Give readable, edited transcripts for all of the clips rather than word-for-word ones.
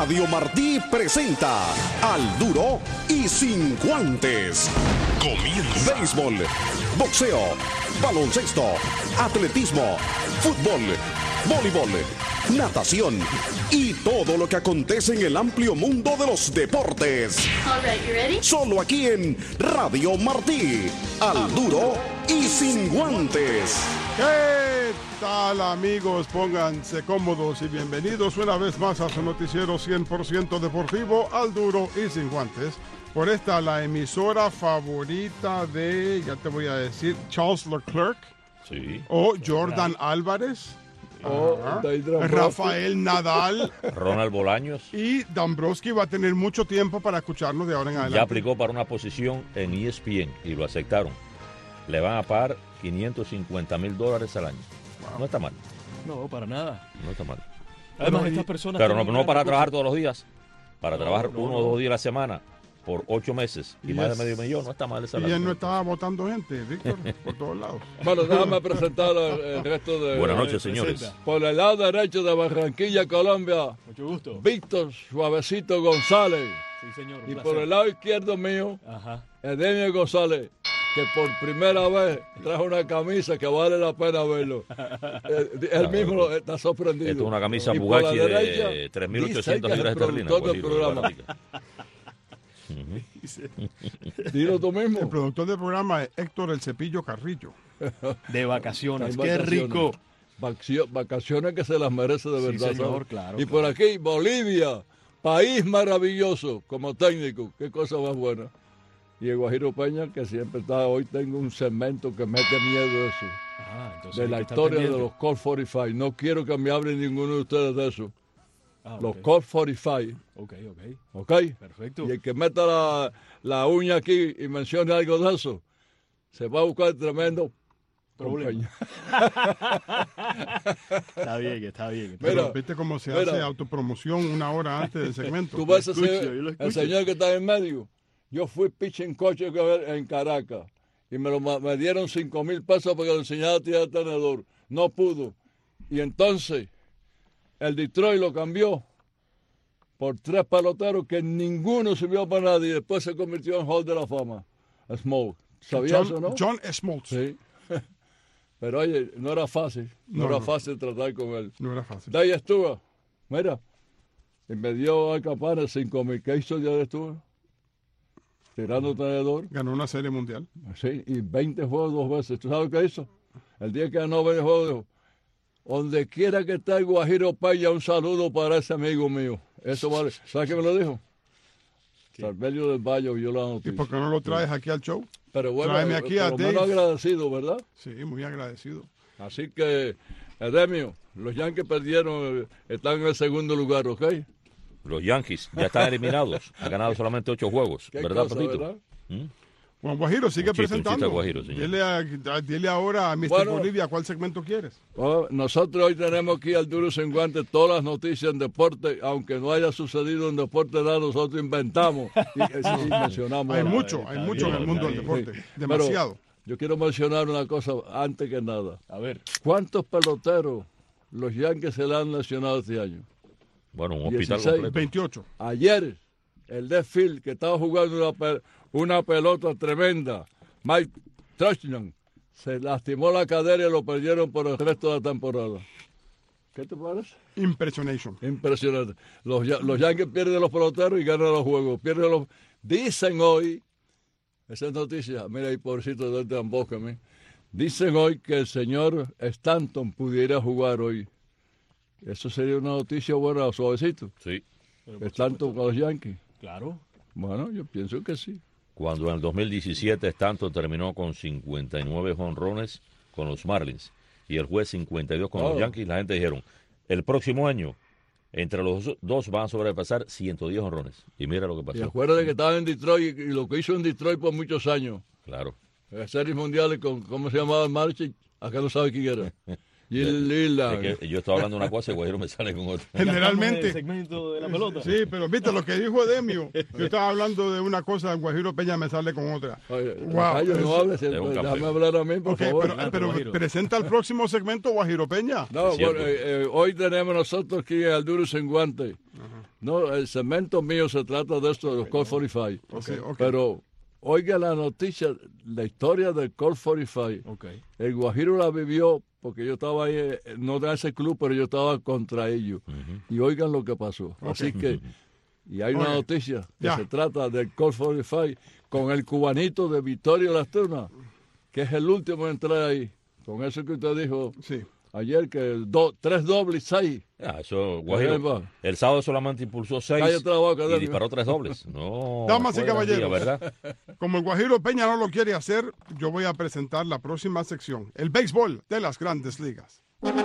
Radio Martí presenta Al Duro y Sin Guantes. Comienza. Béisbol, boxeo, baloncesto, atletismo, fútbol, voleibol, natación y todo lo que acontece en el amplio mundo de los deportes. All right, you ready? Solo aquí en Radio Martí. Al Duro y Sin Guantes. ¿Qué tal, amigos? Pónganse cómodos y bienvenidos una vez más a su noticiero 100% deportivo, Al Duro y Sin Guantes. Por esta, la emisora favorita de, ya te voy a decir, Charles Leclerc, Sí. o Jordan Álvarez, o Rafael Nadal, Ronald Bolaños y Dombrowski va a tener mucho tiempo para escucharnos de ahora en adelante. ya aplicó para una posición en ESPN y lo aceptaron. Le van a pagar $550,000 al año. Wow. No está mal, No, para nada. no está mal. Además, Pero, estas personas... Pero tienen no gran para recurso. trabajar todos los días, para trabajar no, uno o 2 días a la semana por 8 meses y más de medio millón, no está mal ese Y salario. él no estaba votando gente, Víctor, por todos lados. Bueno, déjame presentar el resto de... Buenas noches, señores. presenta. Por el lado derecho de Barranquilla, Colombia, Mucho gusto. Víctor Suavecito González. Sí, señor. un Y placer. por el lado izquierdo mío, Ajá. Edemio González, que por primera vez trajo una camisa que vale la pena verlo. Él mismo está sorprendido. Esto es una camisa Y por la Bugatti derecha, de dice 3.800 que es libras el esterlinas. productor del Guajiro, programa. baratica. Dilo tú El mismo. productor del programa es Héctor El Cepillo Carrillo. De vacaciones. Está ¡Qué en vacaciones. rico! Vacaciones que se las merece de Sí, verdad. señor, ¿sabes? claro, Y por aquí, Bolivia, país maravilloso como técnico. Qué cosa más buena. Y el Guajiro Peña, que siempre está, hoy tengo un segmento que mete miedo de eso. Ah, entonces De hay la que estar historia de pendiente. los Colt 45. No quiero que me hablen ninguno de ustedes de eso. Ah, Los ok. Colt 45. Ok. ¿Ok? Perfecto. Y el que meta la uña aquí y mencione algo de eso, se va a buscar tremendo Problema. compañía. Está bien. Mira, Pero viste cómo se mira. hace autopromoción una hora antes del segmento. Tú ves yo lo escucho. el señor que está en medio. Yo fui pitching coach en Caracas y me dieron $5,000 para que le enseñara a tirar el tenedor. No pudo. Y entonces el Detroit lo cambió por 3 peloteros que ninguno sirvió para nadie y después se convirtió en Hall de la Fama. Smoke. ¿Sabías eso, no? John Smoltz. Sí. Pero oye, no era fácil. No, era no. fácil tratar con él. No era fácil. De ahí estuvo. Mira. Y me dio al campana $5,000. ¿Qué hizo ya de estuvo? Tirando tenedor. Ganó una serie mundial. Sí, y 20 juegos 2 veces. ¿Tú sabes qué hizo? El día que ganó 20 juegos, dijo, donde quiera que esté el Guajiro Peña, un saludo para ese amigo mío. Eso vale. ¿Sabes qué me lo dijo? Salvelio del Valle vio la ¿Y noticia. por qué no lo traes aquí al show? Pero bueno, Tráeme aquí a por lo menos Dave. agradecido, ¿verdad? Sí, muy agradecido. Así que, Edemio, los Yankees perdieron, están en el segundo lugar, ¿ok? Los Yankees ya están eliminados. Han ganado solamente 8 juegos. Qué ¿Verdad, cosa, papito? ¿verdad? Juan Guajiro, sigue Un chiste presentando. Guajiro, señor. Dile ahora a Mr. Bueno. Bolivia cuál segmento quieres. Oh, nosotros hoy tenemos aquí al Duro Sin Guantes todas las noticias en deporte, aunque no haya sucedido en deporte nada, nosotros inventamos y mencionamos. Hay algo. mucho en el mundo del deporte. Demasiado. Pero yo quiero mencionar una cosa antes que nada. A ver. ¿Cuántos peloteros los Yankees se le han lesionado este año? Bueno, un hospital 16. completo. 28. Ayer, el left field que estaba jugando una pelota tremenda, Mike Troutman, se lastimó la cadera y lo perdieron por el resto de la temporada. ¿Qué te parece? Impressionation. Impresionante. Los Yankees pierden los peloteros y ganan los juegos. Dicen hoy, esa es noticia, mira ahí pobrecito de este Amboca, dicen hoy que el señor Stanton pudiera jugar hoy. Eso sería una noticia buena, suavecito. Sí. Stanton con los Yankees. Claro. Bueno, yo pienso que sí. Cuando en el 2017 Stanton terminó con 59 jonrones con los Marlins y el juez 52 con los Yankees, la gente dijeron, el próximo año entre los dos van a sobrepasar 110 jonrones. Y mira lo que Y pasó. acuérdate que estaba en Detroit y lo que hizo en Detroit por muchos años. Claro. Las series mundiales con, ¿cómo se llamaba el Marchi? Acá no sabe quién era. Gil Leland. Es que yo estoy hablando de una cosa y Guajiro me sale con otra. Generalmente. El segmento de la pelota. Sí, pero viste lo que dijo Edemio. Yo estaba hablando de una cosa, Guajiro Peña me sale con otra. Oye, Wow. Cayo, no hables, Es un déjame campeón. hablar a mí, por Ok, favor. pero Guajiro. presenta el próximo segmento, Guajiro Peña. No, Es cierto. bueno, hoy tenemos nosotros aquí al Duro Sin Guante. No, el segmento mío se trata de esto, de los Colt 45. Ok. Pero oiga la noticia, la historia del Colt 45. Ok. El Guajiro la vivió porque yo estaba ahí, no de ese club, pero yo estaba contra ellos. Y oigan lo que pasó. Así que, y hay una noticia que Ya. se trata del Colt 45 con el cubanito de Vittorio Lastuna, que es el último en entrar ahí. Con eso que usted dijo Sí. ayer, que 3 dobles, 6. Eso, Guajiro, el sábado solamente impulsó 6 Cállate la boca, y Dani. disparó 3 dobles. No, Damas y fue gran día, caballeros. ¿verdad? Como el Guajiro Peña no lo quiere hacer, yo voy a presentar la próxima sección, el béisbol de las Grandes Ligas.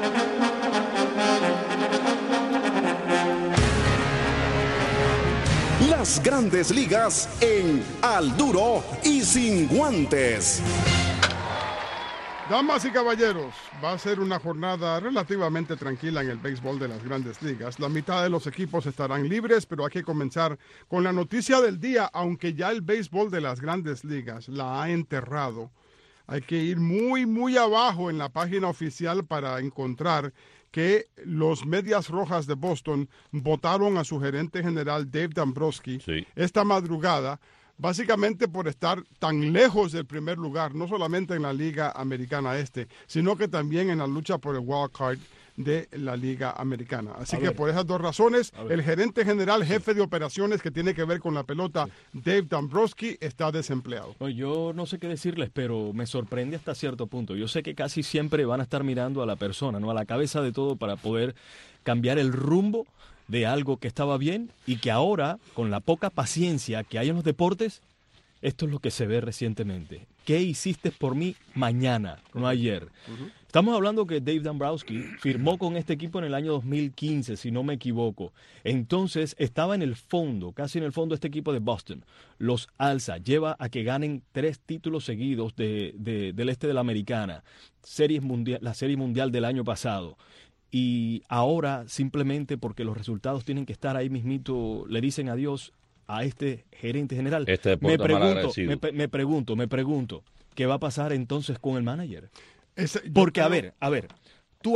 Las Grandes Ligas en Al Duro y Sin Guantes. Damas y caballeros, va a ser una jornada relativamente tranquila en el béisbol de las Grandes Ligas. La mitad de los equipos estarán libres, pero hay que comenzar con la noticia del día, aunque ya el béisbol de las Grandes Ligas la ha enterrado. Hay que ir muy abajo en la página oficial para encontrar que los Medias Rojas de Boston votaron a su gerente general Dave Dombrowski esta madrugada, básicamente por estar tan lejos del primer lugar, no solamente en la Liga Americana Este, sino que también en la lucha por el wild card de la Liga Americana. Así que por esas dos razones, el gerente general, jefe de operaciones que tiene que ver con la pelota, Dave Dombrowski, está desempleado. No, yo no sé qué decirles, pero me sorprende hasta cierto punto. Yo sé que casi siempre van a estar mirando a la persona, ¿no? A la cabeza de todo para poder cambiar el rumbo de algo que estaba bien y que ahora, con la poca paciencia que hay en los deportes, esto es lo que se ve recientemente. ¿Qué hiciste por mí mañana, no ayer? Estamos hablando que Dave Dombrowski firmó con este equipo en el año 2015, si no me equivoco. Entonces estaba en el fondo, casi en el fondo este equipo de Boston. Los alza, lleva a que ganen 3 títulos seguidos del este de la Americana, la Serie Mundial del año pasado. Y ahora, simplemente porque los resultados tienen que estar ahí mismito, le dicen adiós a este gerente general. Me pregunto, ¿qué va a pasar entonces con el manager? Porque, a ver, tú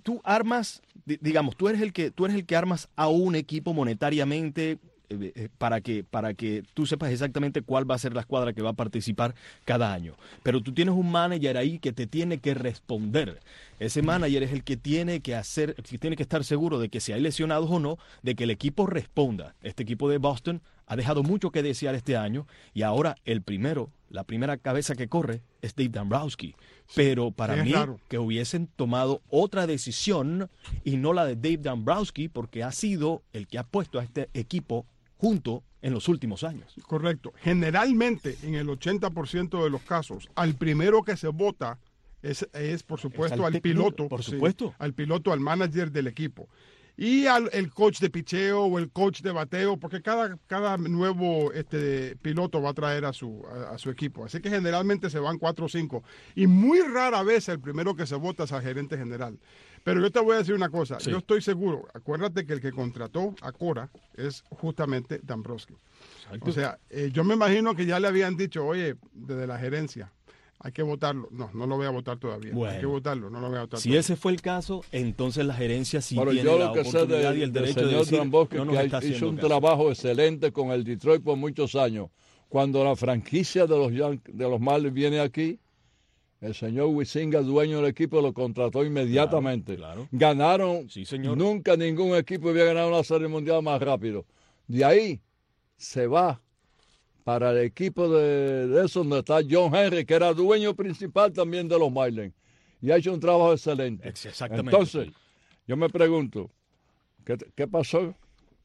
eres el que armas a un equipo monetariamente para que tú sepas exactamente cuál va a ser la escuadra que va a participar cada año. Pero tú tienes un manager ahí que te tiene que responder. Ese manager es el que tiene que estar seguro de que si hay lesionados o no, de que el equipo responda. Este equipo de Boston ha dejado mucho que desear este año y ahora la primera cabeza que corre es Dave Dombrowski. Pero para mí, que hubiesen tomado otra decisión y no la de Dave Dombrowski, porque ha sido el que ha puesto a este equipo junto en los últimos años. Correcto. Generalmente, en el 80% de los casos, al primero que se vota es por supuesto, al piloto. Por supuesto. Sí, al piloto, al manager del equipo. Y el coach de picheo o el coach de bateo, porque cada nuevo piloto va a traer a su equipo. Así que generalmente se van 4 o 5. Y muy rara vez el primero que se vota es al gerente general. Pero yo te voy a decir una cosa. Sí. Yo estoy seguro. Acuérdate que el que contrató a Cora es justamente Dombrowski. Exacto. O sea, yo me imagino que ya le habían dicho, oye, desde la gerencia, hay que votarlo. No lo voy a votar todavía. Bueno, hay que votarlo, no lo voy a votar si todavía. ese fue el caso, entonces la gerencia sí pero tiene la oportunidad y el derecho de decir, no nos está haciendo hizo un caso. trabajo excelente con el Detroit por muchos años. Cuando la franquicia de los Marlins viene aquí, el señor Huizinga, dueño del equipo, lo contrató inmediatamente. Claro. Ganaron, sí, señor. Nunca ningún equipo había ganado una serie mundial más rápido. De ahí se va para el equipo de eso, donde está John Henry, que era dueño principal también de los Marlins. Y ha hecho un trabajo excelente. Exactamente. Entonces, yo me pregunto, ¿qué pasó?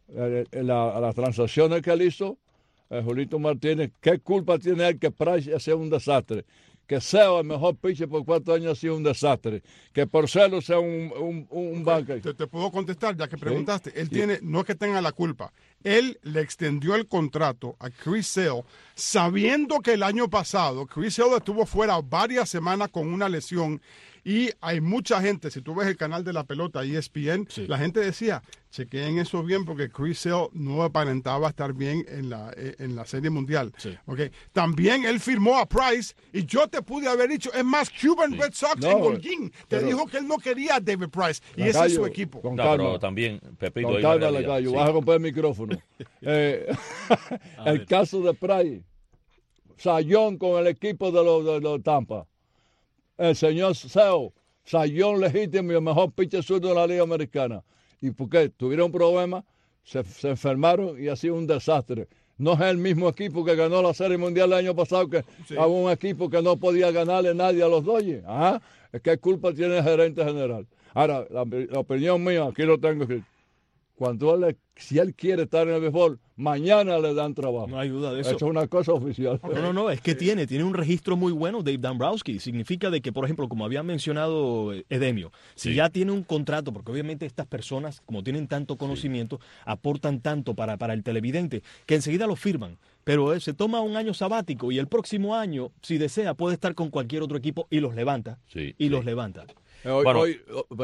Las transacciones que él hizo, Julito Martínez, ¿qué culpa tiene él que Price sea un desastre? Que sea el mejor pitcher por 4 años ha sido un desastre. Que Porcello sea un banco. Te puedo contestar, ya que preguntaste. Él tiene, no es que tenga la culpa. él le extendió el contrato a Chris Sale, sabiendo que el año pasado Chris Sale estuvo fuera varias semanas con una lesión. Y hay mucha gente, si tú ves el canal de la pelota ESPN, la gente decía, chequeen eso bien porque Chris Sale no aparentaba estar bien en la Serie Mundial. Sí. Okay. También él firmó a Price y yo te pude haber dicho, es más, Cuban Red Sox en Holguín te dijo que él no quería a David Price y ese es su equipo. No, pero también, Pepito, con calma, Lacayo, vas a romper el micrófono. El caso de Price, Sayón con el equipo de los Tampa. El señor Seo, sayón legítimo y el mejor pitcher zurdo de la Liga Americana. ¿Y por qué? Tuvieron problemas, se enfermaron y ha sido un desastre. No es el mismo equipo que ganó la Serie Mundial el año pasado, que había un equipo que no podía ganarle nadie a los Dodgers. Ajá. Es que culpa tiene el gerente general. Ahora, la opinión mía, aquí lo tengo escrito. Si él quiere estar en el béisbol, mañana le dan trabajo. No hay duda de eso. Eso es una cosa oficial. No, es que tiene un registro muy bueno Dave Dombrowski. Significa de que, por ejemplo, como había mencionado Edemio, si ya tiene un contrato, porque obviamente estas personas, como tienen tanto conocimiento, aportan tanto para el televidente, que enseguida lo firman. Pero se toma un año sabático y el próximo año, si desea, puede estar con cualquier otro equipo y los levanta. Los levanta. Hoy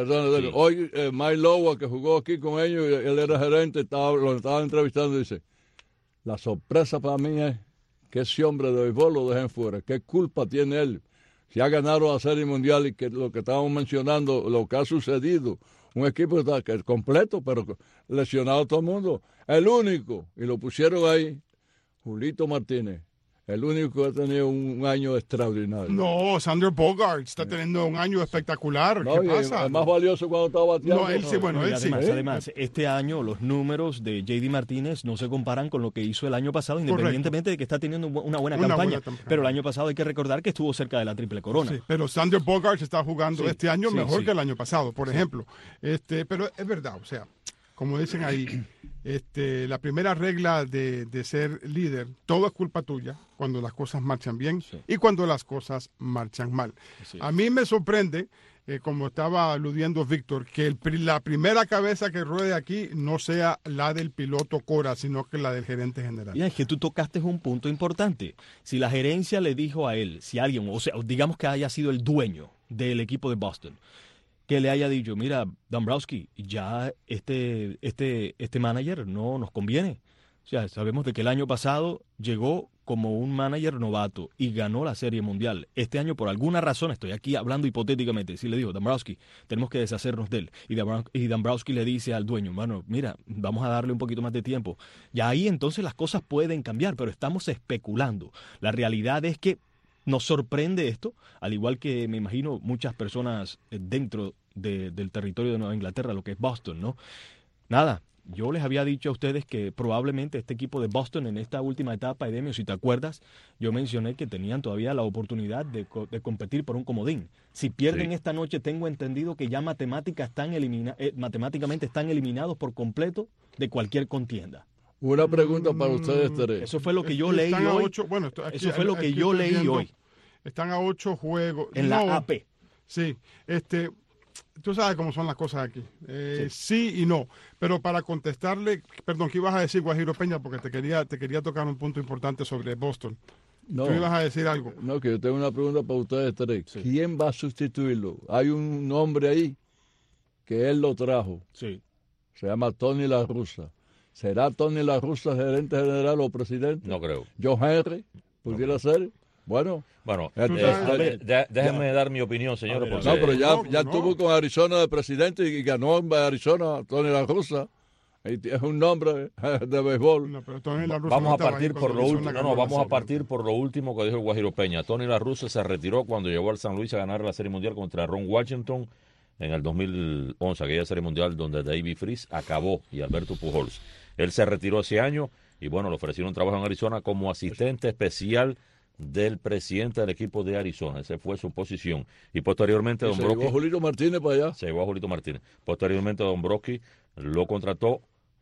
Mike Lowa, que jugó aquí con ellos, él era gerente, lo estaba entrevistando y dice, la sorpresa para mí es que ese hombre de béisbol lo dejen fuera. ¿Qué culpa tiene él? Si ha ganado la Serie Mundial y que lo que estábamos mencionando, lo que ha sucedido, un equipo que es completo, pero lesionado todo el mundo. El único, y lo pusieron ahí, Julito Martínez. El único que ha tenido un año extraordinario. No, Sander Bogaerts está teniendo un año espectacular. ¿Qué pasa? Es más valioso cuando estaba bateando. No, él sí, bueno, él sí. Además, este año los números de J.D. Martínez no se comparan con lo que hizo el año pasado, independientemente de que está teniendo una buena campaña. Pero el año pasado hay que recordar que estuvo cerca de la Triple Corona. Sí, pero Sander Bogaerts está jugando este año mejor que el año pasado, por ejemplo. Pero es verdad, o sea, como dicen ahí, la primera regla de ser líder, todo es culpa tuya cuando las cosas marchan bien y cuando las cosas marchan mal. A mí me sorprende, como estaba aludiendo Víctor, que la primera cabeza que ruede aquí no sea la del piloto Cora, sino que la del gerente general. Y es que tú tocaste un punto importante. Si la gerencia le dijo a él, si alguien, o sea, digamos que haya sido el dueño del equipo de Boston, que le haya dicho, mira, Dombrowski, ya este manager no nos conviene. O sea, sabemos de que el año pasado llegó como un manager novato y ganó la Serie Mundial. Este año, por alguna razón, estoy aquí hablando hipotéticamente, si le digo, Dombrowski, tenemos que deshacernos de él. Y Dombrowski le dice al dueño, bueno, mira, vamos a darle un poquito más de tiempo. Y ahí entonces las cosas pueden cambiar, pero estamos especulando. La realidad es que nos sorprende esto, al igual que me imagino muchas personas dentro del territorio de Nueva Inglaterra, lo que es Boston, ¿no? Nada, yo les había dicho a ustedes que probablemente este equipo de Boston en esta última etapa, Edemio, si te acuerdas, yo mencioné que tenían todavía la oportunidad de competir por un comodín. Si pierden esta noche, tengo entendido que ya matemáticamente están eliminados por completo de cualquier contienda. Una pregunta para ustedes tres. Eso fue lo que yo leí hoy. Eso fue lo que yo leí hoy. Están a 8 juegos. En la AP. Sí, tú sabes cómo son las cosas aquí. Sí y no. Pero para contestarle, perdón, ¿qué ibas a decir, Guajiro Peña? Porque te quería tocar un punto importante sobre Boston. No, ¿tú ibas a decir algo? No, que yo tengo una pregunta para ustedes tres. Sí. ¿Quién va a sustituirlo? Hay un hombre ahí que él lo trajo. Sí. Se llama Tony La Russa. ¿Será Tony La Russa gerente general o presidente? No creo. ¿John Henry? ¿Pudiera ser? Bueno, déjenme dar mi opinión, señor. No, pero ya estuvo con Arizona de presidente y ganó en Arizona Tony La Russa. Es un nombre de béisbol. No, pero vamos a partir por lo último. Vamos a partir por lo último que dijo el Guajiro Peña. Tony La Russa se retiró cuando llegó al San Luis a ganar la Serie Mundial contra Ron Washington en el 2011, aquella Serie Mundial donde David Freese acabó y Alberto Pujols. Él se retiró ese año y bueno, le ofrecieron trabajo en Arizona como asistente especial del presidente del equipo de Arizona. Esa fue su posición. Y posteriormente Dombrowski... Se llevó a Julito Martínez para allá. Se llevó a Julito Martínez. Posteriormente Dombrowski lo contrató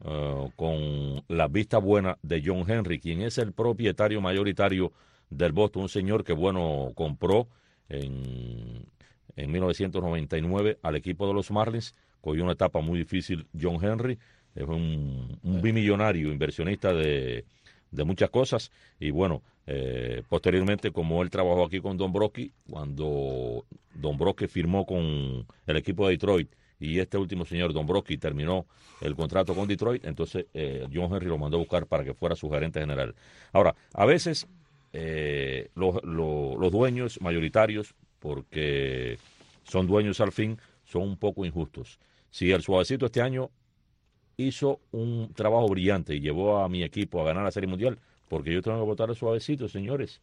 con la vista buena de John Henry, quien es el propietario mayoritario del Boston, un señor que, bueno, compró en 1999 al equipo de los Marlins, cogió una etapa muy difícil John Henry, es un bimillonario inversionista de muchas cosas. Y bueno, posteriormente, como él trabajó aquí con Dombrowski, cuando Dombrowski firmó con el equipo de Detroit y este último señor Dombrowski terminó el contrato con Detroit, entonces John Henry lo mandó a buscar para que fuera su gerente general. Ahora, a veces los dueños mayoritarios, porque son dueños al fin, son un poco injustos. Si el Suavecito este año hizo un trabajo brillante y llevó a mi equipo a ganar la Serie Mundial, porque yo tengo que votar el Suavecito, señores.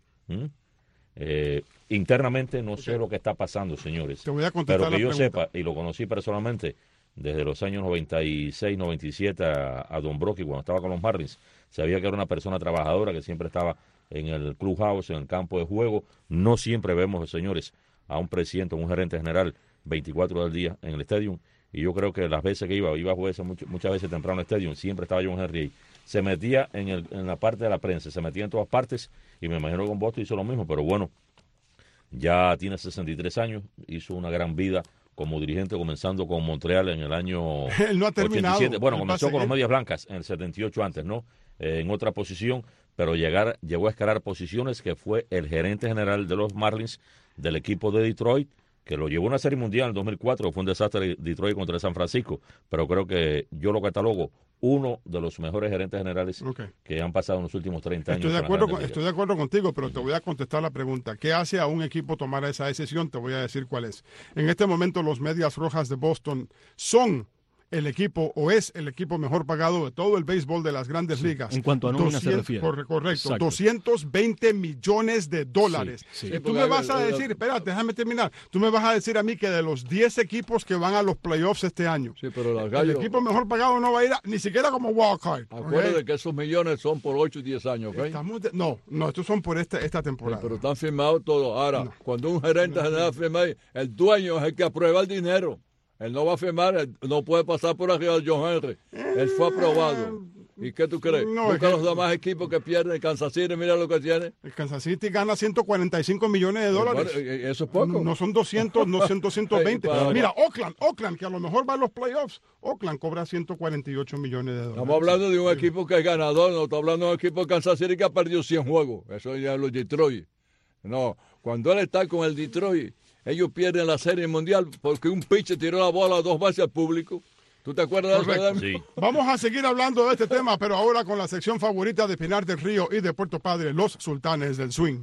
Internamente no sé lo que está pasando, señores. Te voy a contestar pero que yo pregunta. sepa, y lo conocí personalmente desde los años 96, 97 a Dombrowski, cuando estaba con los Marlins, sabía que era una persona trabajadora, que siempre estaba en el clubhouse, en el campo de juego. No siempre vemos, señores, a un presidente, un gerente general 24 horas al día en el estadio. Y yo creo que las veces que iba a jugar muchas veces temprano al estadio, siempre estaba John Henry ahí. Se metía en la parte de la prensa, se metía en todas partes, y me imagino que con Boston hizo lo mismo, pero bueno, ya tiene 63 años, hizo una gran vida como dirigente, comenzando con Montreal en el año Él no ha terminado. 87. Bueno, Él comenzó va a con los seguir. Medias Blancas en el 78 antes, ¿no? En otra posición, pero llegó a escalar posiciones, que fue el gerente general de los Marlins del equipo de Detroit, que lo llevó a una Serie Mundial en el 2004, que fue un desastre Detroit contra el San Francisco, pero creo que yo lo catalogo uno de los mejores gerentes generales que han pasado en los últimos 30 años. Estoy de acuerdo contigo, pero te voy a contestar la pregunta. ¿Qué hace a un equipo tomar esa decisión? Te voy a decir cuál es. En este momento los Medias Rojas de Boston son el equipo, o es el equipo mejor pagado de todo el béisbol de las grandes ligas. En cuanto a nómina se refiere. Correcto, Exacto. $220 millones. Sí. Y tú me vas a decir, espérate, déjame terminar. Tú me vas a decir a mí que de los 10 equipos que van a los playoffs este año, Sí, pero la el Gallo, equipo mejor pagado no va a ir ni siquiera como wild card. acuérdate que esos millones son por 8 y 10 años, ¿ok? No, estos son por esta Sí, temporada. pero están firmados todos. Ahora, cuando un gerente general firma ahí, el dueño es el que aprueba el dinero. Él no va a firmar, él no puede pasar por arriba de John Henry. Él fue aprobado. ¿Y qué tú crees? No, Busca es que- los demás equipos que pierden. Kansas City, mira lo que tiene. El Kansas City gana $145 millones. Bueno, eso es poco. No son 200, no son 220. Para- Mira, Oakland, que a lo mejor va a los playoffs, Oakland cobra $148 millones. Estamos hablando de un equipo que es ganador, no estamos hablando de un equipo de Kansas City que ha perdido 100 juegos. Eso ya es los Detroit. No, cuando él está con el Detroit, ellos pierden la Serie Mundial porque un pitcher tiró la bola 2 veces al público. ¿Tú te acuerdas de eso? Correcto. Adam? Sí. Vamos a seguir hablando de este tema, pero ahora con la sección favorita de Pinar del Río y de Puerto Padre, los Sultanes del Swing.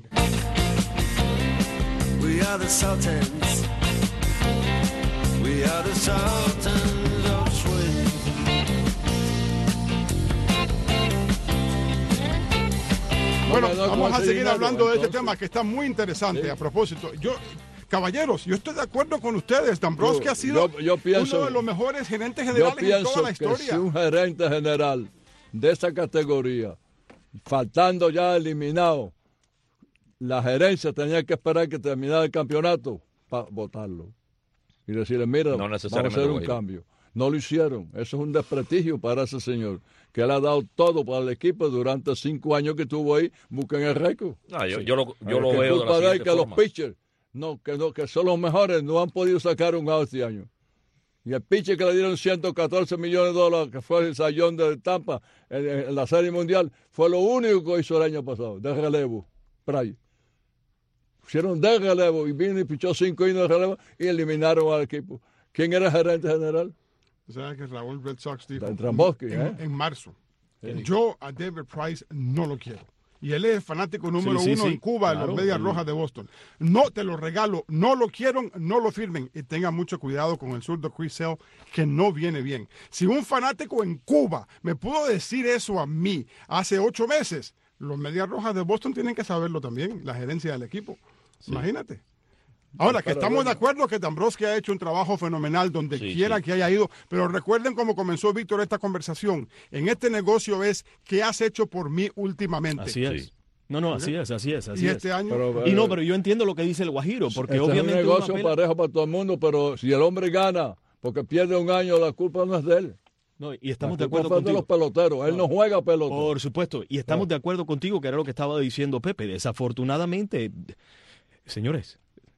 We are the Sultans. We are the Sultans of Swing. Bueno, no, vamos a ese seguir dinero, hablando de este entonces. tema que está muy interesante. Sí. A propósito, caballeros, yo estoy de acuerdo con ustedes. Dombrowski ha sido yo pienso- uno de los mejores gerentes Yo generales en pienso toda la que historia. si un gerente general de esa categoría, faltando ya eliminado, la gerencia tenía que esperar que terminara el campeonato para votarlo. Y decirle, mira, No vamos a necesariamente hacer un Guajiro. cambio. No lo hicieron. Eso es un desprestigio para ese señor, que él ha dado todo para el equipo durante 5 años que estuvo ahí. Busquen el récord. No, yo lo Que veo de la culpa de él siguiente que los forma. pitchers, que son los mejores, no han podido sacar un out este año. Y el pitcher que le dieron $114 millones, que fue el Sayón de Tampa en la Serie Mundial, fue lo único que hizo el año pasado, de relevo. Pray. Pusieron de relevo y vino y pichó 5 innings de relevo y eliminaron al equipo. ¿Quién era el gerente general? O sea que Raúl Red Sox dijo Dombrowski, en marzo, yo a David Price no lo quiero. Y él es fanático número Sí, uno sí, en Cuba, en claro. los Medias Rojas de Boston. No te lo regalo, no lo quieren, no lo firmen. Y tengan mucho cuidado con el zurdo Chris Sale, que no viene bien. Si un fanático en Cuba me pudo decir eso a mí hace 8 meses, los Medias Rojas de Boston tienen que saberlo también, la gerencia del equipo. Imagínate. Ahora, que estamos de acuerdo que Dombrowski ha hecho un trabajo fenomenal donde Sí, quiera sí. que haya ido, pero recuerden cómo comenzó Víctor esta conversación. En este negocio es ¿qué has hecho por mí últimamente? Así es. Sí. No, así es. Y este año, Pero yo entiendo lo que dice el Guajiro, porque Este obviamente es un uno negocio apela- parejo para todo el mundo, pero si el hombre gana porque pierde un año, la culpa no es de él. No, y estamos La de culpa acuerdo es de los contigo. peloteros. Él no juega pelota. Por supuesto, y estamos de acuerdo contigo, que era lo que estaba diciendo Pepe. Desafortunadamente, señores,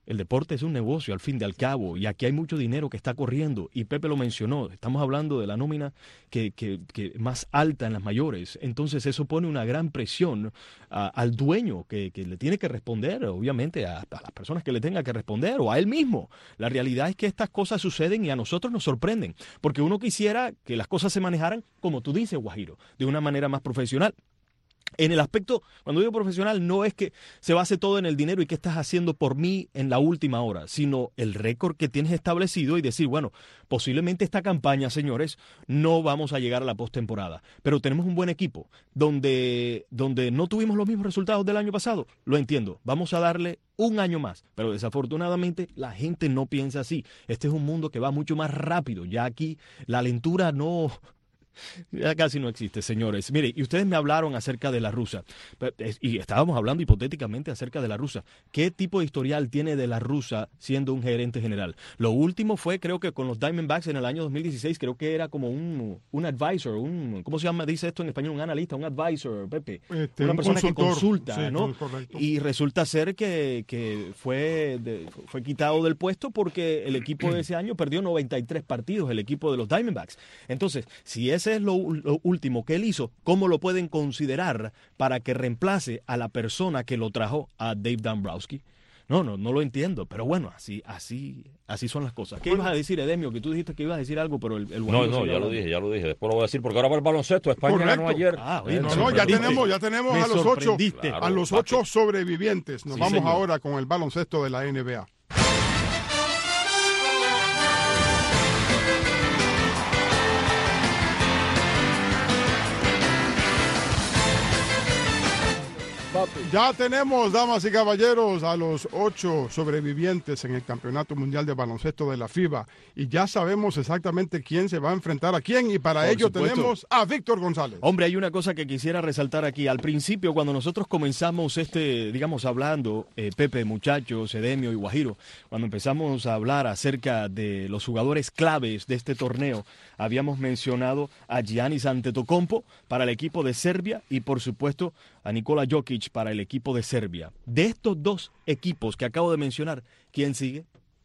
El deporte es un negocio al fin y al cabo, y aquí hay mucho dinero que está corriendo, y Pepe lo mencionó, estamos hablando de la nómina que más alta en las mayores, entonces eso pone una gran presión al dueño que le tiene que responder, obviamente, a las personas que le tenga que responder, o a él mismo. La realidad es que estas cosas suceden y a nosotros nos sorprenden, porque uno quisiera que las cosas se manejaran, como tú dices, Guajiro, de una manera más profesional. En el aspecto, cuando digo profesional, no es que se base todo en el dinero y qué estás haciendo por mí en la última hora, sino el récord que tienes establecido y decir, bueno, posiblemente esta campaña, señores, no vamos a llegar a la postemporada, pero tenemos un buen equipo, donde no tuvimos los mismos resultados del año pasado, lo entiendo, vamos a darle un año más, pero desafortunadamente la gente no piensa así. Este es un mundo que va mucho más rápido, ya aquí la lentura ya casi no existe, señores. Mire, y ustedes me hablaron acerca de la rusa, y estábamos hablando hipotéticamente acerca de la rusa. ¿Qué tipo de historial tiene de la rusa siendo un gerente general? Lo último fue, creo que con los Diamondbacks en el año 2016, creo que era como un advisor, ¿cómo se llama? Dice esto en español, un analista, un advisor, Pepe. Una persona que consulta, sí, ¿no? Y resulta ser que fue quitado del puesto porque el equipo de ese año perdió 93 partidos, el equipo de los Diamondbacks. Entonces, si ese es lo último que él hizo, ¿cómo lo pueden considerar para que reemplace a la persona que lo trajo, a Dave Dombrowski? No lo entiendo, pero bueno, así son las cosas. ¿Qué ibas a decir, Edemio? Que tú dijiste que ibas a decir algo, pero el No, ya lo dije. Después lo voy a decir, porque ahora va el baloncesto. España ganó ayer. Ya tenemos a los ocho sobrevivientes. Nos vamos ahora con el baloncesto de la NBA. Ya tenemos, damas y caballeros, a los 8 sobrevivientes en el Campeonato Mundial de Baloncesto de la FIBA. Y ya sabemos exactamente quién se va a enfrentar a quién. Y para ello tenemos a Víctor González. Hombre, hay una cosa que quisiera resaltar aquí. Al principio, cuando nosotros comenzamos hablando, Pepe, muchachos, Edemio y Guajiro, cuando empezamos a hablar acerca de los jugadores claves de este torneo, habíamos mencionado a Giannis Antetokounmpo para el equipo de Serbia y, por supuesto, a Nikola Jokic para el equipo de Serbia. De estos dos equipos que acabo de mencionar, ¿quién sigue?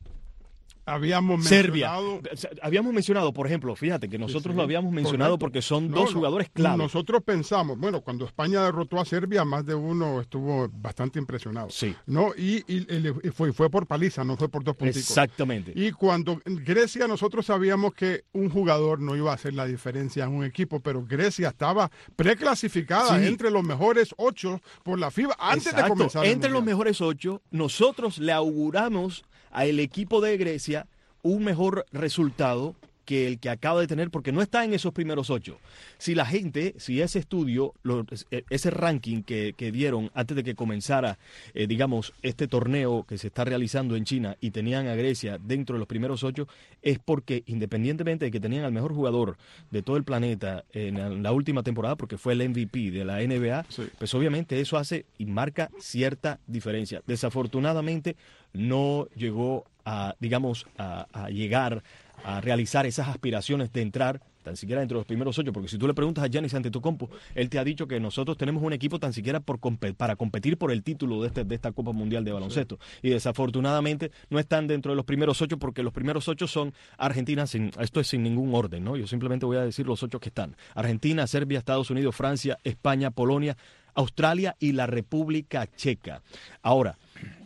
Serbia. Habíamos mencionado, por ejemplo, fíjate que nosotros lo habíamos mencionado porque son dos jugadores clave. Nosotros pensamos, bueno, cuando España derrotó a Serbia, más de uno estuvo bastante impresionado. Sí. ¿No? Y fue por paliza, no fue por 2 puntos. Exactamente. Y cuando Grecia, nosotros sabíamos que un jugador no iba a hacer la diferencia en un equipo, pero Grecia estaba preclasificada entre los mejores 8 por la FIBA antes de comenzar. Entre los mejores 8, nosotros le auguramos al equipo de Grecia un mejor resultado que el que acaba de tener, porque no está en esos primeros 8. Si ese estudio, ese ranking que dieron antes de que comenzara, este torneo que se está realizando en China y tenían a Grecia dentro de los primeros 8, es porque independientemente de que tenían al mejor jugador de todo el planeta en la última temporada, porque fue el MVP de la NBA, pues obviamente eso hace y marca cierta diferencia. Desafortunadamente no llegó a llegar a realizar esas aspiraciones de entrar tan siquiera dentro de los primeros 8, porque si tú le preguntas a Giannis Antetokounmpo, él te ha dicho que nosotros tenemos un equipo tan siquiera para competir por el título de esta Copa Mundial de Baloncesto, y desafortunadamente no están dentro de los primeros 8, porque los primeros 8 son Argentina, esto es sin ningún orden, ¿no? Yo simplemente voy a decir los 8 que están: Argentina, Serbia, Estados Unidos, Francia, España, Polonia, Australia y la República Checa. Ahora,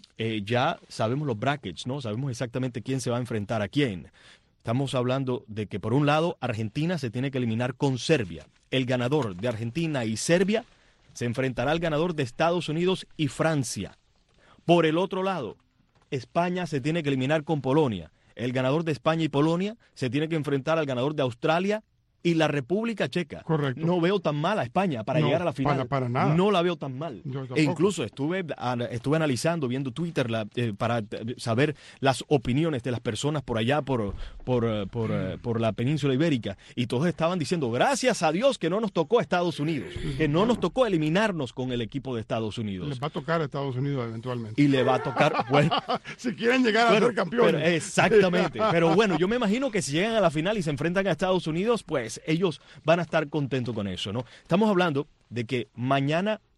ya sabemos los brackets, ¿no? Sabemos exactamente quién se va a enfrentar a quién. Estamos hablando de que, por un lado, Argentina se tiene que eliminar con Serbia. El ganador de Argentina y Serbia se enfrentará al ganador de Estados Unidos y Francia. Por el otro lado, España se tiene que eliminar con Polonia. El ganador de España y Polonia se tiene que enfrentar al ganador de Australia y la República Checa. Correcto. No veo tan mal a España para llegar a la final. Para nada. No la veo tan mal. E incluso estuve analizando, viendo Twitter para saber las opiniones de las personas por allá, por la península ibérica. Y todos estaban diciendo, gracias a Dios que no nos tocó a Estados Unidos. Que no nos tocó eliminarnos con el equipo de Estados Unidos. Les va a tocar a Estados Unidos eventualmente. Y le va a tocar, bueno, si quieren llegar a ser campeones. Exactamente. Pero bueno, yo me imagino que si llegan a la final y se enfrentan a Estados Unidos, pues ellos van a estar contentos con eso, ¿no? Estamos hablando de que mañana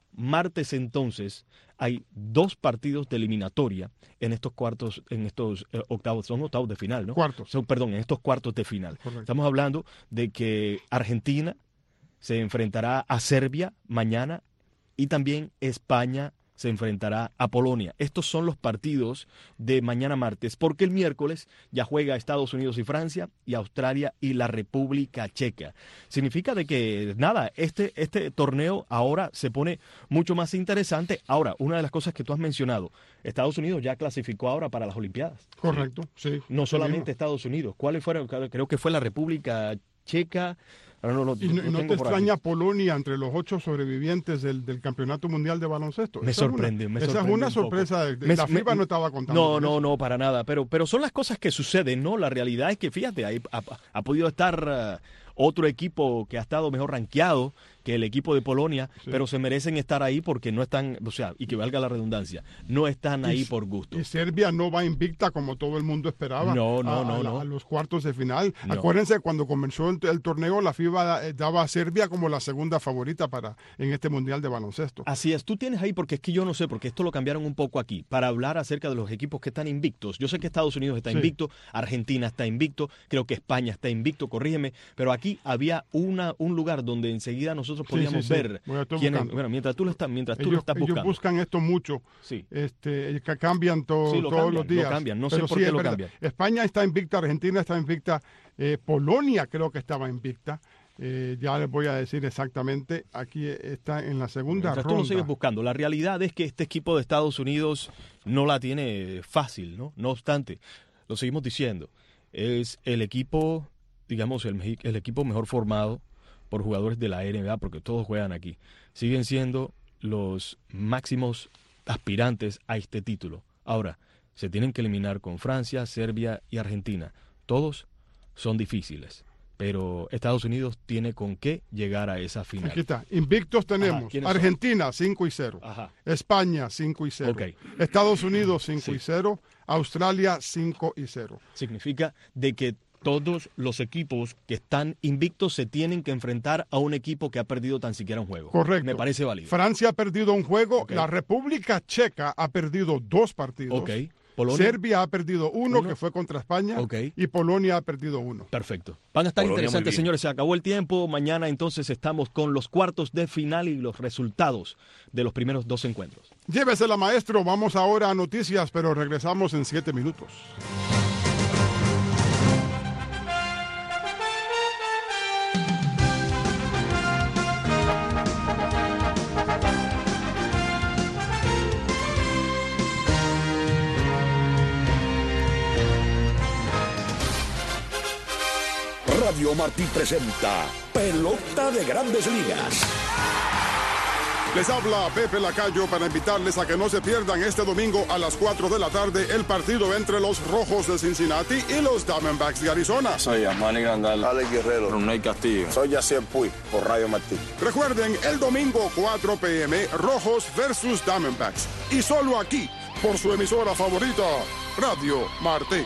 martes entonces hay 2 partidos de eliminatoria en estos cuartos, en estos octavos, son octavos de final, ¿no? Cuartos. En estos cuartos de final. Correcto. Estamos hablando de que Argentina se enfrentará a Serbia mañana y también España se enfrentará a Polonia. Estos son los partidos de mañana martes, porque el miércoles ya juega Estados Unidos y Francia, y Australia y la República Checa. Significa de que, nada, este torneo ahora se pone mucho más interesante. Ahora, una de las cosas que tú has mencionado, Estados Unidos ya clasificó ahora para las Olimpiadas. Correcto, sí. No solamente Estados Unidos. ¿Cuáles fueron? Creo que fue la República Checa. No ¿Y no te extraña Polonia entre los 8 sobrevivientes del Campeonato Mundial de Baloncesto? Me sorprende. Esa es una sorpresa. La FIBA no estaba contando. No, para nada. Pero son las cosas que suceden, ¿no? La realidad es que, fíjate, ha podido estar otro equipo que ha estado mejor rankeado que el equipo de Polonia, sí, pero se merecen estar ahí porque no están, o sea, y que valga la redundancia, no están ahí por gusto. Y Serbia no va invicta como todo el mundo esperaba. No. A los cuartos de final. No. Acuérdense, cuando comenzó el torneo, la FIBA daba a Serbia como la segunda favorita en este Mundial de Baloncesto. Así es, tú tienes ahí, porque es que yo no sé, porque esto lo cambiaron un poco aquí, para hablar acerca de los equipos que están invictos. Yo sé que Estados Unidos está invicto, Argentina está invicto, creo que España está invicto, corrígeme, pero aquí había un lugar donde enseguida nosotros podíamos ver quiénes. Bueno, mientras tú lo estás buscando. Ellos buscan esto mucho. Sí. Que cambian todos los días. Lo cambian, no sé por qué lo cambian. España está invicta, Argentina está invicta, Polonia creo que estaba invicta. Ya les voy a decir exactamente. Aquí está en la segunda ronda. Tú lo sigues buscando. La realidad es que este equipo de Estados Unidos no la tiene fácil, ¿no? No obstante, lo seguimos diciendo. Es el equipo, digamos, el equipo mejor formado por jugadores de la NBA, porque todos juegan aquí. Siguen siendo los máximos aspirantes a este título. Ahora, se tienen que eliminar con Francia, Serbia y Argentina. Todos son difíciles, pero Estados Unidos tiene con qué llegar a esa final. Aquí está. Invictos tenemos. Argentina, 5-0. Ajá. España, 5-0. Okay. Estados Unidos, 5-0. Australia, 5-0. Significa de que todos los equipos que están invictos se tienen que enfrentar a un equipo que ha perdido tan siquiera un juego. Correcto. Me parece válido. Francia ha perdido un juego. Okay. La República Checa ha perdido 2 partidos. Okay. Polonia. Serbia ha perdido uno, que fue contra España. Okay. Y Polonia ha perdido 1. Perfecto. Van a estar Polonia interesantes, señores. Se acabó el tiempo. Mañana entonces estamos con los cuartos de final y los resultados de los primeros 2 encuentros. Llévesela, maestro. Vamos ahora a noticias, pero regresamos en 7 minutos. Radio Martí presenta Pelota de Grandes Ligas. Les habla Pepe Lacayo para invitarles a que no se pierdan este domingo a las 4 de la tarde el partido entre los Rojos de Cincinnati y los Diamondbacks de Arizona. Soy Amani Grandal, Alex Guerrero, Ronald Castillo. Soy Yacier Puy por Radio Martí. Recuerden, el domingo 4 p.m. Rojos versus Diamondbacks. Y solo aquí, por su emisora favorita, Radio Martí.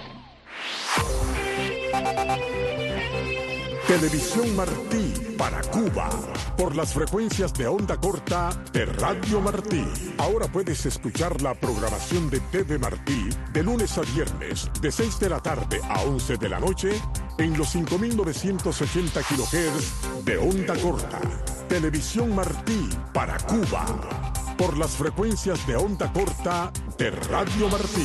Televisión Martí para Cuba, por las frecuencias de onda corta de Radio Martí. Ahora puedes escuchar la programación de TV Martí de lunes a viernes, de 6 de la tarde a 11 de la noche, en los 5.980 kHz de onda corta. Televisión Martí para Cuba, por las frecuencias de onda corta de Radio Martí.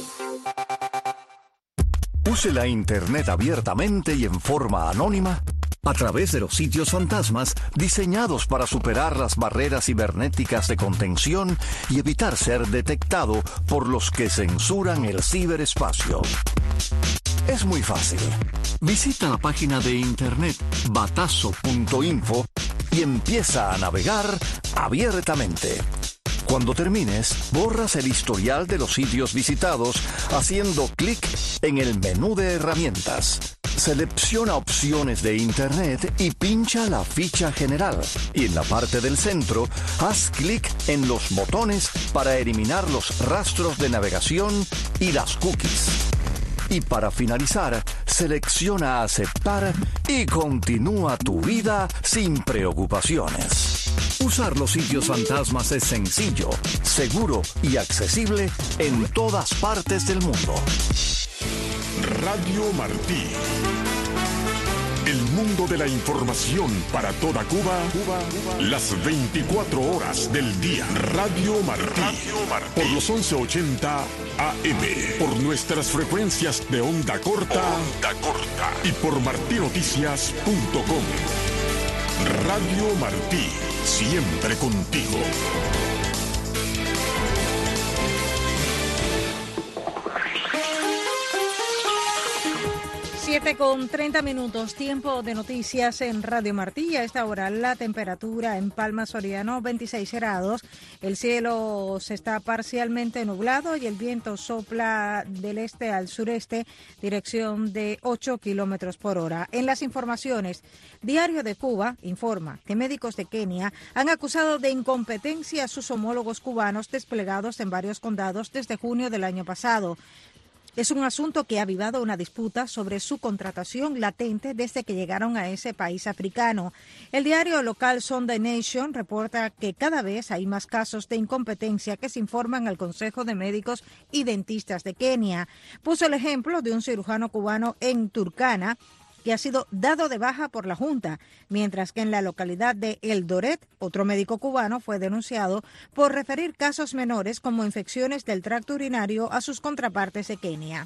Use la Internet abiertamente y en forma anónima a través de los sitios fantasmas diseñados para superar las barreras cibernéticas de contención y evitar ser detectado por los que censuran el ciberespacio. Es muy fácil. Visita la página de internet batazo.info y empieza a navegar abiertamente. Cuando termines, borras el historial de los sitios visitados haciendo clic en el menú de herramientas. Selecciona opciones de Internet y pincha la ficha general. Y en la parte del centro, haz clic en los botones para eliminar los rastros de navegación y las cookies. Y para finalizar, selecciona aceptar y continúa tu vida sin preocupaciones. Usar los sitios fantasmas es sencillo, seguro y accesible en todas partes del mundo. Radio Martí. El mundo de la información para toda Cuba, las 24 horas del día. Radio Martí. Por los 1180 AM. Por nuestras frecuencias de onda corta. Y por martinoticias.com. Radio Martí. Siempre contigo. 7:30, tiempo de noticias en Radio Martí. A esta hora la temperatura en Palma Soriano 26 grados, el cielo se está parcialmente nublado y el viento sopla del este al sureste, dirección de 8 kilómetros por hora. En las informaciones, Diario de Cuba informa que médicos de Kenia han acusado de incompetencia a sus homólogos cubanos desplegados en varios condados desde junio del año pasado. Es un asunto que ha avivado una disputa sobre su contratación latente desde que llegaron a ese país africano. El diario local Sunday Nation reporta que cada vez hay más casos de incompetencia que se informan al Consejo de Médicos y Dentistas de Kenia. Puso el ejemplo de un cirujano cubano en Turkana que ha sido dado de baja por la Junta, mientras que en la localidad de Eldoret, otro médico cubano fue denunciado por referir casos menores como infecciones del tracto urinario a sus contrapartes de Kenia.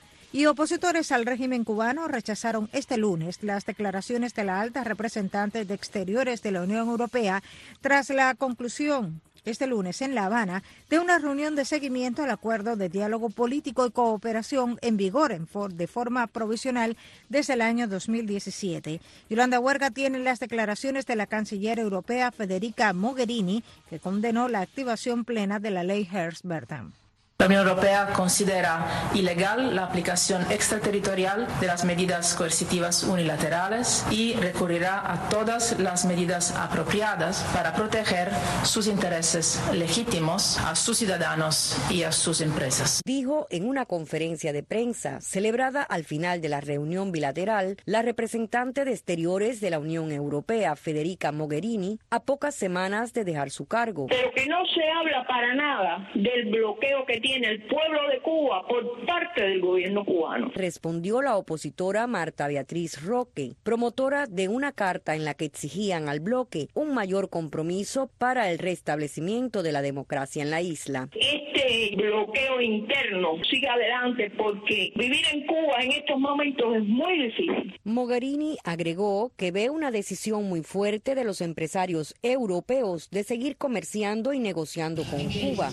Y opositores al régimen cubano rechazaron este lunes las declaraciones de la alta representante de Exteriores de la Unión Europea tras la conclusión este lunes en La Habana de una reunión de seguimiento al acuerdo de diálogo político y cooperación en vigor de forma provisional desde el año 2017. Yolanda Huerga tiene las declaraciones de la canciller europea Federica Mogherini, que condenó la activación plena de la ley Hers-Bertham. La Unión Europea considera ilegal la aplicación extraterritorial de las medidas coercitivas unilaterales y recurrirá a todas las medidas apropiadas para proteger sus intereses legítimos a sus ciudadanos y a sus empresas. Dijo en una conferencia de prensa celebrada al final de la reunión bilateral la representante de Exteriores de la Unión Europea, Federica Mogherini, a pocas semanas de dejar su cargo. Pero que no se habla para nada del bloqueo que tiene el pueblo de Cuba por parte del gobierno cubano. Respondió la opositora Marta Beatriz Roque, promotora de una carta en la que exigían al bloque un mayor compromiso para el restablecimiento de la democracia en la isla. Este bloqueo interno sigue adelante porque vivir en Cuba en estos momentos es muy difícil. Mogherini agregó que ve una decisión muy fuerte de los empresarios europeos de seguir comerciando y negociando con Cuba,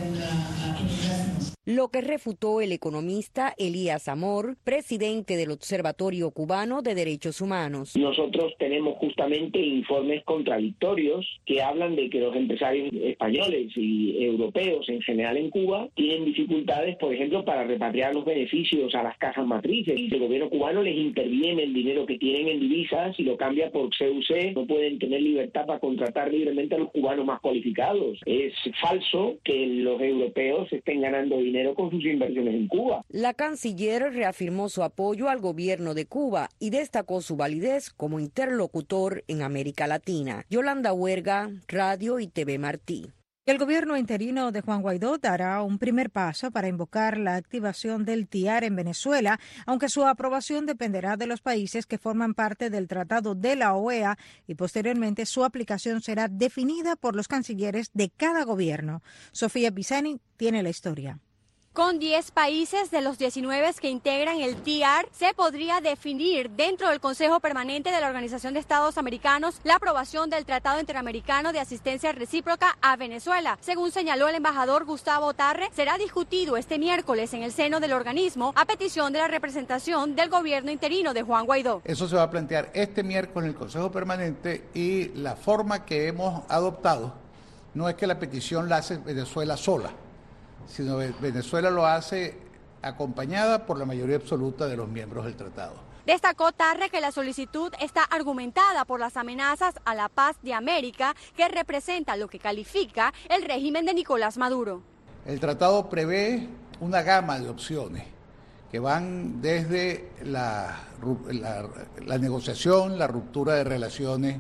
lo que refutó el economista Elías Amor, presidente del Observatorio Cubano de Derechos Humanos. Nosotros tenemos justamente informes contradictorios que hablan de que los empresarios españoles y europeos en general en Cuba tienen dificultades, por ejemplo, para repatriar los beneficios a las cajas matrices. El gobierno cubano les interviene el dinero que tienen en divisas y lo cambia por CUC. No pueden tener libertad para contratar libremente a los cubanos más cualificados. Es falso que los europeos estén ganando dinero con sus inversiones en Cuba. La canciller reafirmó su apoyo al gobierno de Cuba y destacó su validez como interlocutor en América Latina. Yolanda Huerga, Radio y TV Martí. El gobierno interino de Juan Guaidó dará un primer paso para invocar la activación del TIAR en Venezuela, aunque su aprobación dependerá de los países que forman parte del Tratado de la OEA y posteriormente su aplicación será definida por los cancilleres de cada gobierno. Sofía Pisani tiene la historia. Con 10 países de los 19 que integran el TIAR, se podría definir dentro del Consejo Permanente de la Organización de Estados Americanos la aprobación del Tratado Interamericano de Asistencia Recíproca a Venezuela. Según señaló el embajador Gustavo Tarre, será discutido este miércoles en el seno del organismo a petición de la representación del gobierno interino de Juan Guaidó. Eso se va a plantear este miércoles en el Consejo Permanente y la forma que hemos adoptado no es que la petición la hace Venezuela sola, sino Venezuela lo hace acompañada por la mayoría absoluta de los miembros del tratado. Destacó Tarre que la solicitud está argumentada por las amenazas a la paz de América que representa lo que califica el régimen de Nicolás Maduro. El tratado prevé una gama de opciones que van desde la negociación, la ruptura de relaciones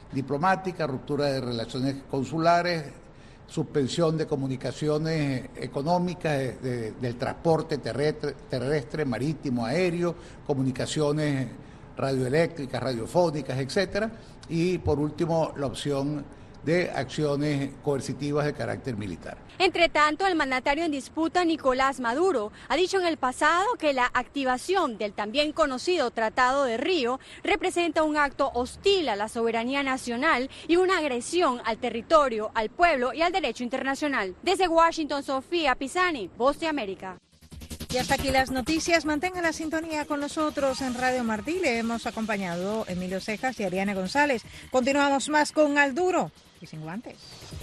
diplomáticas, ruptura de relaciones consulares, suspensión de comunicaciones económicas, del transporte terrestre, marítimo, aéreo, comunicaciones radioeléctricas, radiofónicas, etcétera, y por último la opción de acciones coercitivas de carácter militar. Entre tanto, el mandatario en disputa, Nicolás Maduro, ha dicho en el pasado que la activación del también conocido Tratado de Río representa un acto hostil a la soberanía nacional y una agresión al territorio, al pueblo y al derecho internacional. Desde Washington, Sofía Pisani, Voz de América. Y hasta aquí las noticias. Mantenga la sintonía con nosotros en Radio Martí. Le hemos acompañado Emilio Cejas y Ariane González. Continuamos más con Al Duro y Sin Guantes.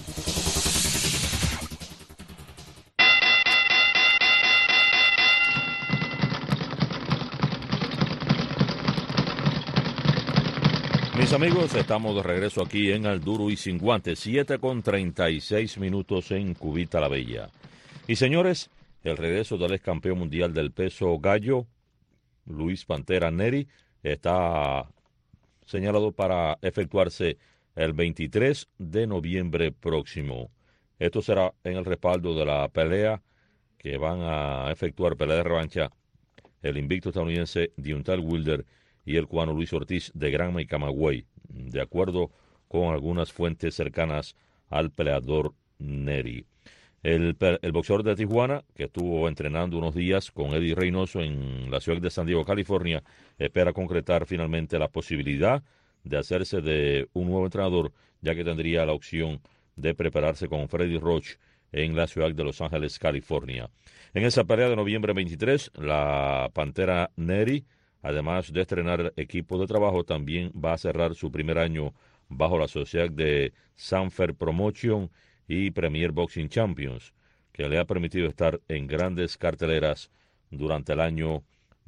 Mis amigos, estamos de regreso aquí en Al Duro y Sin Guantes, 7:36 en Cubita la Bella. Y señores, el regreso del ex campeón mundial del peso gallo, Luis Pantera Neri, está señalado para efectuarse el 23 de noviembre próximo. Esto será en el respaldo de la pelea que van a efectuar, pelea de revancha, el invicto estadounidense Deontay Wilder y el cubano Luis Ortiz de Granma y Camagüey, de acuerdo con algunas fuentes cercanas al peleador Neri. El boxeador de Tijuana, que estuvo entrenando unos días con Eddie Reynoso en la ciudad de San Diego, California, espera concretar finalmente la posibilidad de hacerse de un nuevo entrenador, ya que tendría la opción de prepararse con Freddy Roach en la ciudad de Los Ángeles, California. En esa pelea de noviembre 23, la Pantera Neri, además de estrenar equipo de trabajo, también va a cerrar su primer año bajo la sociedad de Sanfer Promotion y Premier Boxing Champions, que le ha permitido estar en grandes carteleras durante el año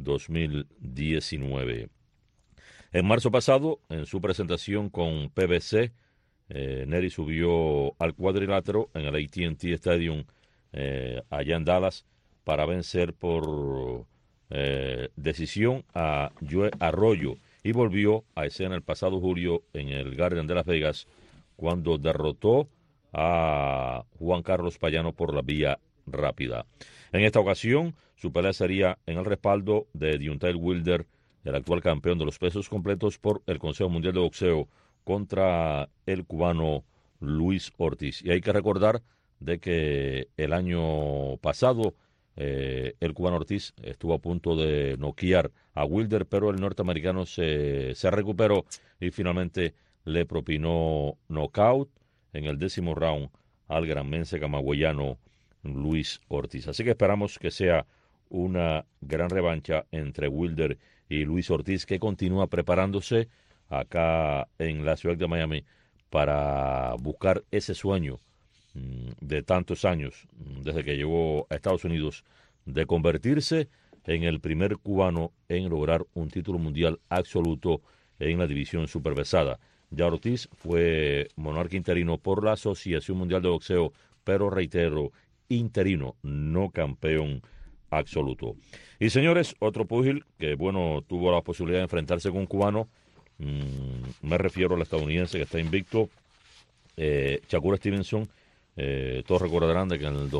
2019. En marzo pasado, en su presentación con PBC, Neri subió al cuadrilátero en el AT&T Stadium allá en Dallas para vencer por decisión a Joe Arroyo y volvió a escena el pasado julio en el Garden de Las Vegas cuando derrotó a Juan Carlos Payano por la vía rápida. En esta ocasión, su pelea sería en el respaldo de Deontay Wilder, el actual campeón de los pesos completos por el Consejo Mundial de Boxeo, contra el cubano Luis Ortiz. Y hay que recordar de que el año pasado el cubano Ortiz estuvo a punto de noquear a Wilder, pero el norteamericano se recuperó y finalmente le propinó knockout en el 10º round al granmense camagüeyano Luis Ortiz. Así que esperamos que sea una gran revancha entre Wilder y Luis Ortiz, que continúa preparándose acá en la ciudad de Miami para buscar ese sueño de tantos años, desde que llegó a Estados Unidos, de convertirse en el primer cubano en lograr un título mundial absoluto en la división superpesada. Ya Ortiz fue monarca interino por la Asociación Mundial de Boxeo, pero reitero, interino, no campeón absoluto. Y señores, otro púgil que, bueno, tuvo la posibilidad de enfrentarse con un cubano, me refiero al estadounidense que está invicto, Shakur Stevenson. Todos recordarán de que en el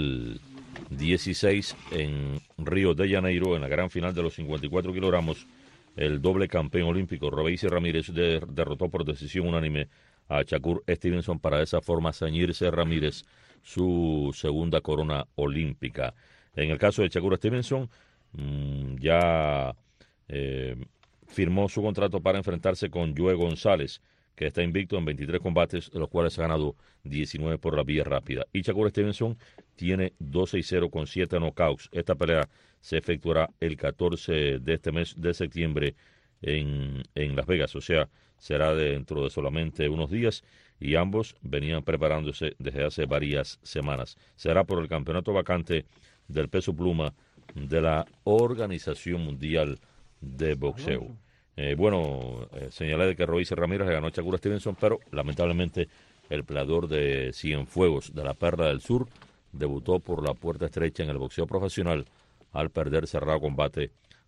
2016 en Río de Janeiro, en la gran final de los 54 kilogramos, el doble campeón olímpico Robeisy Ramírez derrotó por decisión unánime a Shakur Stevenson para de esa forma ceñirse Ramírez su segunda corona olímpica. En el caso de Shakur Stevenson, ya firmó su contrato para enfrentarse con Joe González, que está invicto en 23 combates, de los cuales ha ganado 19 por la vía rápida. Y Shakur Stevenson tiene 12-0 con 7 knockouts. Esta pelea se efectuará el 14 de este mes de septiembre en Las Vegas, o sea, será dentro de solamente unos días, y ambos venían preparándose desde hace varias semanas. Será por el campeonato vacante del peso pluma de la Organización Mundial de Boxeo. Señalé de que Robeisy Ramírez le ganó a Shakur Stevenson, pero lamentablemente el peleador de Cienfuegos de la Perla del Sur debutó por la puerta estrecha en el boxeo profesional al perder cerrado combate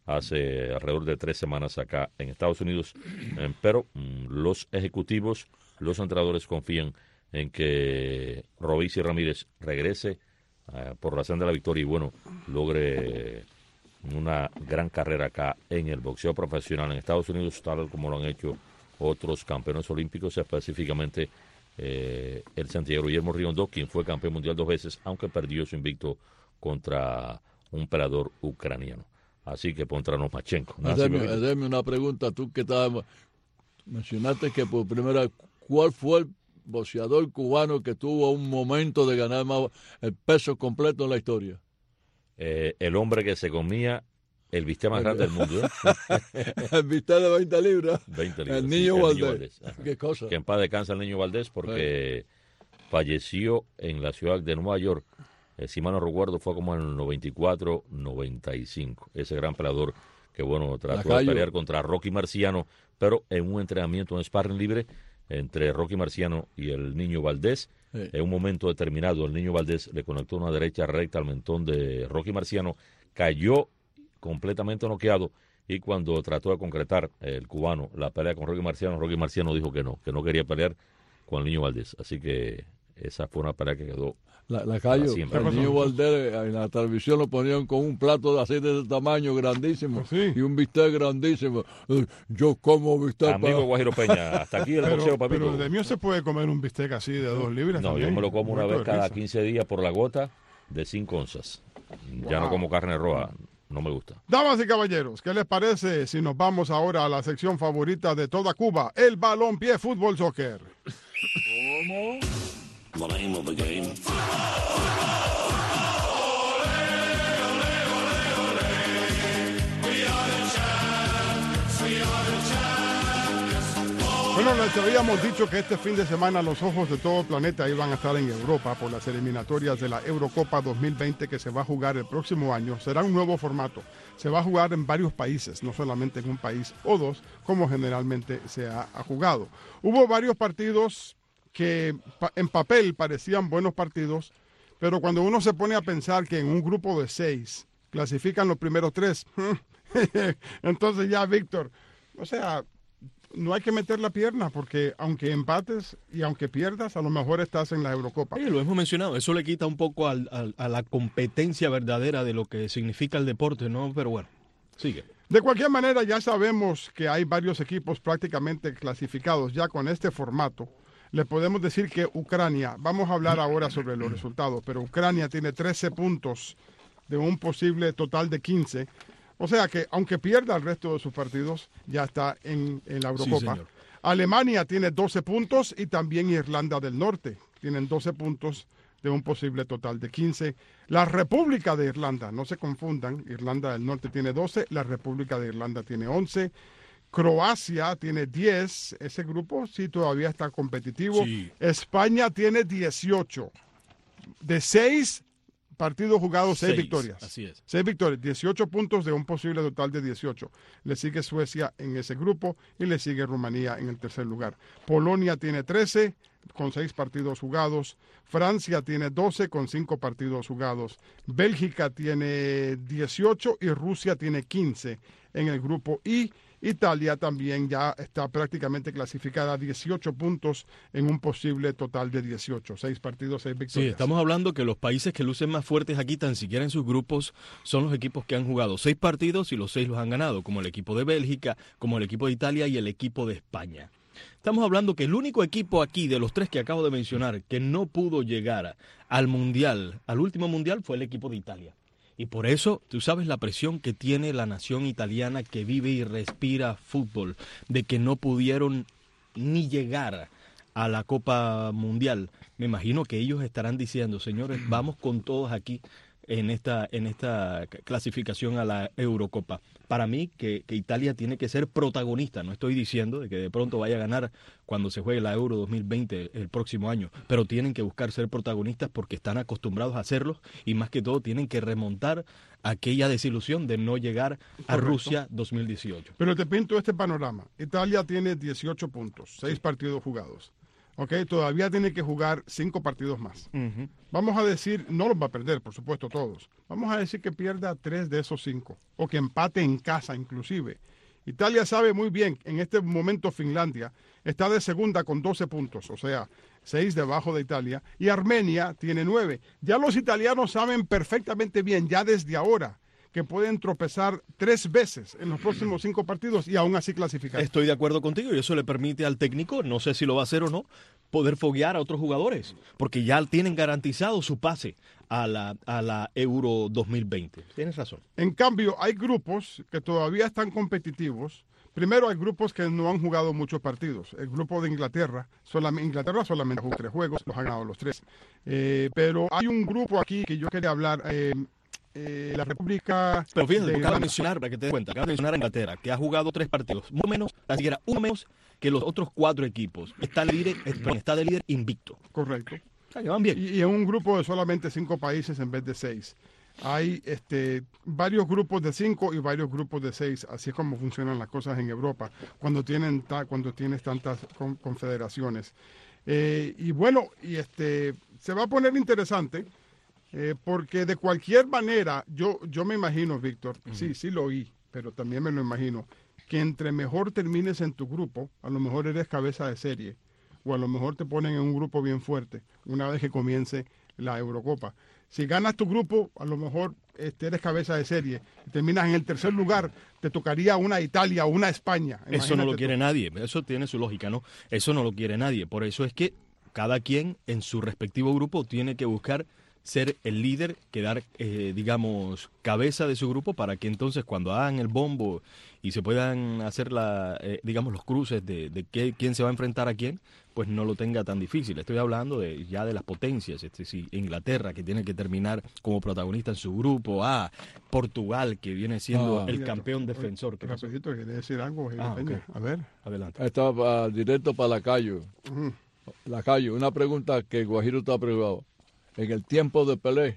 hace alrededor de 3 semanas acá en Estados Unidos, pero los ejecutivos, los entrenadores confían en que Royce Ramírez regrese por la senda de la victoria y bueno, logre una gran carrera acá en el boxeo profesional en Estados Unidos, tal como lo han hecho otros campeones olímpicos, específicamente el santiaguero Guillermo Riondo, quien fue campeón mundial 2 veces, aunque perdió su invicto contra un peleador ucraniano. Así que contra Lomachenko. Déjame una pregunta, tú que mencionaste que por primera, ¿cuál fue el boxeador cubano que tuvo un momento de ganar más el peso completo en la historia? El hombre que se comía el bistec más grande del mundo. El bistec de 20 libras. 20 libras. El niño Valdés. ¿Qué cosa? Que en paz descansa el niño Valdés porque falleció en la ciudad de Nueva York. Si mal no recuerdo, fue como en el 94, 95. Ese gran peleador que, bueno, trató de pelear contra Rocky Marciano, pero en un entrenamiento en sparring libre entre Rocky Marciano y el niño Valdés. En un momento determinado, el niño Valdés le conectó una derecha recta al mentón de Rocky Marciano, cayó completamente noqueado y cuando trató de concretar el cubano la pelea con Rocky Marciano dijo que no quería pelear con el niño Valdés. Así que esa fue una pelea que quedó la Cayo, el niño Valdés en la televisión lo ponían con un plato de aceite de tamaño grandísimo y un bistec grandísimo. Yo como bistec. Amigo Guajiro Peña, hasta aquí el boxeo, papito. Pero de mí se puede comer un bistec así de 2 libras. No, también. yo me lo como una vez cada 15 días por la gota de 5 onzas. Ya no como carne roja, no me gusta. Damas y caballeros, ¿qué les parece si nos vamos ahora a la sección favorita de toda Cuba, el balompié fútbol soccer? ¿Cómo? The name of the game. Bueno, les habíamos dicho que este fin de semana los ojos de todo el planeta iban a estar en Europa por las eliminatorias de la Eurocopa 2020 que se va a jugar el próximo año. Será un nuevo formato. Se va a jugar en varios países, no solamente en un país o dos, como generalmente se ha jugado. Hubo varios partidos que en papel parecían buenos partidos, pero cuando uno se pone a pensar que en un grupo de 6 clasifican los primeros 3, entonces ya, Víctor, o sea, no hay que meter la pierna, porque aunque empates y aunque pierdas, a lo mejor estás en la Eurocopa. Sí, lo hemos mencionado, eso le quita un poco a la competencia verdadera de lo que significa el deporte, ¿no? Pero bueno, sigue. De cualquier manera, ya sabemos que hay varios equipos prácticamente clasificados ya con este formato. Le podemos decir que Ucrania, vamos a hablar ahora sobre los resultados, pero Ucrania tiene 13 puntos de un posible total de 15. O sea que aunque pierda el resto de sus partidos, ya está en la Eurocopa. Sí, Alemania tiene 12 puntos y también Irlanda del Norte tienen 12 puntos de un posible total de 15. La República de Irlanda, no se confundan, Irlanda del Norte tiene 12, la República de Irlanda tiene 11. Croacia tiene 10, ese grupo sí todavía está competitivo. Sí. España tiene 18. De 6 partidos jugados, 6 victorias. Así es. 6 victorias, 18 puntos de un posible total de 18. Le sigue Suecia en ese grupo y le sigue Rumanía en el tercer lugar. Polonia tiene 13 con 6 partidos jugados. Francia tiene 12 con 5 partidos jugados. Bélgica tiene 18 y Rusia tiene 15 en el grupo I. Italia también ya está prácticamente clasificada a 18 puntos en un posible total de 18. 6 partidos, 6 victorias. Sí, estamos hablando que los países que lucen más fuertes aquí, tan siquiera en sus grupos, son los equipos que han jugado 6 partidos y los 6 los han ganado, como el equipo de Bélgica, como el equipo de Italia y el equipo de España. Estamos hablando que el único equipo aquí, de los 3 que acabo de mencionar, que no pudo llegar al Mundial, al último Mundial, fue el equipo de Italia. Y por eso, tú sabes la presión que tiene la nación italiana que vive y respira fútbol, de que no pudieron ni llegar a la Copa Mundial. Me imagino que ellos estarán diciendo, señores, vamos con todos aquí en esta clasificación a la Eurocopa. Para mí, que Italia tiene que ser protagonista. No estoy diciendo de que de pronto vaya a ganar cuando se juegue la Euro 2020 el próximo año, pero tienen que buscar ser protagonistas porque están acostumbrados a hacerlo y más que todo tienen que remontar aquella desilusión de no llegar a Rusia 2018. Pero te pinto este panorama. Italia tiene 18 puntos, 6 partidos jugados. ¿ok? Todavía tiene que jugar 5 partidos más. Vamos a decir, no los va a perder, por supuesto, todos. Vamos a decir que pierda 3 de esos 5, o que empate en casa inclusive. Italia sabe muy bien, en este momento Finlandia está de segunda con 12 puntos, o sea, 6 debajo de Italia, y Armenia tiene 9. Ya los italianos saben perfectamente bien, ya desde ahora, que pueden tropezar 3 veces en los próximos 5 partidos y aún así clasificar. Estoy de acuerdo contigo y eso le permite al técnico, no sé si lo va a hacer o no, poder foguear a otros jugadores, porque ya tienen garantizado su pase a la Euro 2020. Tienes razón. En cambio, hay grupos que todavía están competitivos. Primero, hay grupos que no han jugado muchos partidos. El grupo de Inglaterra solamente jugó 3 juegos, los ha ganado los 3. Pero hay un grupo aquí que yo quería hablar, la República... Pero fíjate, acabo de mencionar, para que te des cuenta, acabo de mencionar a Inglaterra, que ha jugado 3 partidos, uno menos, ni siquiera uno menos que los otros 4 equipos. Está de líder invicto. Correcto. O sea, que van bien. Y en un grupo de solamente 5 países en vez de 6. Hay varios grupos de 5 y varios grupos de 6. Así es como funcionan las cosas en Europa cuando tienes tantas confederaciones. Y bueno, se va a poner interesante porque de cualquier manera, yo me imagino, Víctor, sí lo oí, pero también me lo imagino, que entre mejor termines en tu grupo, a lo mejor eres cabeza de serie, o a lo mejor te ponen en un grupo bien fuerte una vez que comience la Eurocopa. Si ganas tu grupo, a lo mejor eres cabeza de serie, terminas en el tercer lugar, te tocaría una Italia o una España. Eso no lo quiere nadie, eso tiene su lógica, ¿no? Eso no lo quiere nadie, por eso es que cada quien en su respectivo grupo tiene que buscar ser el líder, quedar, digamos, cabeza de su grupo para que entonces cuando hagan el bombo y se puedan hacer, digamos, los cruces de quién se va a enfrentar a quién, pues no lo tenga tan difícil. Estoy hablando de las potencias, sí, Inglaterra, que tiene que terminar como protagonista en su grupo, Portugal, que viene siendo el campeón defensor. Rapidito, quería decir algo. Okay. A ver. Adelante. Está directo para Lacayo. Lacayo, una pregunta que Guajiro está preocupado. En el tiempo de Pelé,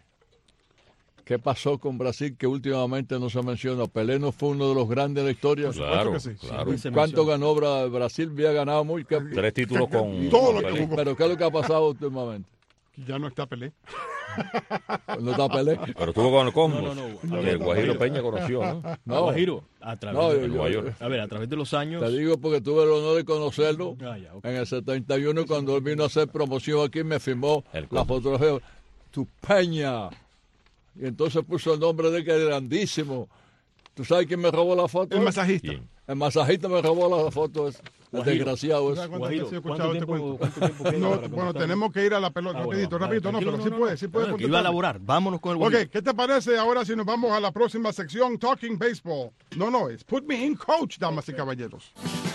¿qué pasó con Brasil que últimamente no se menciona? Pelé no fue uno de los grandes de la historia. Claro, que sí. Claro. ¿Cuánto ganó Brasil? Había ganado muy. 3 títulos con todo lo Pelé. que jugó. Pero ¿qué es lo que ha pasado últimamente? Ya no está Pelé. No está Pelé. Pero estuvo con el Cosmos, No, que Guajiro Peña conoció, ¿no? No. Guajiro, a través de los años. Te digo porque tuve el honor de conocerlo Okay. en el 71 cuando él vino a hacer promoción aquí, me firmó la fotografía. Tu Peña. Y entonces puso el nombre de que era grandísimo. ¿Tú sabes quién me robó la foto? El masajista. ¿Quién? El masajista me robó la foto. El desgraciado ese. Guajiro, ¿cuánto tiempo No, bueno, tenemos que ir a la pelota. Rapidito, no, pero sí puede. Que iba a elaborar. Vámonos con el Guajiro. Ok, ¿qué te parece ahora si nos vamos a la próxima sección, Talking Baseball? No, es Put Me in Coach, damas y caballeros.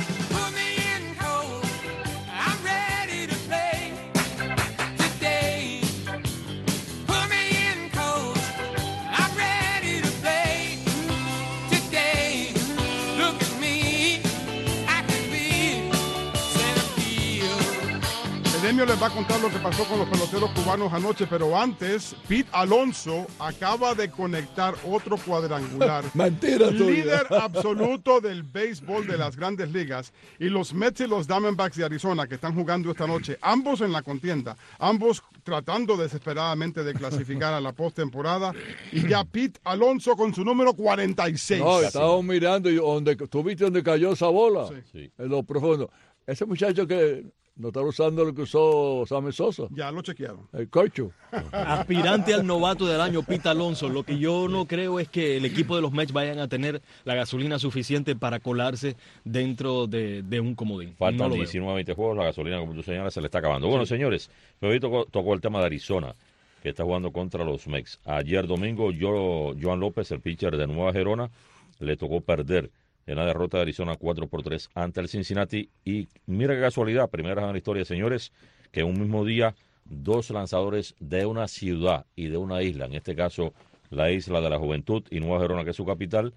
Demio les va a contar lo que pasó con los peloteros cubanos anoche, pero antes, Pete Alonso acaba de conectar otro cuadrangular. Mentira tuya. Líder absoluto del béisbol de las Grandes Ligas. Y los Mets y los Diamondbacks de Arizona, que están jugando esta noche, ambos en la contienda, ambos tratando desesperadamente de clasificar a la postemporada. Y ya Pete Alonso con su número 46. No, estábamos mirando y ¿tú viste dónde cayó esa bola? Sí. En lo profundo. Ese muchacho que no está usando lo que usó Sammy Sosa. Ya lo chequearon. El cocho. Aspirante al novato del año, Pete Alonso. Lo que yo no creo es que el equipo de los Mets vayan a tener la gasolina suficiente para colarse dentro de un comodín. Faltan No lo 19 a 20 juegos, la gasolina, como tú señalas, se le está acabando. Bueno, señores, me tocó el tema de Arizona, que está jugando contra los Mets. Ayer domingo, Joan López, el pitcher de Nueva Gerona, le tocó perder en la derrota de Arizona 4-3 ante el Cincinnati. Y mira qué casualidad, primera vez en la historia, señores, que en un mismo día 2 lanzadores de una ciudad y de una isla, en este caso la Isla de la Juventud y Nueva Gerona, que es su capital,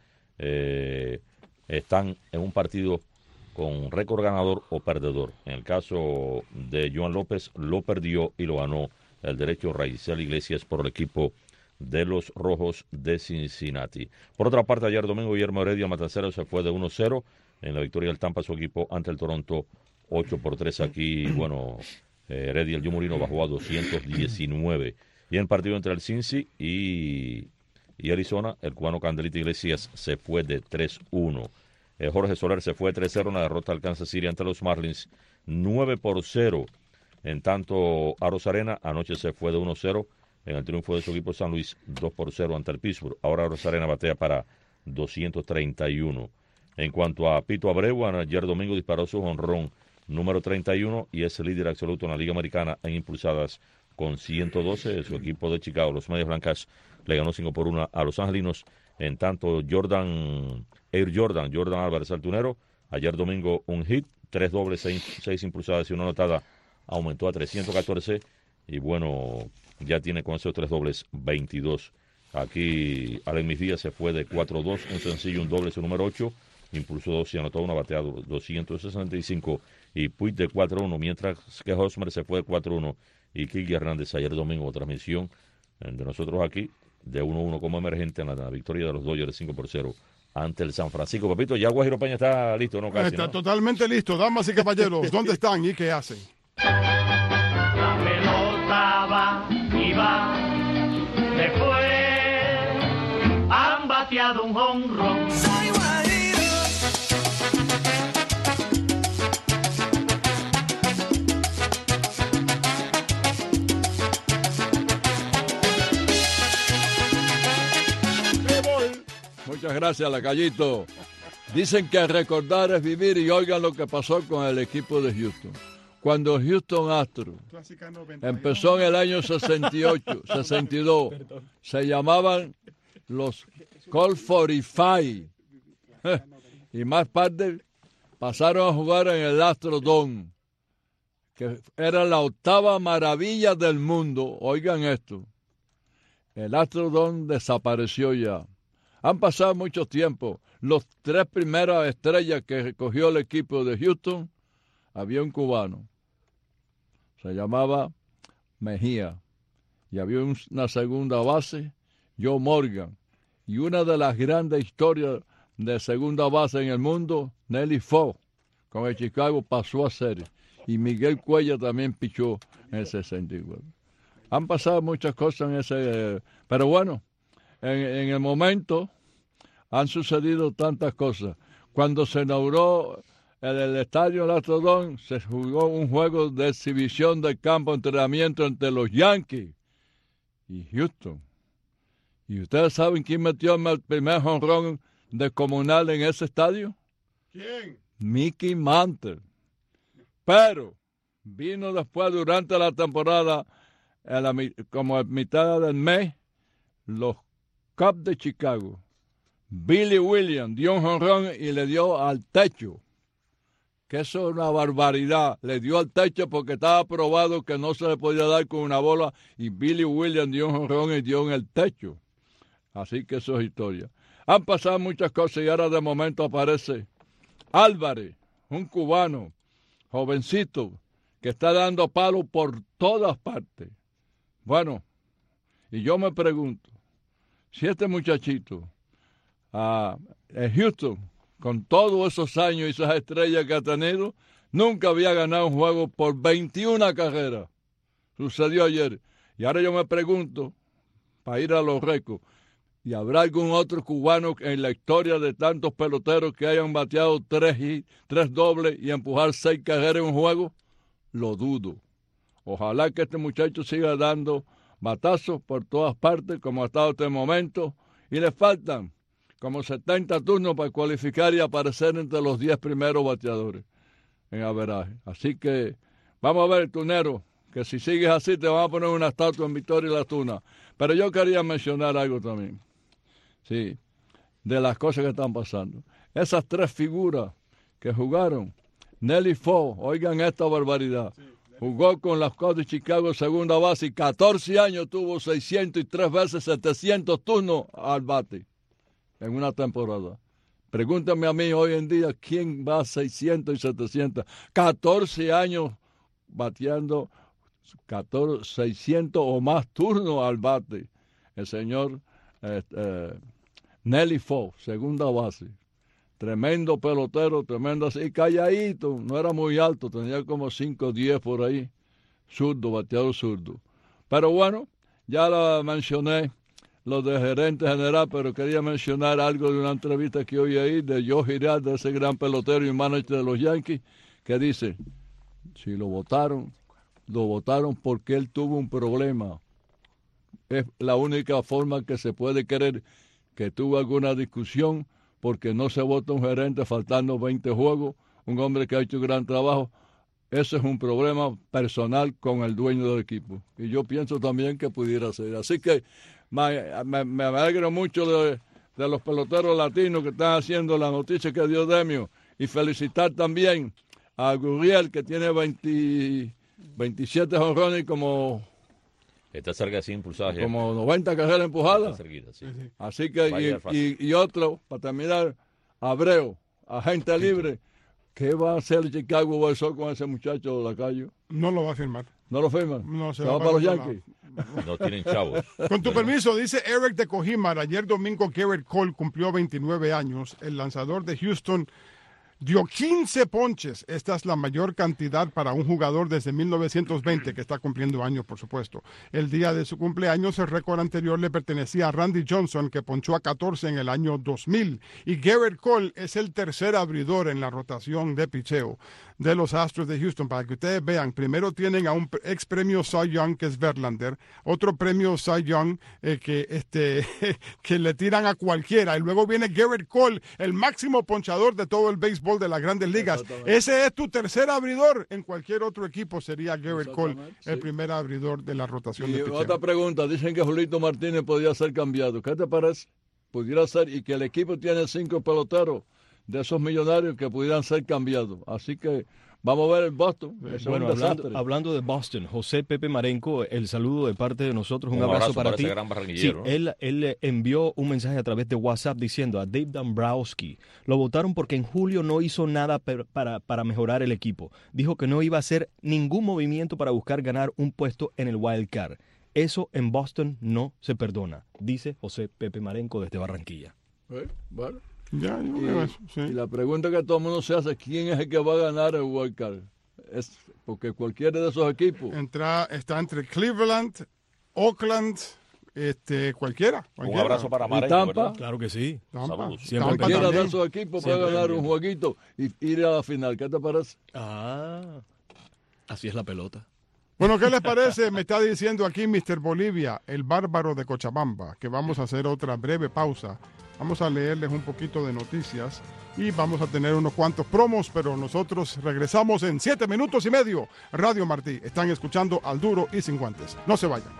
están en un partido con récord ganador o perdedor. En el caso de Joan López, lo perdió y lo ganó el derecho Raisel Iglesias por el equipo de los Rojos de Cincinnati. Por otra parte, ayer domingo, Guillermo Heredia Matancero se fue de 1-0 en la victoria del Tampa, su equipo, ante el Toronto 8-3 aquí. Bueno, Heredia, el Yumurino bajó a 219. Y en el partido entre el Cincy y Arizona, el cubano Candelita Iglesias se fue de 3-1. Jorge Soler se fue de 3-0 en la derrota al Kansas City ante los Marlins, 9-0. En tanto, a Rosarena anoche se fue de 1-0 en el triunfo de su equipo San Luis, 2-0 ante el Pittsburgh. Ahora Rosarena batea para 231. En cuanto a Pito Abreu, ayer domingo disparó su jonrón número 31 y es el líder absoluto en la Liga Americana en impulsadas con 112. Su equipo de Chicago, los Medias Blancas, le ganó 5-1 a los Angelinos. En tanto, Jordan Álvarez Altunero, ayer domingo un hit, 3 dobles, 6 impulsadas y una anotada, aumentó a 314 y bueno, ya tiene con esos 3 dobles 22. Aquí Alex Díaz se fue de 4-2, un sencillo, un doble, su número 8, impulsó 2 y anotó una bateada 265 y Puig de 4-1, mientras que Hosmer se fue de 4-1 y Kiki Hernández ayer domingo, transmisión de nosotros aquí, de 1-1 como emergente en la victoria de los Dodgers 5-0 ante el San Francisco. Papito, ya Guajiro Peña está listo, ¿no? Casi, está ¿no? totalmente listo. Damas y caballeros, ¿dónde están y qué hacen? La pelota va y va, se fue, han bateado un jonrón. Soy Muchas gracias, Lacayito. Dicen que recordar es vivir y oigan lo que pasó con el equipo de Houston. Cuando Houston Astros empezó en el año 68, 62, se llamaban los Colt 45. Y más tarde pasaron a jugar en el Astrodome, que era la 8ª maravilla del mundo. Oigan esto, el Astrodome desapareció ya. Han pasado mucho tiempo. Los 3 primeras estrellas que recogió el equipo de Houston, había un cubano. Se llamaba Mejía. Y había una segunda base, Joe Morgan. Y una de las grandes historias de segunda base en el mundo, Nelly Fogg, con el Chicago pasó a ser. Y Miguel Cuellar también pichó en el 64. Han pasado muchas cosas en ese... Pero bueno, en el momento han sucedido tantas cosas. Cuando se inauguró el estadio Astrodome, se jugó un juego de exhibición del campo de entrenamiento entre los Yankees y Houston. ¿Y ustedes saben quién metió el primer jonrón descomunal en ese estadio? ¿Quién? Mickey Mantle. Pero vino después, durante la temporada, como a mitad del mes, los Cubs de Chicago. Billy Williams dio un jonrón y le dio al techo. Que eso es una barbaridad. Le dio al techo porque estaba probado que no se le podía dar con una bola y Billy Williams dio un jonrón y dio en el techo. Así que eso es historia. Han pasado muchas cosas y ahora de momento aparece Álvarez, un cubano, jovencito, que está dando palo por todas partes. Bueno, y yo me pregunto, si este muchachito en Houston, con todos esos años y esas estrellas que ha tenido, nunca había ganado un juego por 21 carreras. Sucedió ayer. Y ahora yo me pregunto, para ir a los récords, ¿y habrá algún otro cubano en la historia de tantos peloteros que hayan bateado 3 dobles y empujar 6 carreras en un juego? Lo dudo. Ojalá que este muchacho siga dando batazos por todas partes, como ha estado hasta el momento, y le faltan como 70 turnos para cualificar y aparecer entre los 10 primeros bateadores en averaje. Así que vamos a ver, Tunero, que si sigues así te van a poner una estatua en Victoria y La Tuna. Pero yo quería mencionar algo también, sí, de las cosas que están pasando. Esas 3 figuras que jugaron, Nelly Fogg, oigan esta barbaridad, jugó con las Cubs de Chicago segunda base y 14 años tuvo 600 y 3 veces 700 turnos al bate en una temporada. Pregúntame a mí hoy en día quién va a 600 y 700. 14 años bateando 600 o más turnos al bate. El señor Nelly Fogg, segunda base. tremendo pelotero, tremendo así, calladito, no era muy alto, tenía como 5'10" por ahí, zurdo, bateador zurdo. Pero bueno, ya lo mencioné, lo de gerente general, pero quería mencionar algo de una entrevista que oí ahí de Joe Girardi, de ese gran pelotero y manager de los Yankees, que dice, si lo votaron porque él tuvo un problema. Es la única forma que se puede creer que tuvo alguna discusión, porque no se vota un gerente faltando 20 juegos, un hombre que ha hecho un gran trabajo. Ese es un problema personal con el dueño del equipo. Y yo pienso también que pudiera ser. Así que me alegro mucho de los peloteros latinos que están haciendo la noticia que dio Demio. Y felicitar también a Gurriel, que tiene 27 jonrones y como... Está cerca de 100 impulsadas. Como 90 carreras empujadas. Está cerquita, sí. Así que, y otro, para terminar, Abreu, agente libre. ¿Qué va a hacer Chicago White Sox con ese muchacho de la calle? No lo va a firmar. ¿No lo firman? No, se va para los Yankees. No tienen chavos. Con tu permiso, dice Eric de Cojimar, ayer domingo Garrett Cole cumplió 29 años. El lanzador de Houston dio 15 ponches. Esta es la mayor cantidad para un jugador desde 1920, que está cumpliendo años, por supuesto. El día de su cumpleaños, el récord anterior le pertenecía a Randy Johnson, que ponchó a 14 en el año 2000. Y Garrett Cole es el tercer abridor en la rotación de picheo de los Astros de Houston. Para que ustedes vean, primero tienen a un ex premio Cy Young, que es Verlander, otro premio Cy Young que le tiran a cualquiera, y luego viene Garrett Cole, el máximo ponchador de todo el béisbol de las Grandes Ligas. Ese es tu tercer abridor. En cualquier otro equipo sería Garrett Cole el primer abridor de la rotación de picheo. Otra pregunta, dicen que Julito Martínez podía ser cambiado. ¿Qué te parece? Pudiera ser, y que el equipo tiene 5 peloteros de esos millonarios que pudieran ser cambiados. Así que vamos a ver el Boston. Bueno, hablando de Boston, José Pepe Marenco, el saludo de parte de nosotros, un abrazo para ti. Ese gran sí, él envió un mensaje a través de WhatsApp diciendo a Dave Dombrowski, lo votaron porque en julio no hizo nada para mejorar el equipo. Dijo que no iba a hacer ningún movimiento para buscar ganar un puesto en el Wild Card. Eso en Boston no se perdona, dice José Pepe Marenco desde Barranquilla. Bueno. Ya, y la pregunta que todo el mundo se hace, ¿quién es el que va a ganar el Wild Card? Es porque cualquiera de esos equipos. Está entre Cleveland, Oakland, cualquiera. Un abrazo para Marenco, Tampa. ¿verdad? Claro que sí. Saludos. Cualquiera de esos equipos puede ganar un jueguito y ir a la final. ¿Qué te parece? Así es la pelota. Bueno, ¿qué les parece? Me está diciendo aquí Mr. Bolivia, el bárbaro de Cochabamba, que vamos a hacer otra breve pausa. Vamos a leerles un poquito de noticias y vamos a tener unos cuantos promos, pero nosotros regresamos en 7 minutos y medio. Radio Martí, están escuchando Al Duro y Sin Guantes. No se vayan.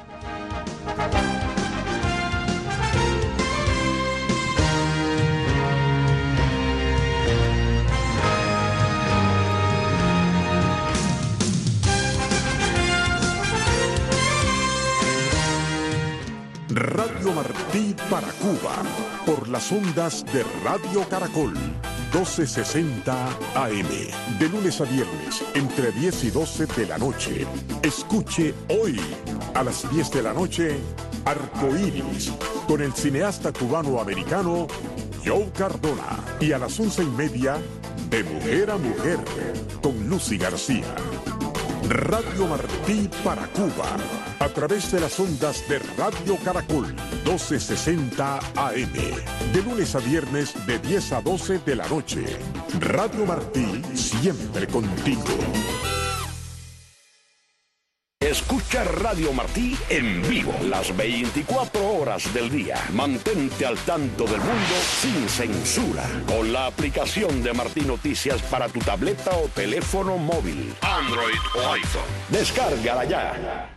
Radio Martí para Cuba, por las ondas de Radio Caracol, 1260 AM, de lunes a viernes, entre 10 y 12 de la noche. Escuche hoy, a las 10 de la noche, Arcoíris, con el cineasta cubano-americano Joe Cardona, y a las 11:30, De Mujer a Mujer, con Lucy García. Radio Martí para Cuba, a través de las ondas de Radio Caracol, 1260 AM, de lunes a viernes de 10 a 12 de la noche. Radio Martí, siempre contigo. Escucha Radio Martí en vivo las 24 horas del día. Mantente al tanto del mundo sin censura con la aplicación de Martí Noticias para tu tableta o teléfono móvil, Android o iPhone. Descárgala ya.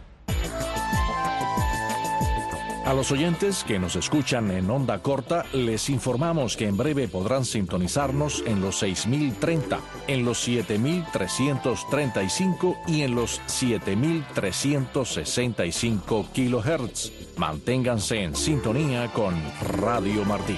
A los oyentes que nos escuchan en onda corta, les informamos que en breve podrán sintonizarnos en los 6030, en los 7335 y en los 7365 kilohertz. Manténganse en sintonía con Radio Martí.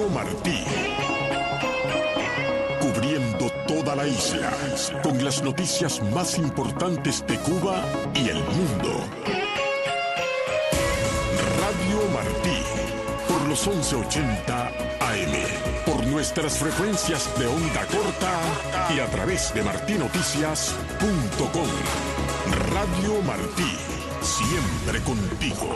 Radio Martí. Cubriendo toda la isla con las noticias más importantes de Cuba y el mundo. Radio Martí, por los 1180 AM, por nuestras frecuencias de onda corta y a través de martinoticias.com. Radio Martí, siempre contigo.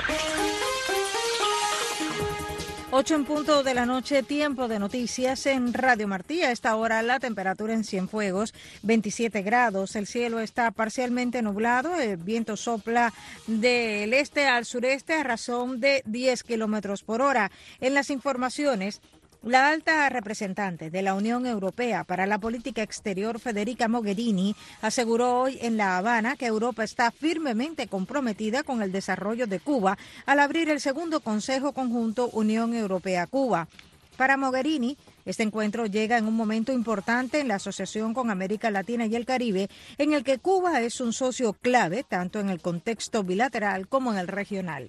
8 en punto de la noche, tiempo de noticias en Radio Martí. A esta hora la temperatura en Cienfuegos, 27 grados. El cielo está parcialmente nublado. El viento sopla del este al sureste a razón de 10 kilómetros por hora. En las informaciones, la alta representante de la Unión Europea para la Política Exterior, Federica Mogherini, aseguró hoy en La Habana que Europa está firmemente comprometida con el desarrollo de Cuba al abrir el segundo Consejo Conjunto Unión Europea-Cuba. Para Mogherini, este encuentro llega en un momento importante en la asociación con América Latina y el Caribe, en el que Cuba es un socio clave tanto en el contexto bilateral como en el regional.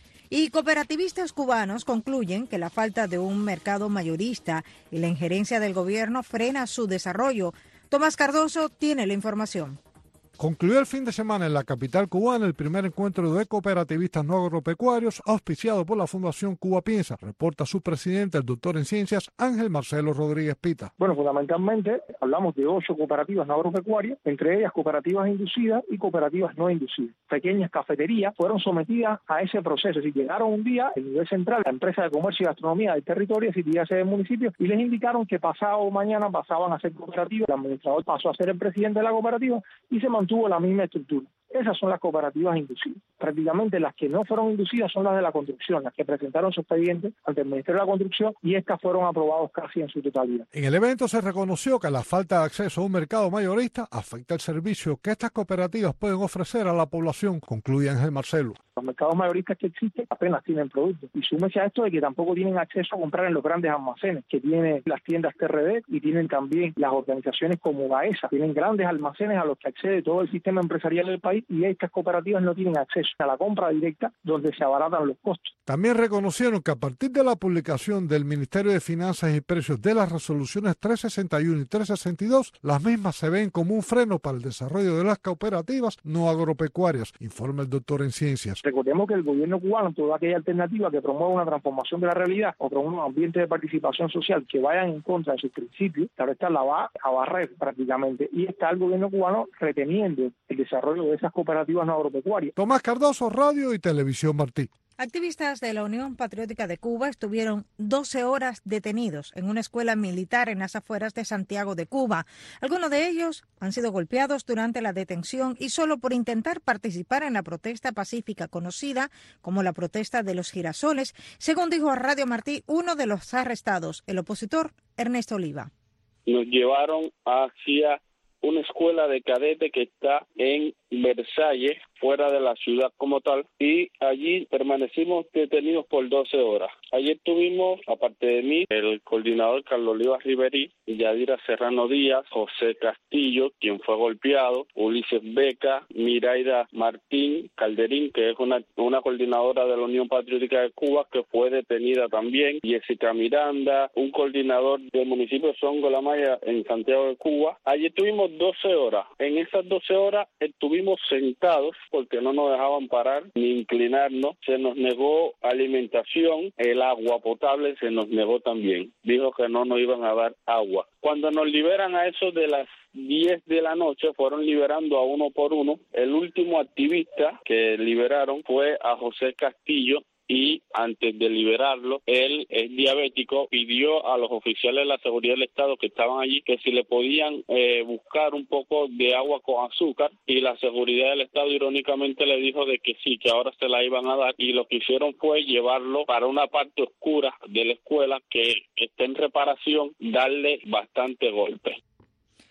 Y cooperativistas cubanos concluyen que la falta de un mercado mayorista y la injerencia del gobierno frena su desarrollo. Tomás Cardoso tiene la información. Concluyó el fin de semana en la capital cubana el primer encuentro de cooperativistas no agropecuarios auspiciado por la Fundación Cuba Piensa, reporta su presidente, el doctor en ciencias Ángel Marcelo Rodríguez Pita. Bueno, fundamentalmente hablamos de 8 cooperativas no agropecuarias, entre ellas cooperativas inducidas y cooperativas no inducidas. Pequeñas cafeterías fueron sometidas a ese proceso. Si llegaron un día, el nivel central, la empresa de comercio y gastronomía del territorio, situarse del municipio, y les indicaron que pasado mañana pasaban a ser cooperativas. El administrador pasó a ser el presidente de la cooperativa y se mantuvo la misma estructura. Esas son las cooperativas inducidas. Prácticamente las que no fueron inducidas son las de la construcción, las que presentaron su expediente ante el Ministerio de la Construcción, y estas fueron aprobadas casi en su totalidad. En el evento se reconoció que la falta de acceso a un mercado mayorista afecta el servicio que estas cooperativas pueden ofrecer a la población, concluye Ángel Marcelo. Los mercados mayoristas que existen apenas tienen productos. Y súmese a esto de que tampoco tienen acceso a comprar en los grandes almacenes que tienen las tiendas TRD y tienen también las organizaciones como GAESA. Tienen grandes almacenes a los que accede todo el sistema empresarial del país, y estas cooperativas no tienen acceso a la compra directa donde se abaratan los costos. También reconocieron que a partir de la publicación del Ministerio de Finanzas y Precios de las resoluciones 361 y 362, las mismas se ven como un freno para el desarrollo de las cooperativas no agropecuarias, informa el doctor en ciencias. Recordemos que el gobierno cubano, toda aquella alternativa que promueva una transformación de la realidad o promueva un ambiente de participación social que vayan en contra de sus principios, claro está, la va a barrer prácticamente, y está el gobierno cubano reteniendo el desarrollo de esas cooperativas no agropecuarias. Tomás Cardoso, Radio y Televisión Martí. Activistas de la Unión Patriótica de Cuba estuvieron 12 horas detenidos en una escuela militar en las afueras de Santiago de Cuba. Algunos de ellos han sido golpeados durante la detención y solo por intentar participar en la protesta pacífica conocida como la protesta de los girasoles, según dijo a Radio Martí uno de los arrestados, el opositor Ernesto Oliva. Nos llevaron hacia una escuela de cadete que está en Versalles, fuera de la ciudad como tal, y allí permanecimos detenidos por 12 horas. Ayer tuvimos, aparte de mí, el coordinador Carlos Oliva Riverí, Yadira Serrano Díaz, José Castillo, quien fue golpeado, Ulises Beca, Miraida Martín Calderín, que es una coordinadora de la Unión Patriótica de Cuba, que fue detenida también, Jessica Miranda, un coordinador del municipio de Songo La Maya en Santiago de Cuba. Ayer tuvimos 12 horas. En esas 12 horas estuvimos sentados porque no nos dejaban parar ni inclinarnos. Se nos negó alimentación, el agua potable se nos negó también. Dijo que no nos iban a dar agua. Cuando nos liberan a eso de las 10 de la noche, fueron liberando a uno por uno. El último activista que liberaron fue a José Castillo, y antes de liberarlo, él es diabético, pidió a los oficiales de la seguridad del Estado que estaban allí que si le podían buscar un poco de agua con azúcar, y la seguridad del Estado irónicamente le dijo de que sí, que ahora se la iban a dar, y lo que hicieron fue llevarlo para una parte oscura de la escuela que está en reparación, darle bastante golpe.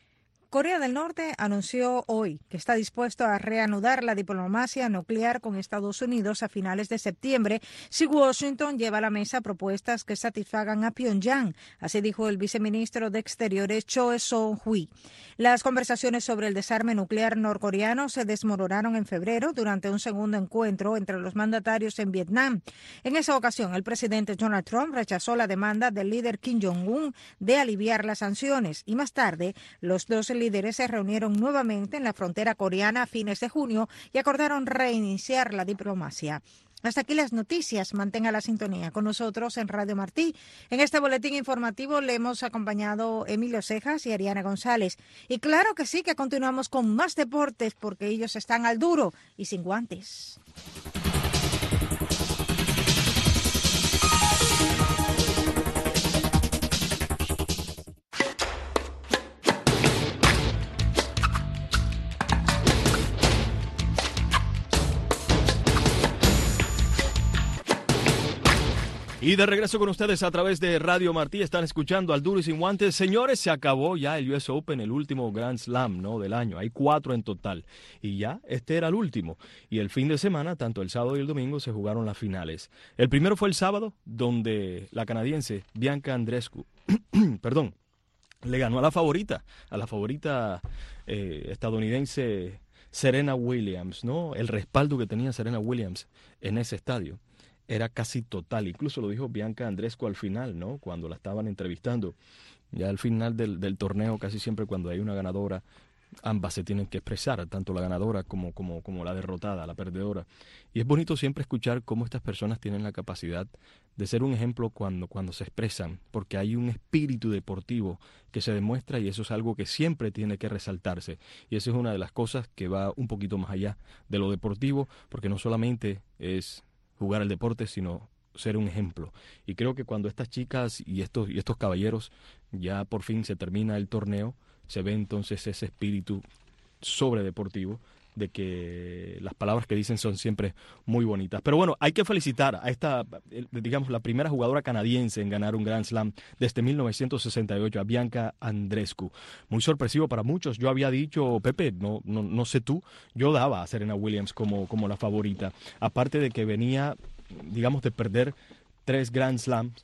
Corea del Norte anunció hoy que está dispuesto a reanudar la diplomacia nuclear con Estados Unidos a finales de septiembre si Washington lleva a la mesa propuestas que satisfagan a Pyongyang, así dijo el viceministro de Exteriores Choe Son-hui. Las conversaciones sobre el desarme nuclear norcoreano se desmoronaron en febrero durante un segundo encuentro entre los mandatarios en Vietnam. En esa ocasión, el presidente Donald Trump rechazó la demanda del líder Kim Jong-un de aliviar las sanciones y más tarde los dos líderes se reunieron nuevamente en la frontera coreana a fines de junio y acordaron reiniciar la diplomacia. Hasta aquí las noticias. Mantenga la sintonía con nosotros en Radio Martí. En este boletín informativo le hemos acompañado Emilio Cejas y Ariana González. Y claro que sí, que continuamos con más deportes porque ellos están al duro y sin guantes. Y de regreso con ustedes a través de Radio Martí, están escuchando Al Duro y Sin Guantes. Señores, se acabó ya el US Open, el último Grand Slam, ¿no?, del año. Hay 4 en total. Y ya este era el último. Y el fin de semana, tanto el sábado y el domingo, se jugaron las finales. El primero fue el sábado, donde la canadiense Bianca Andreescu, le ganó a la favorita estadounidense Serena Williams, ¿no? El respaldo que tenía Serena Williams en ese estadio era casi total. Incluso lo dijo Bianca Andreescu al final, ¿no?, cuando la estaban entrevistando. Ya al final del torneo, casi siempre cuando hay una ganadora, ambas se tienen que expresar, tanto la ganadora como la derrotada, la perdedora. Y es bonito siempre escuchar cómo estas personas tienen la capacidad de ser un ejemplo cuando se expresan, porque hay un espíritu deportivo que se demuestra y eso es algo que siempre tiene que resaltarse. Y esa es una de las cosas que va un poquito más allá de lo deportivo, porque no solamente es jugar al deporte, sino ser un ejemplo. Y creo que cuando estas chicas y estos caballeros ya por fin se termina el torneo, se ve entonces ese espíritu sobredeportivo de que las palabras que dicen son siempre muy bonitas. Pero bueno, hay que felicitar a esta, digamos, la primera jugadora canadiense en ganar un Grand Slam desde 1968, a Bianca Andreescu. Muy sorpresivo para muchos. Yo había dicho, Pepe, no sé tú, yo daba a Serena Williams como la favorita. Aparte de que venía, digamos, de perder 3 Grand Slams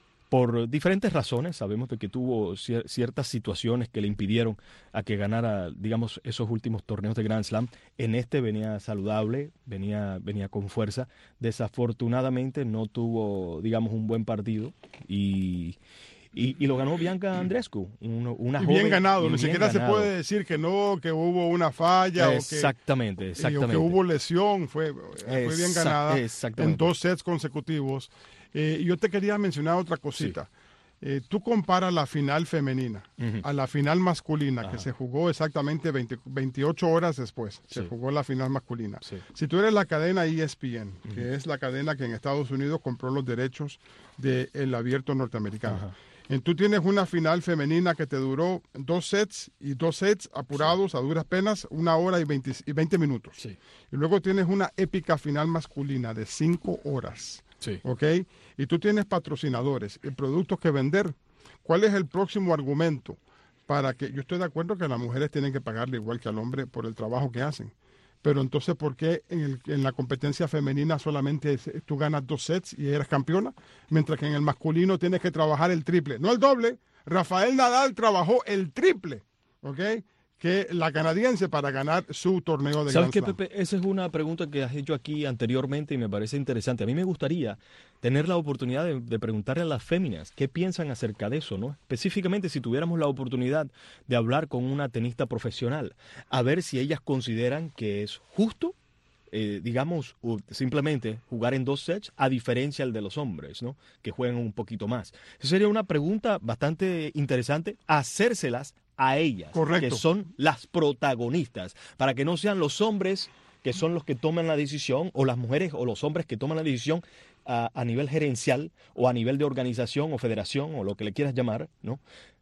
por diferentes razones. Sabemos de que tuvo ciertas situaciones que le impidieron a que ganara, digamos, esos últimos torneos de Grand Slam. En este venía saludable, venía con fuerza. Desafortunadamente no tuvo, digamos, un buen partido y lo ganó Bianca Andreescu, una joven. Bien ganado, ni bien siquiera ganado. se puede decir que hubo una falla Exactamente. o que hubo lesión, fue bien ganada en 2 sets consecutivos. Yo te quería mencionar otra cosita. Sí. Tú comparas la final femenina a la final masculina, que se jugó exactamente 28 horas después. Se jugó la final masculina. Sí. Si tú eres la cadena ESPN, que es la cadena que en Estados Unidos compró los derechos del abierto norteamericano, tú tienes una final femenina que te duró 2 sets y 2 sets apurados a duras penas, 1 hora y 20 minutos. Sí. Y luego tienes una épica final masculina de 5 horas. Sí. ¿Ok? Y tú tienes patrocinadores y productos que vender. ¿Cuál es el próximo argumento para que... Yo estoy de acuerdo que las mujeres tienen que pagarle igual que al hombre por el trabajo que hacen. Pero entonces, ¿por qué en la competencia femenina solamente tú ganas 2 sets y eres campeona? Mientras que en el masculino tienes que trabajar el triple. No el doble. Rafael Nadal trabajó el triple. ¿Ok? Que la canadiense para ganar su torneo de Grand Slam. ¿Sabes qué, Pepe? Esa es una pregunta que has hecho aquí anteriormente y me parece interesante. A mí me gustaría tener la oportunidad de preguntarle a las féminas qué piensan acerca de eso, ¿no? Específicamente si tuviéramos la oportunidad de hablar con una tenista profesional, a ver si ellas consideran que es justo, digamos, simplemente jugar en 2 sets, a diferencia del de los hombres, ¿no?, que juegan un poquito más. Esa sería una pregunta bastante interesante, hacérselas a ellas, correcto, que son las protagonistas, para que no sean los hombres que son los que toman la decisión, o las mujeres o los hombres que toman la decisión a nivel gerencial o a nivel de organización o federación o lo que le quieras llamar, ¿no?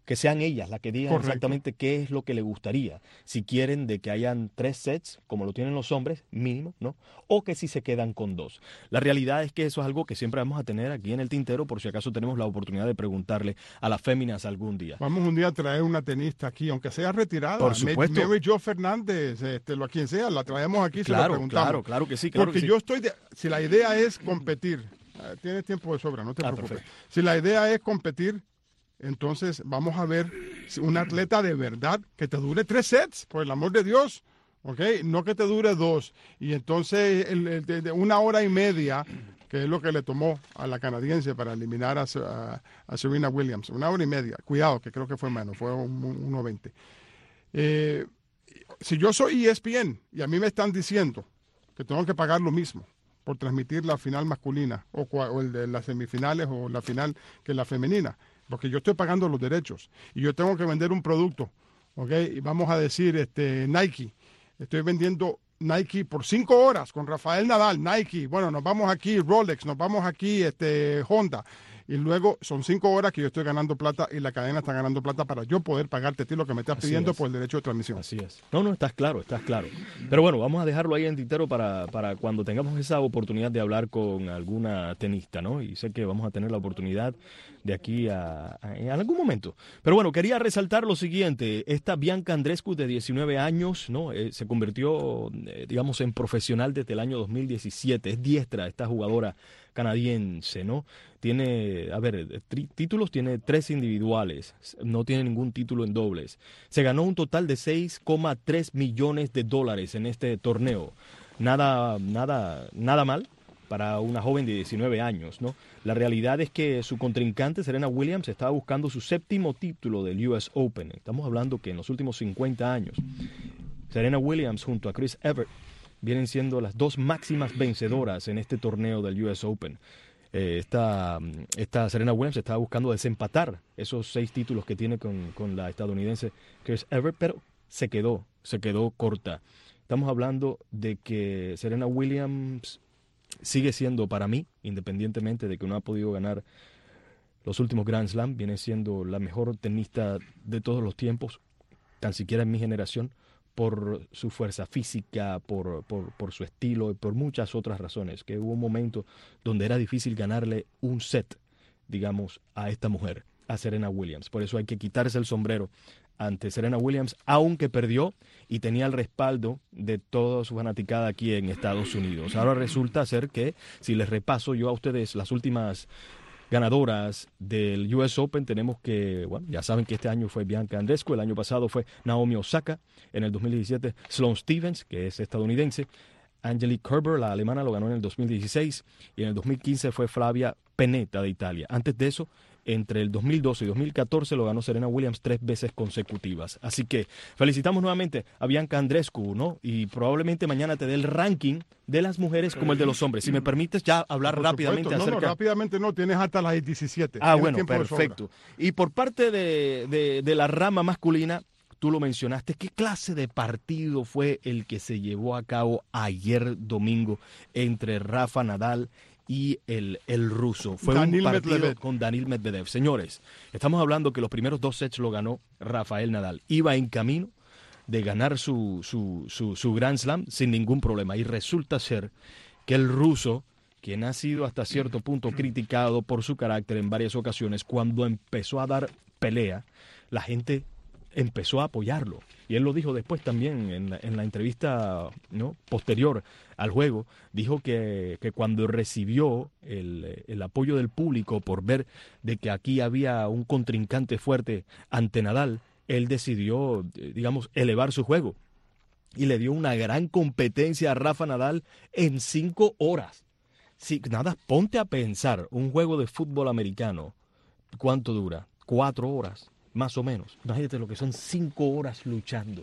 que sean ellas las que digan Correcto. exactamente qué es lo que le gustaría. Si quieren de que hayan 3 sets, como lo tienen los hombres, mínimo, ¿no? O que si se quedan con 2. La realidad es que eso es algo que siempre vamos a tener aquí en el tintero, por si acaso tenemos la oportunidad de preguntarle a las féminas algún día. Vamos un día a traer una tenista aquí, aunque sea retirada. Por supuesto. Mary Jo Fernández, a quien sea, la traemos aquí, se lo preguntamos. Claro que sí. Porque yo si la idea es competir, tienes tiempo de sobra, no te preocupes. Perfecto. Si la idea es competir, entonces vamos a ver un atleta de verdad que te dure 3 sets, por el amor de Dios, ¿ok? No que te dure 2. Y entonces de 1 hora y media, que es lo que le tomó a la canadiense para eliminar a Serena Williams. 1 hora y media. Cuidado, que creo que fue menos, fue 1:20. Si yo soy ESPN y a mí me están diciendo que tengo que pagar lo mismo por transmitir la final masculina o el de las semifinales o la final que la femenina, porque yo estoy pagando los derechos y yo tengo que vender un producto, ¿ok? Y vamos a decir Nike. Estoy vendiendo Nike por 5 horas con Rafael Nadal, Nike. Bueno, nos vamos aquí Rolex, nos vamos aquí Honda. Y luego son 5 horas que yo estoy ganando plata y la cadena está ganando plata para yo poder pagarte a ti lo que me estás pidiendo por el derecho de transmisión. Así es. No, estás claro. Pero bueno, vamos a dejarlo ahí en tintero para cuando tengamos esa oportunidad de hablar con alguna tenista, ¿no? Y sé que vamos a tener la oportunidad de aquí en algún momento. Pero bueno, quería resaltar lo siguiente. Esta Bianca Andreescu de 19 años, ¿no? Se convirtió, digamos, en profesional desde el año 2017. Es diestra esta jugadora canadiense, ¿no? Tiene, títulos, tiene 3 individuales, no tiene ningún título en dobles. Se ganó un total de $6,3 millones en este torneo. Nada mal para una joven de 19 años, ¿no? La realidad es que su contrincante, Serena Williams, estaba buscando su 7º título del US Open. Estamos hablando que en los últimos 50 años, Serena Williams junto a Chris Evert vienen siendo las 2 máximas vencedoras en este torneo del US Open. Esta Serena Williams estaba buscando desempatar esos 6 títulos que tiene con la estadounidense Chris Evert, pero se quedó corta. Estamos hablando de que Serena Williams sigue siendo, para mí, independientemente de que no ha podido ganar los últimos Grand Slam, viene siendo la mejor tenista de todos los tiempos, tan siquiera en mi generación, por su fuerza física, por su estilo y por muchas otras razones, que hubo un momento donde era difícil ganarle un set, digamos, a esta mujer, a Serena Williams. Por eso hay que quitarse el sombrero ante Serena Williams, aunque perdió y tenía el respaldo de toda su fanaticada aquí en Estados Unidos. Ahora resulta ser que, si les repaso yo a ustedes las últimas ganadoras del US Open, tenemos que, bueno, ya saben que este año fue Bianca Andreescu, el año pasado fue Naomi Osaka, en el 2017 Sloane Stephens, que es estadounidense, Angelique Kerber, la alemana, lo ganó en el 2016, y en el 2015 fue Flavia Pennetta de Italia. Antes de eso, entre el 2012 y 2014 lo ganó Serena Williams 3 veces consecutivas. Así que felicitamos nuevamente a Bianca Andreescu, ¿no? Y probablemente mañana te dé el ranking de las mujeres como el de los hombres. Si me permites ya hablar rápidamente acerca... No, rápidamente no, tienes hasta las 17. Bueno, perfecto. Y por parte de la rama masculina, tú lo mencionaste, ¿qué clase de partido fue el que se llevó a cabo ayer domingo entre Rafa Nadal y el ruso? Fue un partido con Daniil Medvedev. Señores, estamos hablando que los primeros 2 sets lo ganó Rafael Nadal. Iba en camino de ganar su Grand Slam sin ningún problema. Y resulta ser que el ruso, quien ha sido hasta cierto punto criticado por su carácter en varias ocasiones, cuando empezó a dar pelea, la gente empezó a apoyarlo. Y él lo dijo después también en la entrevista, ¿no?, posterior al juego. Dijo que cuando recibió el apoyo del público por ver de que aquí había un contrincante fuerte ante Nadal, él decidió, digamos, elevar su juego. Y le dio una gran competencia a Rafa Nadal en 5 horas. Sí, nada, ponte a pensar, un juego de fútbol americano, ¿cuánto dura? 4 horas. Más o menos. Imagínate lo que son 5 horas luchando.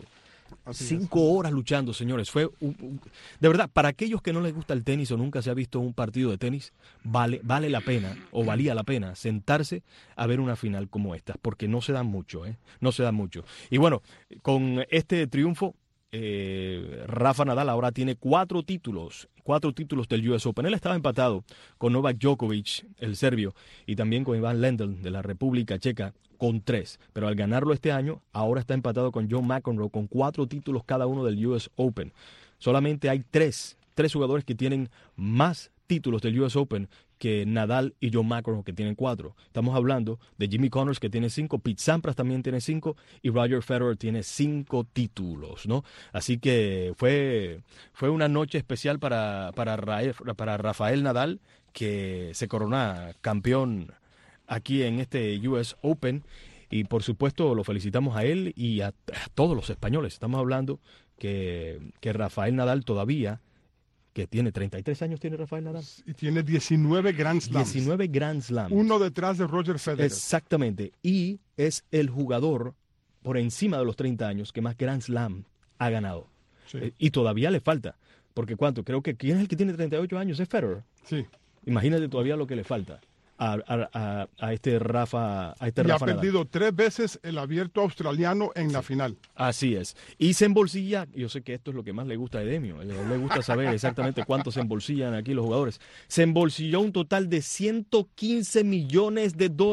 5 horas luchando, señores. Fue de verdad, para aquellos que no les gusta el tenis o nunca se ha visto un partido de tenis, vale la pena, o valía la pena, sentarse a ver una final como esta, porque no se dan mucho, no se dan mucho. Y bueno, con este triunfo, Rafa Nadal ahora tiene 4 títulos del US Open. Él estaba empatado con Novak Djokovic, el serbio, y también con Ivan Lendl de la República Checa con 3. Pero al ganarlo este año, ahora está empatado con John McEnroe con 4 títulos cada uno del US Open. Solamente hay 3 jugadores que tienen más títulos del US Open que Nadal y John McEnroe, que tienen 4. Estamos hablando de Jimmy Connors, que tiene 5, Pete Sampras también tiene 5 y Roger Federer tiene 5 títulos, ¿no? Así que fue una noche especial para Rafael Nadal, que se corona campeón aquí en este US Open, y por supuesto lo felicitamos a él y a todos los españoles. Estamos hablando que Rafael Nadal todavía, que tiene 33 años, tiene Rafael Nadal. Y tiene 19 Grand Slams. 19 Grand Slams. Uno detrás de Roger Federer. Exactamente. Y es el jugador por encima de los 30 años que más Grand Slam ha ganado. Sí. Y todavía le falta. Porque ¿cuánto? Creo que ¿quién es el que tiene 38 años? Es Federer. Sí. Imagínate todavía lo que le falta a este Rafa. Y ha perdido 3 veces el Abierto Australiano en la final. Así es. Y se embolsilla, yo sé que esto es lo que más le gusta a Edemio, le gusta saber exactamente cuánto se embolsillan aquí los jugadores. Se embolsilló un total de $115 millones.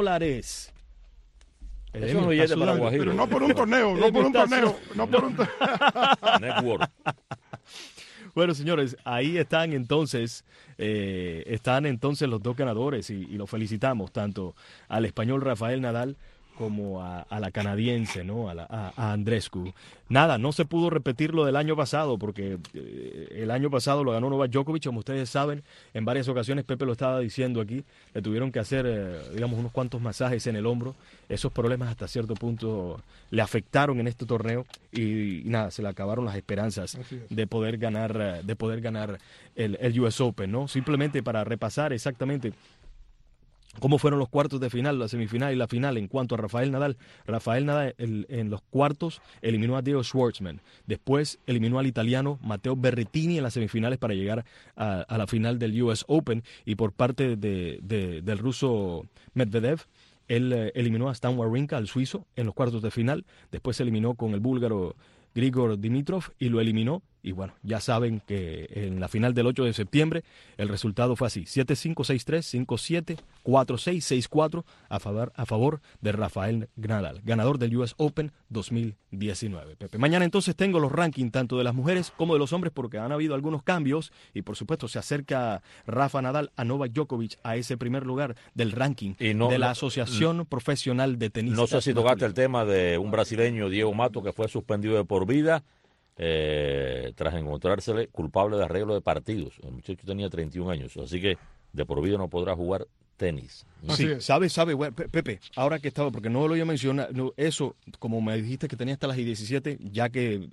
Es un billete para Guajiro. Pero no por un torneo, no por un torneo. Network. Bueno, señores, ahí están entonces los 2 ganadores y los felicitamos tanto al español Rafael Nadal como a la canadiense, ¿no? A Andreescu. Nada, no se pudo repetir lo del año pasado, porque el año pasado lo ganó Novak Djokovic, como ustedes saben, en varias ocasiones, Pepe lo estaba diciendo aquí, le tuvieron que hacer, digamos, unos cuantos masajes en el hombro. Esos problemas hasta cierto punto le afectaron en este torneo y nada, se le acabaron las esperanzas de poder ganar el US Open, ¿no? Simplemente para repasar exactamente cómo fueron los cuartos de final, la semifinal y la final en cuanto a Rafael Nadal. Rafael Nadal en los cuartos eliminó a Diego Schwartzman. Después eliminó al italiano Matteo Berrettini en las semifinales para llegar a la final del US Open. Y por parte del ruso Medvedev, él eliminó a Stan Wawrinka, al suizo, en los cuartos de final. Después se eliminó con el búlgaro Grigor Dimitrov y lo eliminó. Y bueno, ya saben que en la final del 8 de septiembre el resultado fue así: 7-5, 6-3, 5-7, 4-6, 6-4 a favor de Rafael Nadal, ganador del US Open 2019. Pepe, mañana entonces tengo los rankings tanto de las mujeres como de los hombres, porque han habido algunos cambios y por supuesto se acerca Rafa Nadal a Novak Djokovic a ese primer lugar del ranking de la Asociación Profesional de Tenistas. No sé si tocaste el tema de un brasileño, Diego Mato, que fue suspendido de por vida tras encontrársele culpable de arreglo de partidos. El muchacho tenía 31 años, así que de por vida no podrá jugar tenis. Sí, sabe, bueno, Pepe, ahora que estaba, porque no lo iba a mencionar, eso, como me dijiste que tenía hasta las 17, ya que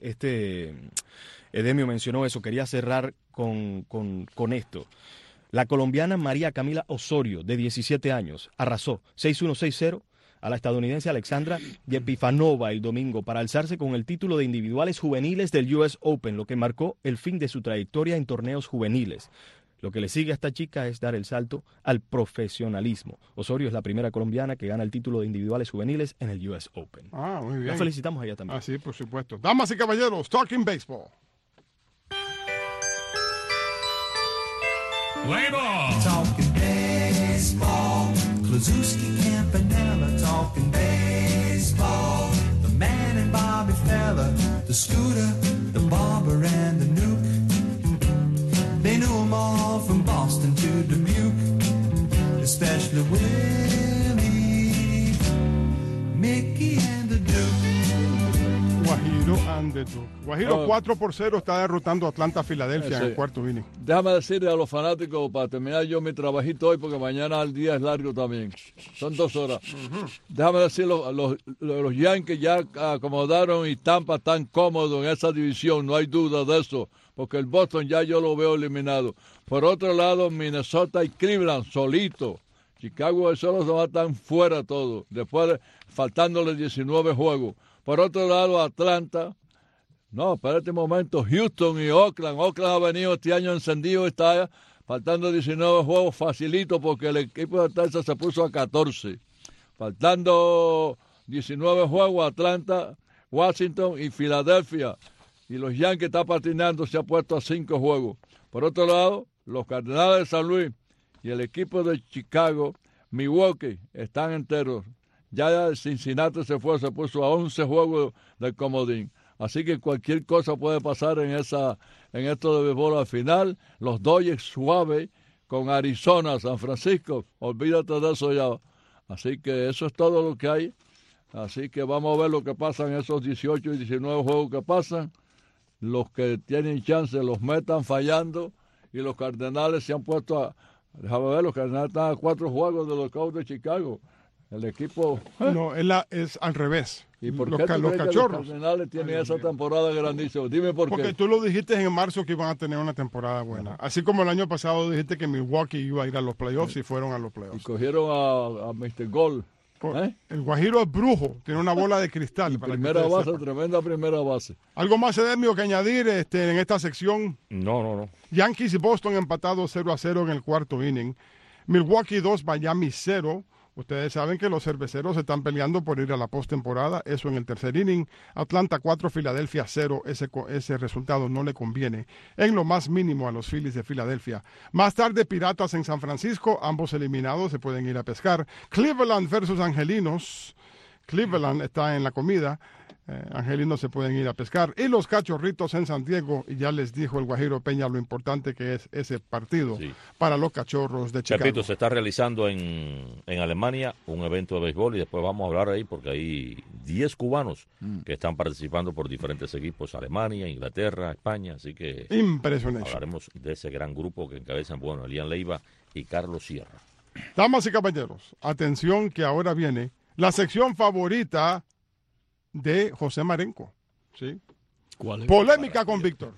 Edemio mencionó eso, quería cerrar con esto. La colombiana María Camila Osorio, de 17 años, arrasó 6-1, 6-0 a la estadounidense Alexandra Yepifanova el domingo para alzarse con el título de individuales juveniles del US Open, lo que marcó el fin de su trayectoria en torneos juveniles. Lo que le sigue a esta chica es dar el salto al profesionalismo. Osorio es la primera colombiana que gana el título de individuales juveniles en el US Open. Ah, muy bien. La felicitamos a ella también. Ah, sí, por supuesto. Damas y caballeros, Talking Baseball. Play ball. Talking baseball. Kluszewski, Campanella, talking baseball. The man and Bobby Feller, the Scooter, the Barber and the Nuke. They knew them all from Boston to Dubuque, especially Willie, Mickey and the Duke. Guajiro and the Duke. Guajiro 4-0 está derrotando a Atlanta, Filadelfia en el cuarto inning. Déjame decirle a los fanáticos, para terminar yo mi trabajito hoy, porque mañana el día es largo también. Son 2 horas. Déjame decirle, los Yankees ya acomodaron y Tampa están cómodos en esa división, no hay duda de eso, porque el Boston ya yo lo veo eliminado. Por otro lado, Minnesota y Cleveland solito. Chicago solo se va a estar fuera todo, después faltándole 19 juegos. Por otro lado, Atlanta, no, para este momento, Houston y Oakland. Oakland ha venido este año encendido, está faltando 19 juegos facilito porque el equipo de Atlanta se puso a 14. Faltando 19 juegos, Atlanta, Washington y Filadelfia. y los Yankees están patinando, se ha puesto a 5 juegos. Por otro lado, los Cardenales de San Luis y el equipo de Chicago, Milwaukee, están enteros. Ya Cincinnati se puso a 11 juegos del comodín. Así que cualquier cosa puede pasar en esto de béisbol al final. Los Dodgers suaves con Arizona, San Francisco, olvídate de eso ya. Así que eso es todo lo que hay. Así que vamos a ver lo que pasa en esos 18 y 19 juegos que pasan. Los que tienen chance los metan fallando y los Cardenales se han puesto a... Déjame ver, los Cardenales están a 4 juegos de los Cubs de Chicago. El equipo... No, es al revés. ¿Y por los qué tú crees Cachorros. Que los Cardenales tienen esa temporada grandísima? Dime por qué. Porque tú lo dijiste en marzo que iban a tener una temporada buena. Así como el año pasado dijiste que Milwaukee iba a ir a los playoffs y fueron a los playoffs. Y cogieron a Mr. Gold. El Guajiro es brujo, tiene una bola de cristal. Primera base, tremenda primera base. ¿Algo más, Edemio, que añadir en esta sección? No. Yankees y Boston empatados 0-0 en el cuarto inning. Milwaukee 2, Miami 0. Ustedes saben que los cerveceros están peleando por ir a la postemporada, eso en el tercer inning. Atlanta 4, Filadelfia 0, ese resultado no le conviene en lo más mínimo a los Phillies de Filadelfia. Más tarde, Piratas en San Francisco, ambos eliminados, se pueden ir a pescar. Cleveland versus Angelinos. Cleveland está en la comida. Angelinos se pueden ir a pescar. Y los Cachorritos en San Diego, y ya les dijo el Guajiro Peña lo importante que es ese partido para los Cachorros de Chicago. Repito, se está realizando en Alemania un evento de béisbol y después vamos a hablar ahí porque hay 10 cubanos que están participando por diferentes equipos, Alemania, Inglaterra, España, así que impresionante. Hablaremos de ese gran grupo que encabezan, Elian Leiva y Carlos Sierra. Damas y caballeros, atención que ahora viene la sección favorita de José Marenco. ¿Sí? ¿Cuál es? Polémica con Víctor.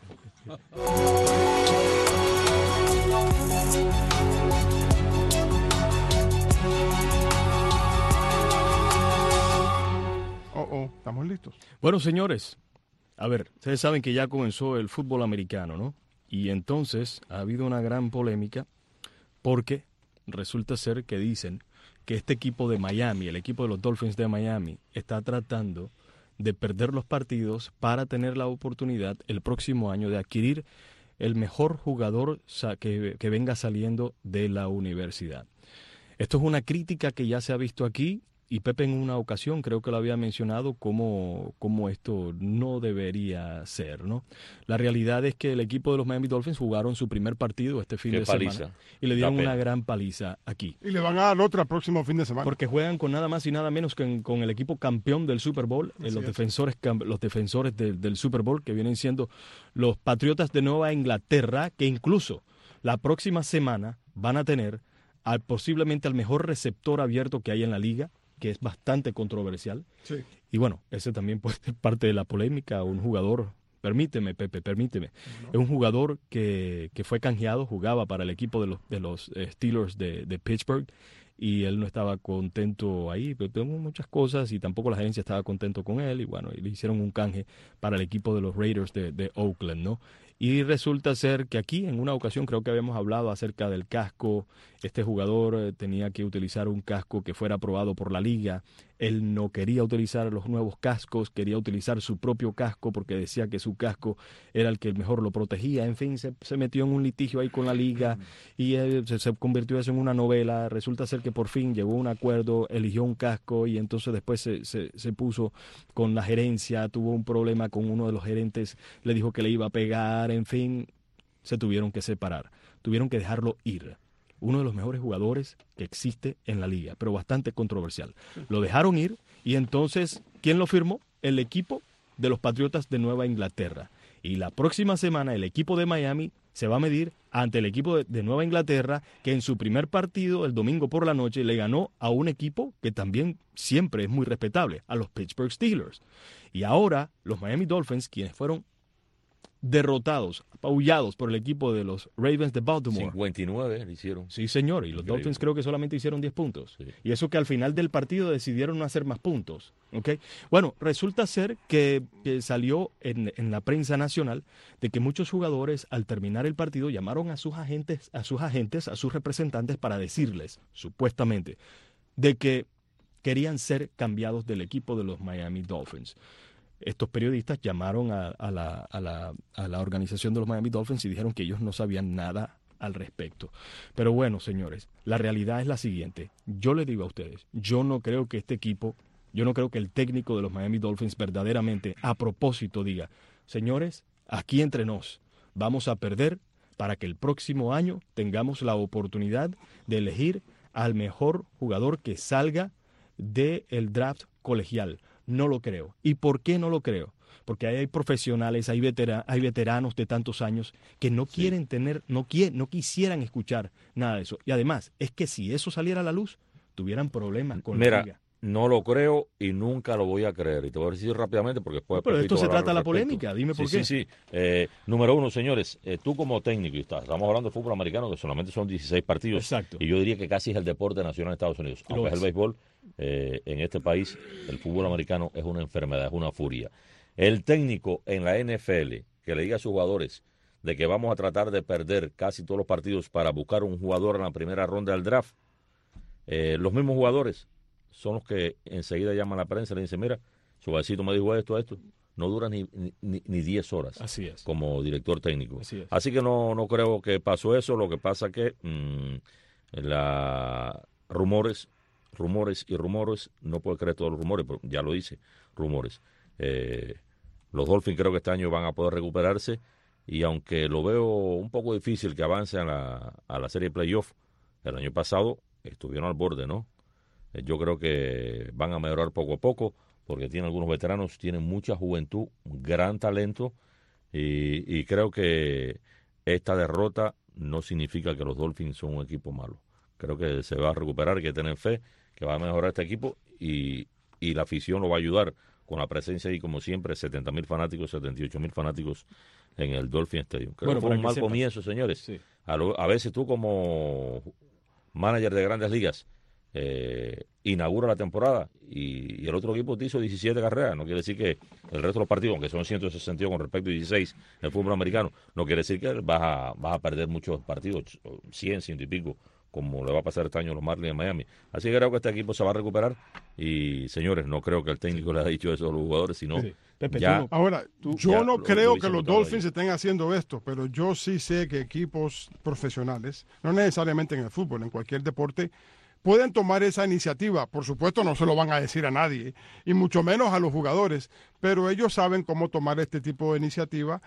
Estamos listos. Bueno, señores, a ver, ustedes saben que ya comenzó el fútbol americano, ¿no? Y entonces ha habido una gran polémica porque resulta ser que dicen que este equipo de Miami, el equipo de los Dolphins de Miami, está tratando de perder los partidos para tener la oportunidad el próximo año de adquirir el mejor jugador que venga saliendo de la universidad. Esto es una crítica que ya se ha visto aquí y Pepe en una ocasión creo que lo había mencionado como esto no debería ser, ¿no? La realidad es que el equipo de los Miami Dolphins jugaron su primer partido este fin de semana y le dieron una gran paliza aquí. Y le van a dar otra el próximo fin de semana. Porque juegan con nada más y nada menos que con el equipo campeón del Super Bowl, los defensores del Super Bowl, que vienen siendo los Patriotas de Nueva Inglaterra, que incluso la próxima semana van a tener posiblemente al mejor receptor abierto que hay en la liga, que es bastante controversial. Sí. Y bueno, ese también puede ser parte de la polémica. Un jugador, permíteme, Pepe, permíteme. No. Es un jugador que fue canjeado, jugaba para el equipo de los Steelers de Pittsburgh, y él no estaba contento ahí, pero tengo muchas cosas, y tampoco la gerencia estaba contento con él, y bueno, y le hicieron un canje para el equipo de los Raiders de Oakland, ¿no? Y resulta ser que aquí, en una ocasión, creo que habíamos hablado acerca del casco. Este jugador tenía que utilizar un casco que fuera aprobado por la liga. Él no quería utilizar los nuevos cascos, quería utilizar su propio casco porque decía que su casco era el que mejor lo protegía. En fin, se metió en un litigio ahí con la liga y se convirtió eso en una novela. Resulta ser que por fin llegó a un acuerdo, eligió un casco y entonces después se puso con la gerencia, tuvo un problema con uno de los gerentes, le dijo que le iba a pegar, en fin, se tuvieron que separar, tuvieron que dejarlo ir. Uno de los mejores jugadores que existe en la liga, pero bastante controversial. Lo dejaron ir y entonces, ¿quién lo firmó? El equipo de los Patriotas de Nueva Inglaterra. Y la próxima semana el equipo de Miami se va a medir ante el equipo de Nueva Inglaterra, que en su primer partido, el domingo por la noche, le ganó a un equipo que también siempre es muy respetable, a los Pittsburgh Steelers. Y ahora los Miami Dolphins, quienes fueron derrotados, apabullados por el equipo de los Ravens de Baltimore. 59 le hicieron. Sí, señor, y los Dolphins creo que solamente hicieron 10 puntos. Sí. Y eso que al final del partido decidieron no hacer más puntos. ¿Okay? Bueno, resulta ser que salió en la prensa nacional de que muchos jugadores al terminar el partido llamaron a sus agentes, a sus representantes para decirles, supuestamente, de que querían ser cambiados del equipo de los Miami Dolphins. estos periodistas llamaron a la organización de los Miami Dolphins y dijeron que ellos no sabían nada al respecto. Pero bueno, señores, la realidad es la siguiente. Yo les digo a ustedes, yo no creo que el técnico de los Miami Dolphins verdaderamente a propósito diga, señores, aquí entre nos vamos a perder para que el próximo año tengamos la oportunidad de elegir al mejor jugador que salga del draft colegial. No lo creo. ¿Y por qué no lo creo? Porque hay profesionales, hay veteranos de tantos años que no quieren no quisieran escuchar nada de eso. Y además, es que si eso saliera a la luz, tuvieran problemas con la liga. No lo creo y nunca lo voy a creer. Y te voy a decir rápidamente porque después... Pero esto se trata de la polémica, dime por qué. Sí. Número uno, señores, tú como técnico, estamos hablando de fútbol americano, que solamente son 16 partidos. Exacto. Y yo diría que casi es el deporte nacional de Estados Unidos. Aunque es el béisbol, en este país, el fútbol americano es una enfermedad, es una furia. El técnico en la NFL que le diga a sus jugadores de que vamos a tratar de perder casi todos los partidos para buscar un jugador en la primera ronda del draft, los mismos jugadores son los que enseguida llaman a la prensa y le dicen, mira, su vecino me dijo esto, no dura ni 10 horas. Así es. Como director técnico. Así que no creo que pasó eso. Lo que pasa que rumores, no puedo creer todos los rumores, pero ya lo dice, rumores. Los Dolphins creo que este año van a poder recuperarse y aunque lo veo un poco difícil que avancen a la serie de playoff, el año pasado estuvieron al borde, ¿no? Yo creo que van a mejorar poco a poco porque tienen algunos veteranos, tienen mucha juventud, gran talento y creo que esta derrota no significa que los Dolphins son un equipo malo. Creo que se va a recuperar, hay que tener fe, que va a mejorar este equipo y la afición lo va a ayudar con la presencia ahí, como siempre, 70,000 fanáticos, 78,000 fanáticos en el Dolphin Stadium. Creo que fue un mal comienzo, señores. Sí. A veces tú como manager de grandes ligas inaugura la temporada y el otro equipo te hizo 17 carreras. No quiere decir que el resto de los partidos, aunque son 162 con respecto a 16 en el fútbol americano, no quiere decir que vas a perder muchos partidos, 100 y pico, como le va a pasar este año a los Marlins en Miami. Así que creo que este equipo se va a recuperar y, señores, no creo que el técnico le haya dicho eso a los jugadores, sino Pepe, ya... Ahora, yo no creo que los Dolphins estén haciendo esto, pero yo sí sé que equipos profesionales, no necesariamente en el fútbol, en cualquier deporte, pueden tomar esa iniciativa. Por supuesto, no se lo van a decir a nadie, y mucho menos a los jugadores, pero ellos saben cómo tomar este tipo de iniciativa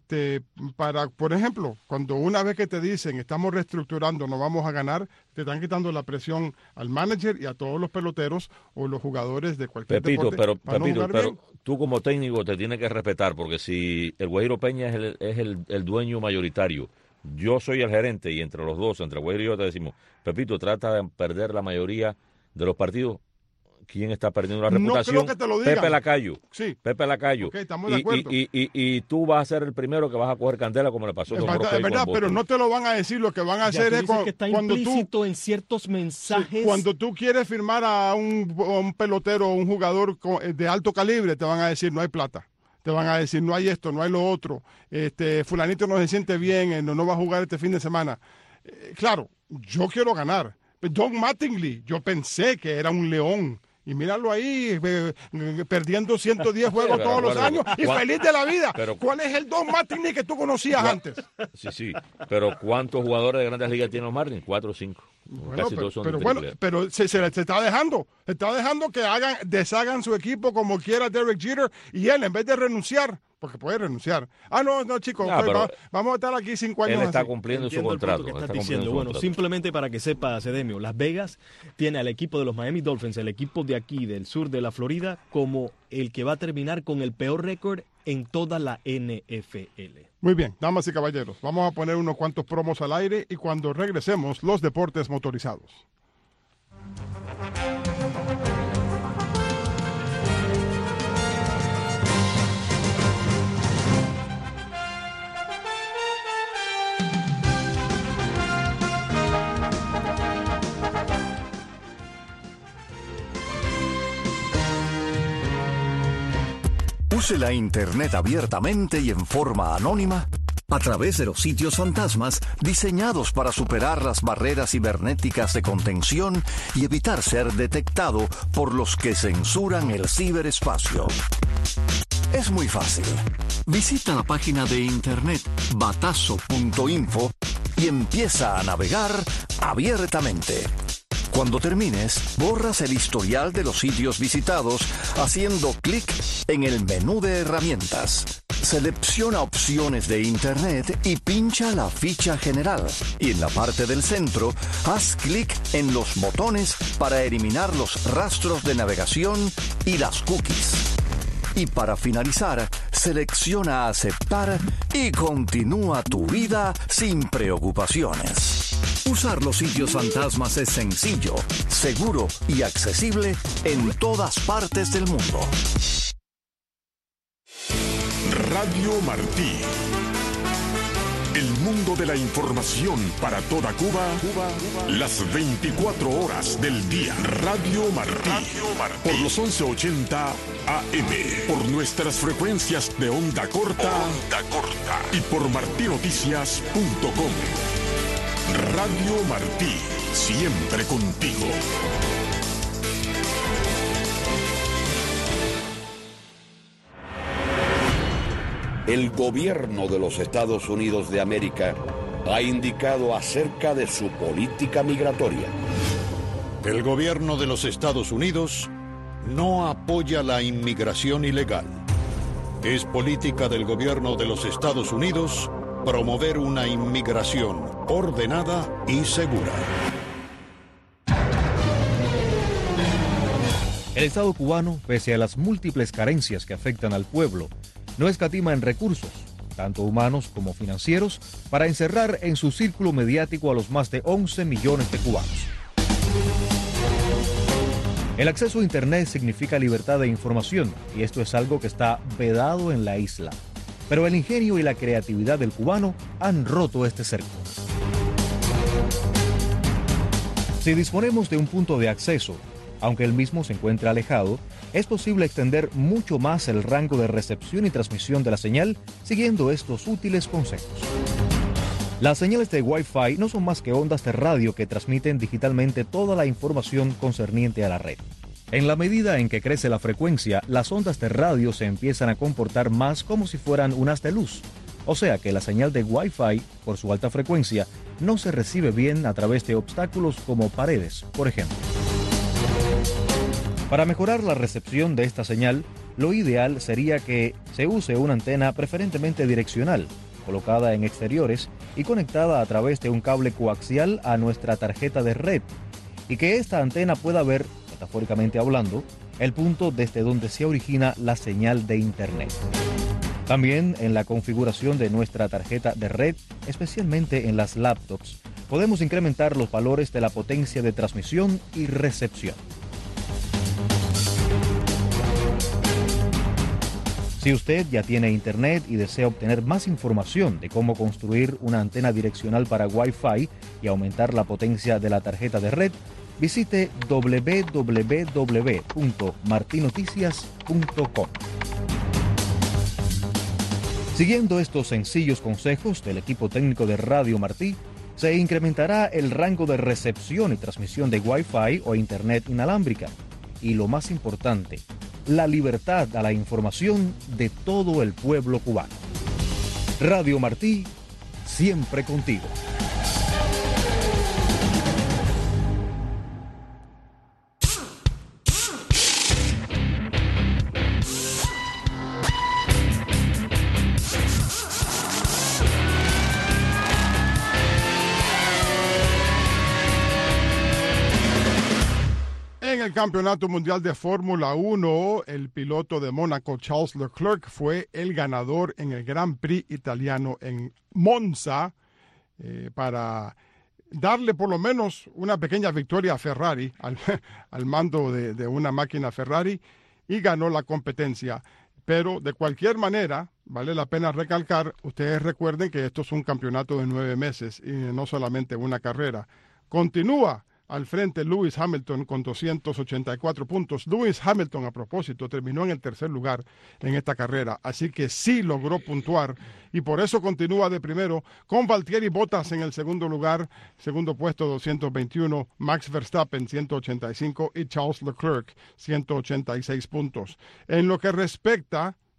para, por ejemplo, cuando una vez que te dicen estamos reestructurando, no vamos a ganar, te están quitando la presión al manager y a todos los peloteros o los jugadores de cualquier deporte. Pero tú como técnico te tienes que respetar, porque si el Guajiro Peña es el dueño mayoritario, yo soy el gerente y entre los dos, entre Guajiro y yo, te decimos, Pepito, trata de perder la mayoría de los partidos. ¿Quién está perdiendo la reputación? No creo que te lo digan. Pepe Lacayo. Sí. Pepe Lacayo. Okay, estamos de acuerdo. Y tú vas a ser el primero que vas a coger candela como le pasó a Tom Roque. Es verdad, pero no te lo van a decir. Lo que van a hacer es que está cuando implícito en ciertos mensajes. Cuando tú quieres firmar a un pelotero o un jugador de alto calibre, te van a decir no hay plata. Te van a decir, no hay esto, no hay lo otro, fulanito no se siente bien, no va a jugar este fin de semana. Claro, yo quiero ganar. Don Mattingly, yo pensé que era un león. Y míralo ahí, perdiendo 110 juegos todos los años y feliz de la vida. Pero, ¿cuál es el Don Mattingly que tú conocías antes? Sí, pero ¿cuántos jugadores de grandes ligas tienen los Marlins? 4 o 5. Bueno, casi todos son pero se está dejando. Se está dejando que deshagan su equipo como quiera Derek Jeter y él, en vez de renunciar, porque puede renunciar. No, chicos, vamos a estar aquí 5 años. Él está así. cumpliendo su contrato. Bueno, simplemente para que sepa, Cedemio, Las Vegas tiene al equipo de los Miami Dolphins, el equipo de aquí, del sur de la Florida, como el que va a terminar con el peor récord en toda la NFL. Muy bien, damas y caballeros, vamos a poner unos cuantos promos al aire y cuando regresemos, los deportes motorizados. Use la Internet abiertamente y en forma anónima a través de los sitios fantasmas diseñados para superar las barreras cibernéticas de contención y evitar ser detectado por los que censuran el ciberespacio. Es muy fácil. Visita la página de internet batazo.info y empieza a navegar abiertamente. Cuando termines, borras el historial de los sitios visitados haciendo clic en el menú de herramientas. Selecciona opciones de Internet y pincha la ficha general. Y en la parte del centro, haz clic en los botones para eliminar los rastros de navegación y las cookies. Y para finalizar, selecciona aceptar y continúa tu vida sin preocupaciones. Usar los sitios fantasmas es sencillo, seguro y accesible en todas partes del mundo. Radio Martí. El mundo de la información para toda Cuba, las 24 horas del día. Radio Martí. Por los 1180 AM. Por nuestras frecuencias de onda corta. Y por martinoticias.com. Radio Martí. Siempre contigo. El gobierno de los Estados Unidos de América ha indicado acerca de su política migratoria. El gobierno de los Estados Unidos no apoya la inmigración ilegal. Es política del gobierno de los Estados Unidos promover una inmigración ordenada y segura. El Estado cubano, pese a las múltiples carencias que afectan al pueblo, no escatima en recursos, tanto humanos como financieros, para encerrar en su círculo mediático a los más de 11 millones de cubanos. El acceso a Internet significa libertad de información, y esto es algo que está vedado en la isla. Pero el ingenio y la creatividad del cubano han roto este cerco. Si disponemos de un punto de acceso, aunque el mismo se encuentre alejado, es posible extender mucho más el rango de recepción y transmisión de la señal siguiendo estos útiles consejos. Las señales de Wi-Fi no son más que ondas de radio que transmiten digitalmente toda la información concerniente a la red. En la medida en que crece la frecuencia, las ondas de radio se empiezan a comportar más como si fueran un haz de luz. O sea que la señal de Wi-Fi, por su alta frecuencia, no se recibe bien a través de obstáculos como paredes, por ejemplo. Para mejorar la recepción de esta señal, lo ideal sería que se use una antena preferentemente direccional, colocada en exteriores y conectada a través de un cable coaxial a nuestra tarjeta de red, y que esta antena pueda ver, metafóricamente hablando, el punto desde donde se origina la señal de Internet. También en la configuración de nuestra tarjeta de red, especialmente en las laptops, podemos incrementar los valores de la potencia de transmisión y recepción. Si usted ya tiene Internet y desea obtener más información de cómo construir una antena direccional para Wi-Fi y aumentar la potencia de la tarjeta de red, visite www.martinoticias.com. Siguiendo estos sencillos consejos del equipo técnico de Radio Martí, se incrementará el rango de recepción y transmisión de Wi-Fi o Internet inalámbrica. Y lo más importante, la libertad a la información de todo el pueblo cubano. Radio Martí, siempre contigo. En el Campeonato Mundial de Fórmula 1, el piloto de Mónaco, Charles Leclerc, fue el ganador en el Grand Prix italiano en Monza para darle por lo menos una pequeña victoria a Ferrari, al mando de una máquina Ferrari, y ganó la competencia. Pero de cualquier manera, vale la pena recalcar, ustedes recuerden que esto es un campeonato de 9 meses y no solamente una carrera. Continúa al frente Lewis Hamilton con 284 puntos. Lewis Hamilton, a propósito, terminó en el tercer lugar en esta carrera, así que sí logró puntuar y por eso continúa de primero, con Valtteri Bottas en el segundo lugar, segundo puesto 221, Max Verstappen 185 y Charles Leclerc 186 puntos. En lo que respecta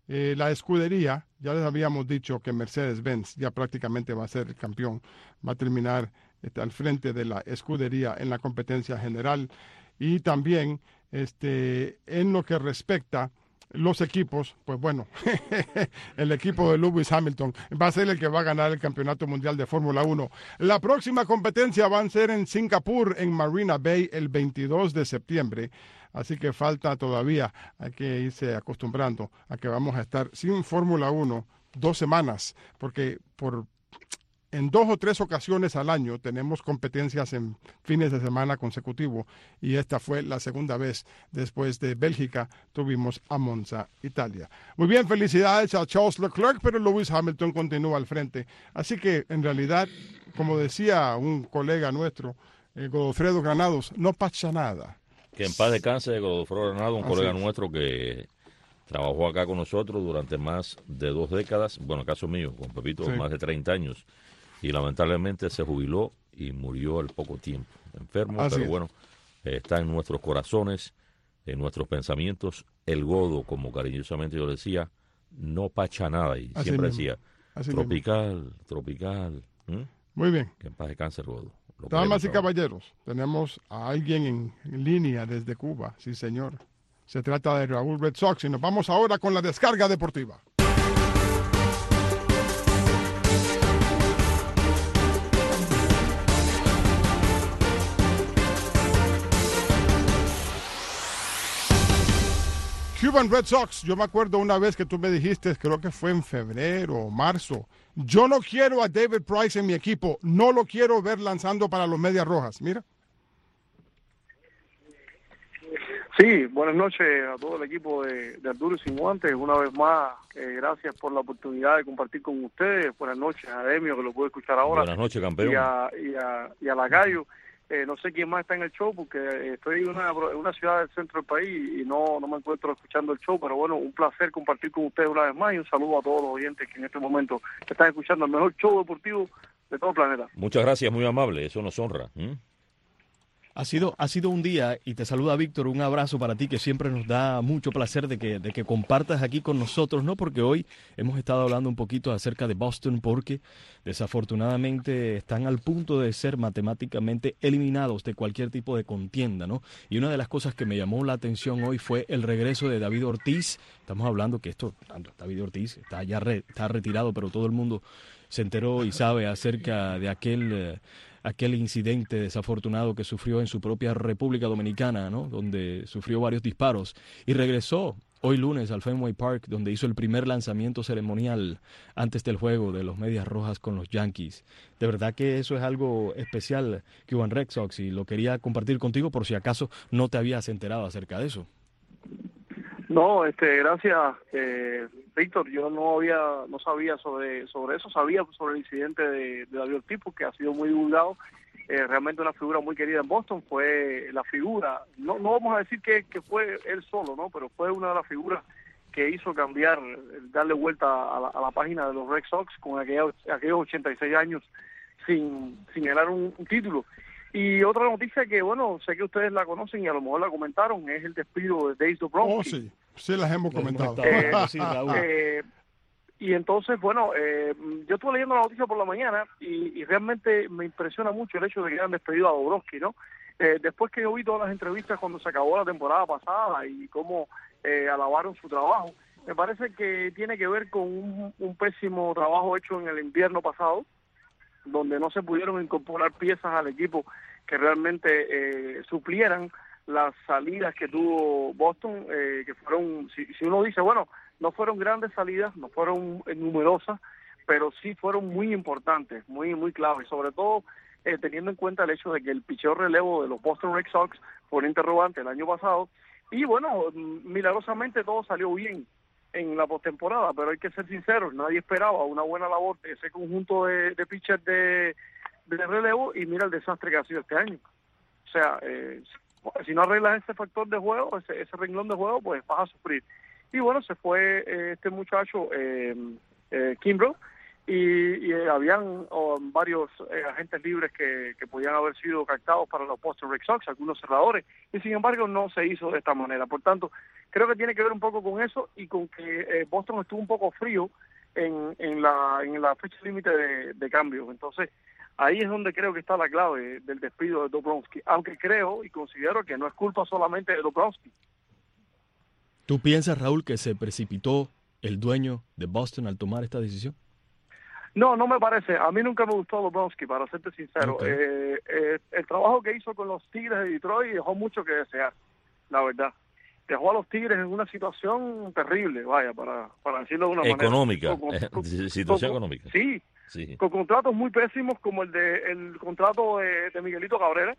la escudería, ya les habíamos dicho que Mercedes-Benz ya prácticamente va a ser el campeón, va a terminar al frente de la escudería en la competencia general. Y también en lo que respecta los equipos, pues bueno, el equipo de Lewis Hamilton va a ser el que va a ganar el Campeonato Mundial de Fórmula 1. La próxima competencia va a ser en Singapur, en Marina Bay, el 22 de septiembre. Así que falta todavía, hay que irse acostumbrando a que vamos a estar sin Fórmula 1 2 semanas, porque en 2 o 3 ocasiones al año tenemos competencias en fines de semana consecutivos, y esta fue la segunda vez después de Bélgica. Tuvimos a Monza, Italia. Muy bien, felicidades a Charles Leclerc, pero Lewis Hamilton continúa al frente. Así que en realidad, como decía un colega nuestro, Godofredo Granados, no pasa nada. Que en paz descanse Godofredo Granados, un colega nuestro que trabajó acá con nosotros durante más de 2 décadas, bueno, caso mío, con Pepito, más de 30 años. Y lamentablemente se jubiló y murió al poco tiempo, enfermo, pero bueno, está en nuestros corazones, en nuestros pensamientos. El Godo, como cariñosamente yo decía, no pacha nada, y Así siempre mismo. decía, Así tropical. Muy bien. Que en paz descanse el Godo. Damas y caballeros, tenemos a alguien en línea desde Cuba, sí señor. Se trata de Raúl Red Sox y nos vamos ahora con la descarga deportiva. Cuban Red Sox, yo me acuerdo una vez que tú me dijiste, creo que fue en febrero o marzo, yo no quiero a David Price en mi equipo, no lo quiero ver lanzando para los Medias Rojas. Mira. Sí, buenas noches a todo el equipo de Arturo Sin Guantes. Una vez más, gracias por la oportunidad de compartir con ustedes. Buenas noches a Demio, que lo puedo escuchar ahora. Buenas noches, campeón. Y a Lacayo. No sé quién más está en el show, porque estoy en una ciudad del centro del país y no me encuentro escuchando el show, pero bueno, un placer compartir con ustedes una vez más, y un saludo a todos los oyentes que en este momento están escuchando el mejor show deportivo de todo el planeta. Muchas gracias, muy amable, eso nos honra. Ha sido un día, y te saluda Víctor, un abrazo para ti, que siempre nos da mucho placer de que compartas aquí con nosotros, ¿no? Porque hoy hemos estado hablando un poquito acerca de Boston, porque desafortunadamente están al punto de ser matemáticamente eliminados de cualquier tipo de contienda, ¿no? Y una de las cosas que me llamó la atención hoy fue el regreso de David Ortiz. Estamos hablando que David Ortiz está retirado, pero todo el mundo se enteró y sabe acerca de aquel incidente desafortunado que sufrió en su propia República Dominicana, ¿no? Donde sufrió varios disparos, y regresó hoy lunes al Fenway Park, donde hizo el primer lanzamiento ceremonial antes del juego de los Medias Rojas con los Yankees. De verdad que eso es algo especial, Cuban Red Sox, y lo quería compartir contigo por si acaso no te habías enterado acerca de eso. No, gracias, Víctor. Yo no sabía sobre eso, sabía sobre el incidente de David Ortiz, porque ha sido muy divulgado. Realmente una figura muy querida en Boston, fue la figura, no vamos a decir que fue él solo, ¿no? Pero fue una de las figuras que hizo cambiar, darle vuelta a la página de los Red Sox con aquellos 86 años sin ganar un título. Y otra noticia que, bueno, sé que ustedes la conocen y a lo mejor la comentaron, es el despido de Dave Dombrowski. Sí las hemos comentado. Y entonces, bueno, yo estuve leyendo la noticia por la mañana y realmente me impresiona mucho el hecho de que hayan despedido a Dombrowski, ¿no? Después que yo vi todas las entrevistas cuando se acabó la temporada pasada y cómo alabaron su trabajo, me parece que tiene que ver con un pésimo trabajo hecho en el invierno pasado, donde no se pudieron incorporar piezas al equipo que realmente suplieran las salidas que tuvo Boston, que fueron, si uno dice, bueno, no fueron grandes salidas, no fueron numerosas, pero sí fueron muy importantes, muy claves, sobre todo teniendo en cuenta el hecho de que el picheo relevo de los Boston Red Sox fue un interrogante el año pasado, y bueno, milagrosamente todo salió bien en la postemporada, pero hay que ser sinceros, nadie esperaba una buena labor de ese conjunto de pitchers de relevo, y mira el desastre que ha sido este año. O sea, si no arreglas ese factor de juego, ese renglón de juego, pues vas a sufrir. Y bueno, se fue este muchacho, Kimbrough, y habían varios agentes libres que podían haber sido captados para los Boston Red Sox, algunos cerradores, y sin embargo no se hizo de esta manera. Por tanto, creo que tiene que ver un poco con eso y con que Boston estuvo un poco frío en la fecha límite de cambio. Entonces, ahí es donde creo que está la clave del despido de Dombrowski, aunque creo y considero que no es culpa solamente de Dombrowski. ¿Tú piensas, Raúl, que se precipitó el dueño de Boston al tomar esta decisión? No, no me parece. A mí nunca me gustó Dombrowski, para serte sincero. Okay. El trabajo que hizo con los Tigres de Detroit dejó mucho que desear, la verdad. Dejó a los Tigres en una situación terrible, vaya, para decirlo de una económica, manera. Situación económica. Sí, con contratos muy pésimos como el contrato de Miguelito Cabrera,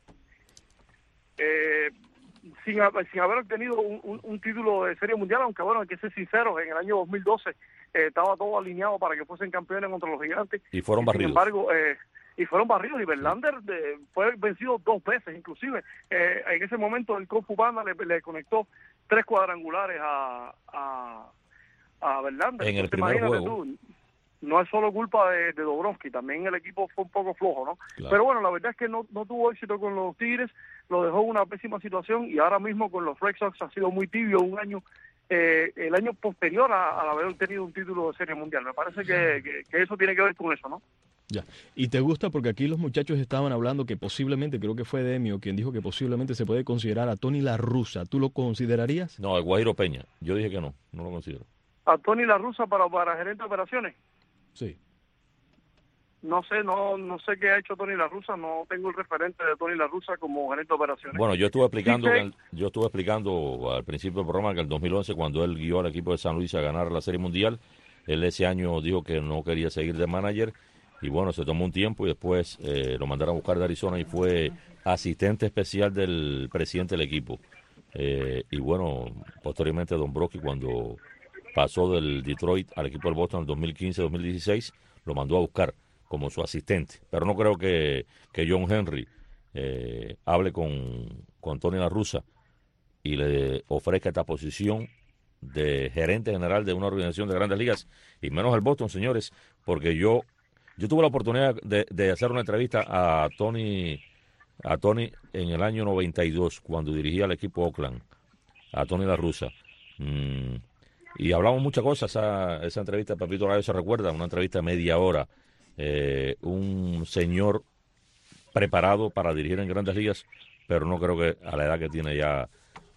sin haber obtenido un título de Serie Mundial, aunque bueno, hay que ser sinceros, en el año 2012 estaba todo alineado para que fuesen campeones contra los Gigantes. Y fueron barridos. Sin embargo, fueron barridos, y Verlander fue vencido 2 veces, inclusive. En ese momento el coach Pupana le conectó 3 cuadrangulares a Verlander. En el primer juego. No es solo culpa de Dombrowski, también el equipo fue un poco flojo, ¿no? Claro. Pero bueno, la verdad es que no tuvo éxito con los Tigres, lo dejó en una pésima situación, y ahora mismo con los Red Sox ha sido muy tibio un año, el año posterior al haber tenido un título de Serie Mundial. Me parece que eso tiene que ver con eso, ¿no? Ya. ¿Y te gusta? Porque aquí los muchachos estaban hablando que posiblemente, creo que fue Demio quien dijo que posiblemente se puede considerar a Tony La Russa. ¿Tú lo considerarías? No, el Guajiro Peña. Yo dije que no lo considero. ¿A Tony La Russa para gerente de operaciones? Sí. No sé qué ha hecho Tony La Russa, no tengo el referente de Tony La Russa como gerente de operaciones. Bueno, yo estuve explicando al principio del programa que en el 2011, cuando él guió al equipo de San Luis a ganar la Serie Mundial, él ese año dijo que no quería seguir de manager, y bueno, se tomó un tiempo y después lo mandaron a buscar de Arizona y fue asistente especial del presidente del equipo. Y bueno, posteriormente Dombrowski, cuando pasó del Detroit al equipo del Boston en el 2015-2016, lo mandó a buscar como su asistente. Pero no creo que John Henry hable con Tony La Russa y le ofrezca esta posición de gerente general de una organización de Grandes Ligas, y menos el Boston, señores, porque yo tuve la oportunidad de hacer una entrevista a Tony en el año 92, cuando dirigía al equipo Oakland, a Tony La Russa. Y hablamos muchas cosas, esa entrevista, Pepito Radio se recuerda, una entrevista de media hora. Un señor preparado para dirigir en Grandes Ligas, pero no creo que a la edad que tiene ya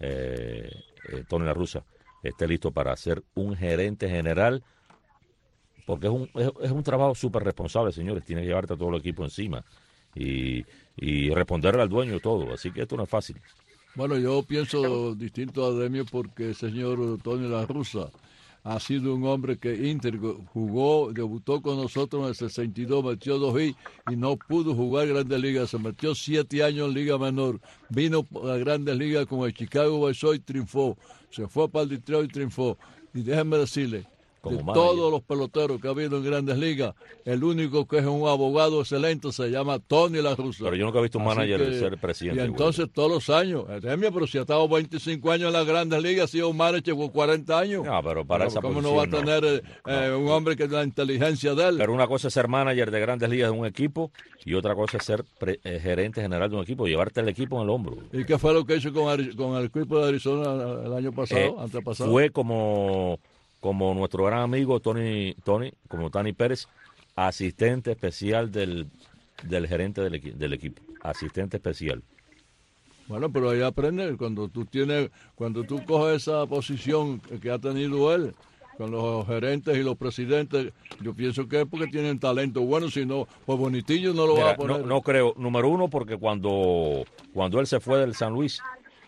Tony La Russa esté listo para ser un gerente general, porque es un trabajo súper responsable, señores. Tiene que llevarte a todo el equipo encima y responderle al dueño y todo, así que esto no es fácil. Bueno, yo pienso distinto a Demio, porque el señor Tony La Russa ha sido un hombre que jugó, debutó con nosotros en el 62, metió 2 hits y no pudo jugar Grandes Ligas. Se metió 7 años en Liga Menor, vino a Grandes Ligas con el Chicago White Sox y triunfó. Se fue para el Detroit y triunfó. Y déjenme decirle, de todos los peloteros que ha habido en Grandes Ligas, el único que es un abogado excelente se llama Tony La Russa. Pero yo nunca he visto un manager ser presidente. Y entonces todos los años, pero si ha estado 25 años en las Grandes Ligas, ha sido un manager por 40 años. No, pero para esa ¿cómo posición no va a tener un hombre que la inteligencia de él? Pero una cosa es ser manager de Grandes Ligas de un equipo, y otra cosa es ser gerente general de un equipo, llevarte el equipo en el hombro. ¿Y qué fue lo que hizo con el equipo de Arizona el año pasado, antepasado? Fue como nuestro gran amigo Tony Pérez, asistente especial del gerente del equipo, asistente especial. Bueno, pero ahí aprende, cuando tú coges esa posición que ha tenido él, con los gerentes y los presidentes, yo pienso que es porque tienen talento bueno, si no, pues Bonitillo no lo va a poner. No creo, número uno, porque cuando él se fue del San Luis,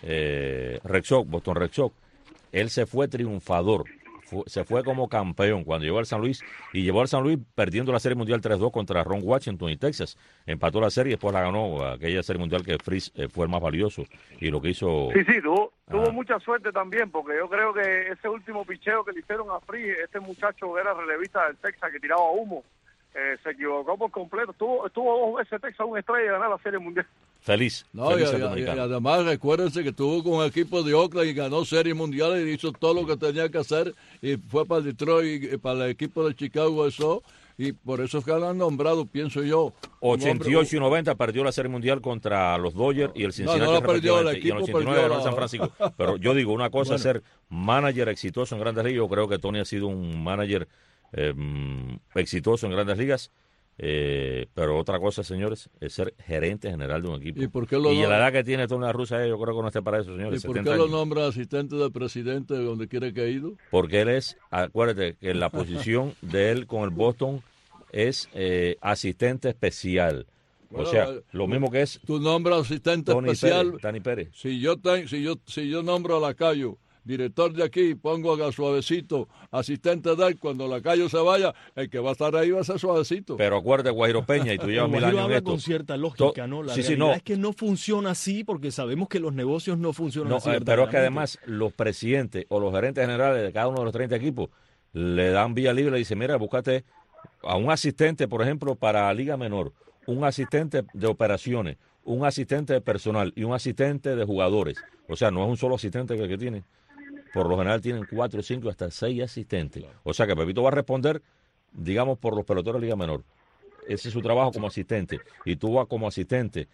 Boston Red Sox, él se fue triunfador. Se fue como campeón cuando llegó al San Luis, y llevó al San Luis perdiendo la Serie Mundial 3-2 contra Ron Washington y Texas. Empató la serie y después la ganó, aquella Serie Mundial que Freese fue el más valioso, y lo que hizo... Sí, tuvo mucha suerte también, porque yo creo que ese último picheo que le hicieron a Freese, este muchacho era relevista del Texas que tiraba humo, se equivocó por completo. Estuvo 2 veces Texas una estrella y ganar la Serie Mundial. Feliz. No, feliz y además recuérdense que estuvo con el equipo de Oakland y ganó Serie Mundial y hizo todo lo que tenía que hacer, y fue para Detroit y para el equipo de Chicago eso, Y por eso es que lo han nombrado, pienso yo. 88 y 90 perdió la Serie Mundial contra los Dodgers y el Cincinnati. No la perdió, el y en equipo 89 ganó perdió San Francisco. Pero yo digo, una cosa es ser manager exitoso en Grandes Ligas. Yo creo que Tony ha sido un manager exitoso en Grandes Ligas. Pero otra cosa, señores, es ser gerente general de un equipo. ¿Y la edad que tiene Tony La Russa, yo creo que no esté para eso, señores. ¿Y por qué lo nombra asistente del presidente de donde quiera que ha ido? Porque él es, acuérdate que la posición de él con el Boston es asistente especial. Bueno, o sea, lo mismo que es tu nombras asistente especial. Tony Pérez. Si yo nombro a Lacayo director de aquí, pongo a Suavecito asistente de él, cuando Lacayo se vaya, el que va a estar ahí va a ser Suavecito. Pero acuérdate, Guajiro Peña, y tú llevas 1000 años en esto. Con cierta lógica, ¿no? La realidad es que no funciona así, porque sabemos que los negocios no funcionan así. Pero es que además los presidentes o los gerentes generales de cada uno de los 30 equipos le dan vía libre y dicen, mira, búscate a un asistente, por ejemplo, para Liga Menor, un asistente de operaciones, un asistente de personal y un asistente de jugadores. O sea, no es un solo asistente que tiene. Por lo general tienen 4, 5, hasta 6 asistentes. Claro. O sea que Pepito va a responder, digamos, por los peloteros de Liga Menor. Ese es su trabajo como asistente. Y tú vas como asistente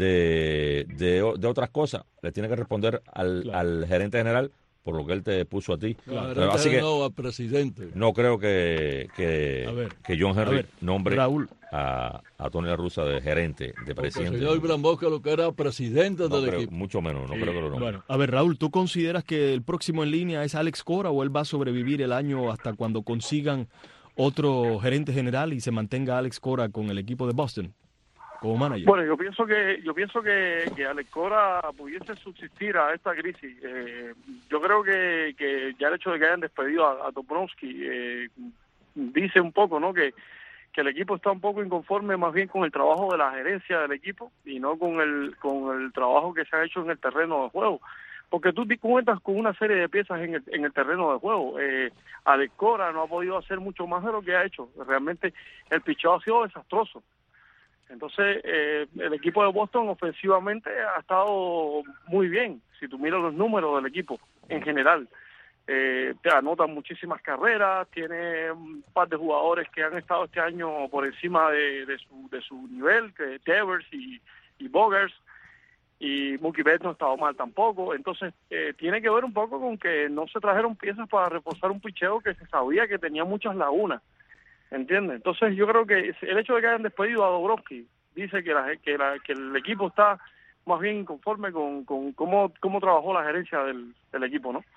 de otras cosas, le tienes que responder al gerente general por lo que él te puso a ti. Claro, así que no al presidente. No creo que John Henry nombre Raúl a Tony La Russa de gerente, de presidente. El señor Brambosca lo que era presidente del equipo. Mucho menos, no creo que lo nombre. Bueno, a ver, Raúl, ¿tú consideras que el próximo en línea es Alex Cora o él va a sobrevivir el año hasta cuando consigan otro gerente general y se mantenga Alex Cora con el equipo de Boston como manager? Bueno, yo pienso que Alex Cora pudiese subsistir a esta crisis. Yo creo que ya el hecho de que hayan despedido a Toporowski dice un poco, ¿no? Que el equipo está un poco inconforme más bien con el trabajo de la gerencia del equipo y no con el trabajo que se ha hecho en el terreno de juego. Porque tú te cuentas con una serie de piezas en el terreno de juego. Alex Cora no ha podido hacer mucho más de lo que ha hecho. Realmente el picheo ha sido desastroso. Entonces, el equipo de Boston ofensivamente ha estado muy bien. Si tú miras los números del equipo en general, te anotan muchísimas carreras, tiene un par de jugadores que han estado este año por encima de su nivel, que Devers y Bogers, y Mookie Betts no ha estado mal tampoco. Entonces, tiene que ver un poco con que no se trajeron piezas para reforzar un picheo que se sabía que tenía muchas lagunas. ¿Entiendes? Entonces yo creo que el hecho de que hayan despedido a Dombrowski dice que el equipo está más bien conforme con cómo trabajó la gerencia del equipo, ¿no?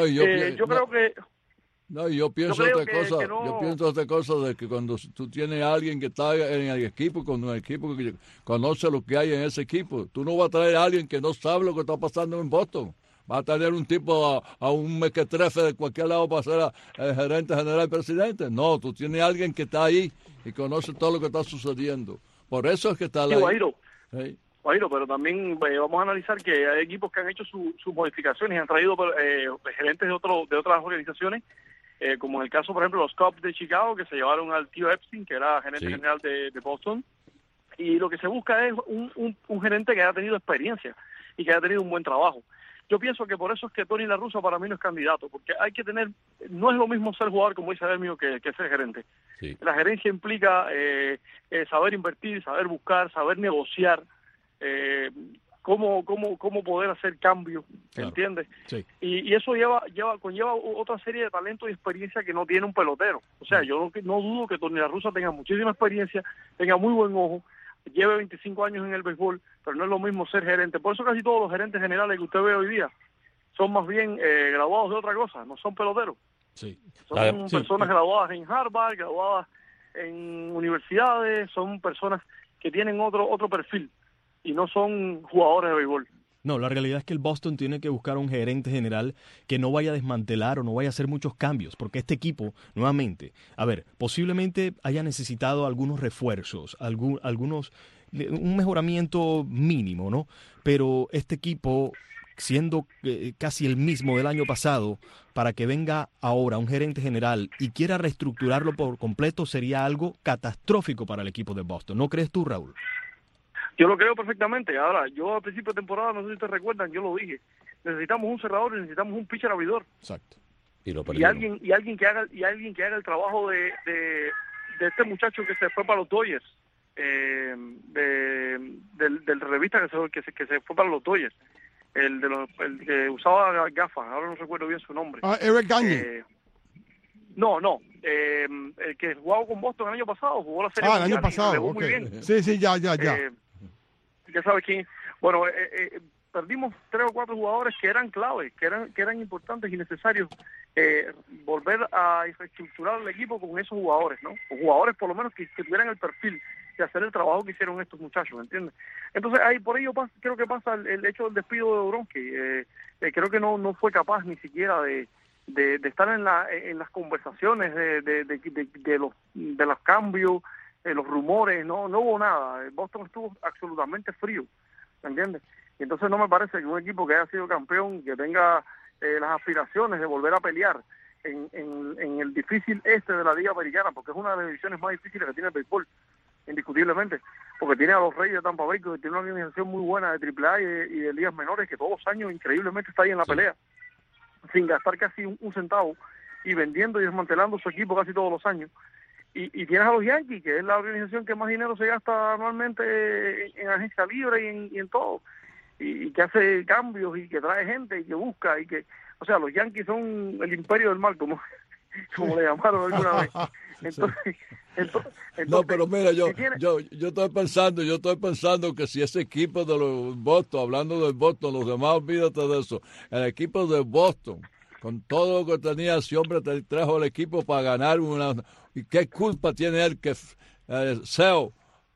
Yo pienso otra cosa de que cuando tú tienes a alguien que está en el equipo, con un equipo que conoce lo que hay en ese equipo, tú no vas a traer a alguien que no sabe lo que está pasando en Boston. Va a tener un tipo a un mequetrefe de cualquier lado para ser el gerente general, presidente. No, tú tienes a alguien que está ahí y conoce todo lo que está sucediendo. Por eso es que está ahí. Guajiro, pero también vamos a analizar que hay equipos que han hecho sus modificaciones y han traído gerentes de otras organizaciones, como en el caso, por ejemplo, los Cubs de Chicago, que se llevaron al tío Epstein, que era gerente general de Boston. Y lo que se busca es un gerente que haya tenido experiencia y que haya tenido un buen trabajo. Yo pienso que por eso es que Tony La Russa para mí no es candidato, porque no es lo mismo ser jugador, como dice Ademio, que ser gerente. Sí. La gerencia implica saber invertir, saber buscar, saber negociar, cómo poder hacer cambios, claro. ¿Entiendes? Sí. Y eso conlleva otra serie de talento y experiencia que no tiene un pelotero. O sea, yo no dudo que Tony La Russa tenga muchísima experiencia, tenga muy buen ojo, lleve 25 años en el béisbol, pero no es lo mismo ser gerente. Por eso casi todos los gerentes generales que usted ve hoy día son más bien graduados de otra cosa, no son peloteros. Sí. Son personas graduadas en Harvard, graduadas en universidades, son personas que tienen otro perfil y no son jugadores de béisbol. No, la realidad es que el Boston tiene que buscar un gerente general que no vaya a desmantelar o no vaya a hacer muchos cambios, porque este equipo, nuevamente, posiblemente haya necesitado algunos refuerzos, un mejoramiento mínimo, ¿no? Pero este equipo, siendo casi el mismo del año pasado, para que venga ahora un gerente general y quiera reestructurarlo por completo, sería algo catastrófico para el equipo de Boston. ¿No crees tú, Raúl? Yo lo creo perfectamente. Ahora, yo a principio de temporada, no sé si ustedes recuerdan, yo lo dije, necesitamos un cerrador y necesitamos un pitcher abridor. Exacto. Y alguien que haga el trabajo de este muchacho que se fue para los Dodgers, del revista que se fue para los Dodgers, el que usaba gafas, ahora no recuerdo bien su nombre. Eric Gagne. No, el que jugaba con Boston el año pasado, jugó la Serie Mundial, el año pasado, muy bien. Sí, ya. Ya sabes quién. Bueno, perdimos 3 o 4 jugadores que eran claves, que eran importantes y necesarios volver a infraestructurar el equipo con esos jugadores, ¿no? O jugadores por lo menos que tuvieran el perfil de hacer el trabajo que hicieron estos muchachos, ¿entiendes? Entonces ahí por ello creo que pasa el hecho del despido de Bronski. Creo que no fue capaz ni siquiera de estar en las conversaciones de los cambios, los rumores, no hubo nada. Boston estuvo absolutamente frío, ¿me entiendes? Y entonces no me parece que un equipo que haya sido campeón, que tenga las aspiraciones de volver a pelear en el difícil de la Liga Americana, porque es una de las divisiones más difíciles que tiene el béisbol, indiscutiblemente, porque tiene a los Reyes de Tampa Bay, que tiene una organización muy buena de AAA y de ligas menores, que todos los años increíblemente está ahí en la pelea, sin gastar casi un centavo, y vendiendo y desmantelando su equipo casi todos los años. Y tienes a los Yankees, que es la organización que más dinero se gasta anualmente en agencia libre y en todo, y que hace cambios y que trae gente y que busca y que, o sea, los Yankees son el imperio del mal, como le llamaron alguna vez. Entonces, no, pero mira, yo estoy pensando que si ese equipo de los Boston, hablando del Boston, los demás olvídate de eso, el equipo de Boston, con todo lo que tenía, ese hombre trajo el equipo para ganar ¿y qué culpa tiene él que Seo,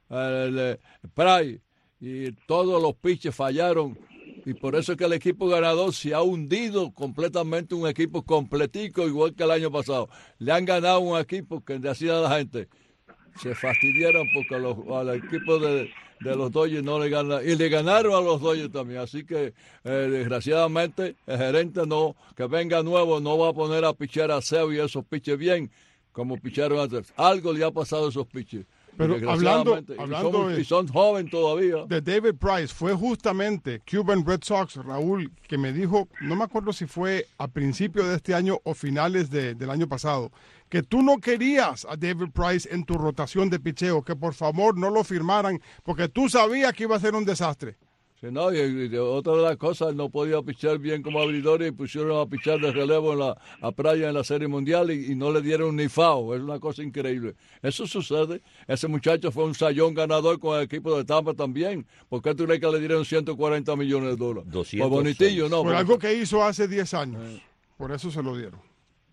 Price y todos los pitches fallaron? Y por eso es que el equipo ganador se ha hundido completamente, un equipo completico, igual que el año pasado. Le han ganado un equipo que decía la gente, se fastidiaron porque al equipo de los Dodgers no le ganaron, y le ganaron a los Dodgers también. Así que, desgraciadamente, el gerente que venga nuevo no va a poner a pichar a Seo y esos pitches bien, como picharon antes. Algo le ha pasado a esos pitches. Pero hablando y son jóvenes todavía. De David Price, fue justamente Cuban Red Sox, Raúl, que me dijo, no me acuerdo si fue a principio de este año o finales del año pasado, que tú no querías a David Price en tu rotación de picheo, que por favor no lo firmaran, porque tú sabías que iba a ser un desastre. Sí, no, y otra de las cosas, no podía pichar bien como abridor y pusieron a pichar de relevo a Praya en la Serie Mundial y no le dieron ni FAO. Es una cosa increíble. Eso sucede. Ese muchacho fue un sayón ganador con el equipo de Tampa también. ¿Por qué tú crees que le dieron $140 millones? 200. Por bonitillo, ¿no? Por algo que hizo hace 10 años. Por eso se lo dieron.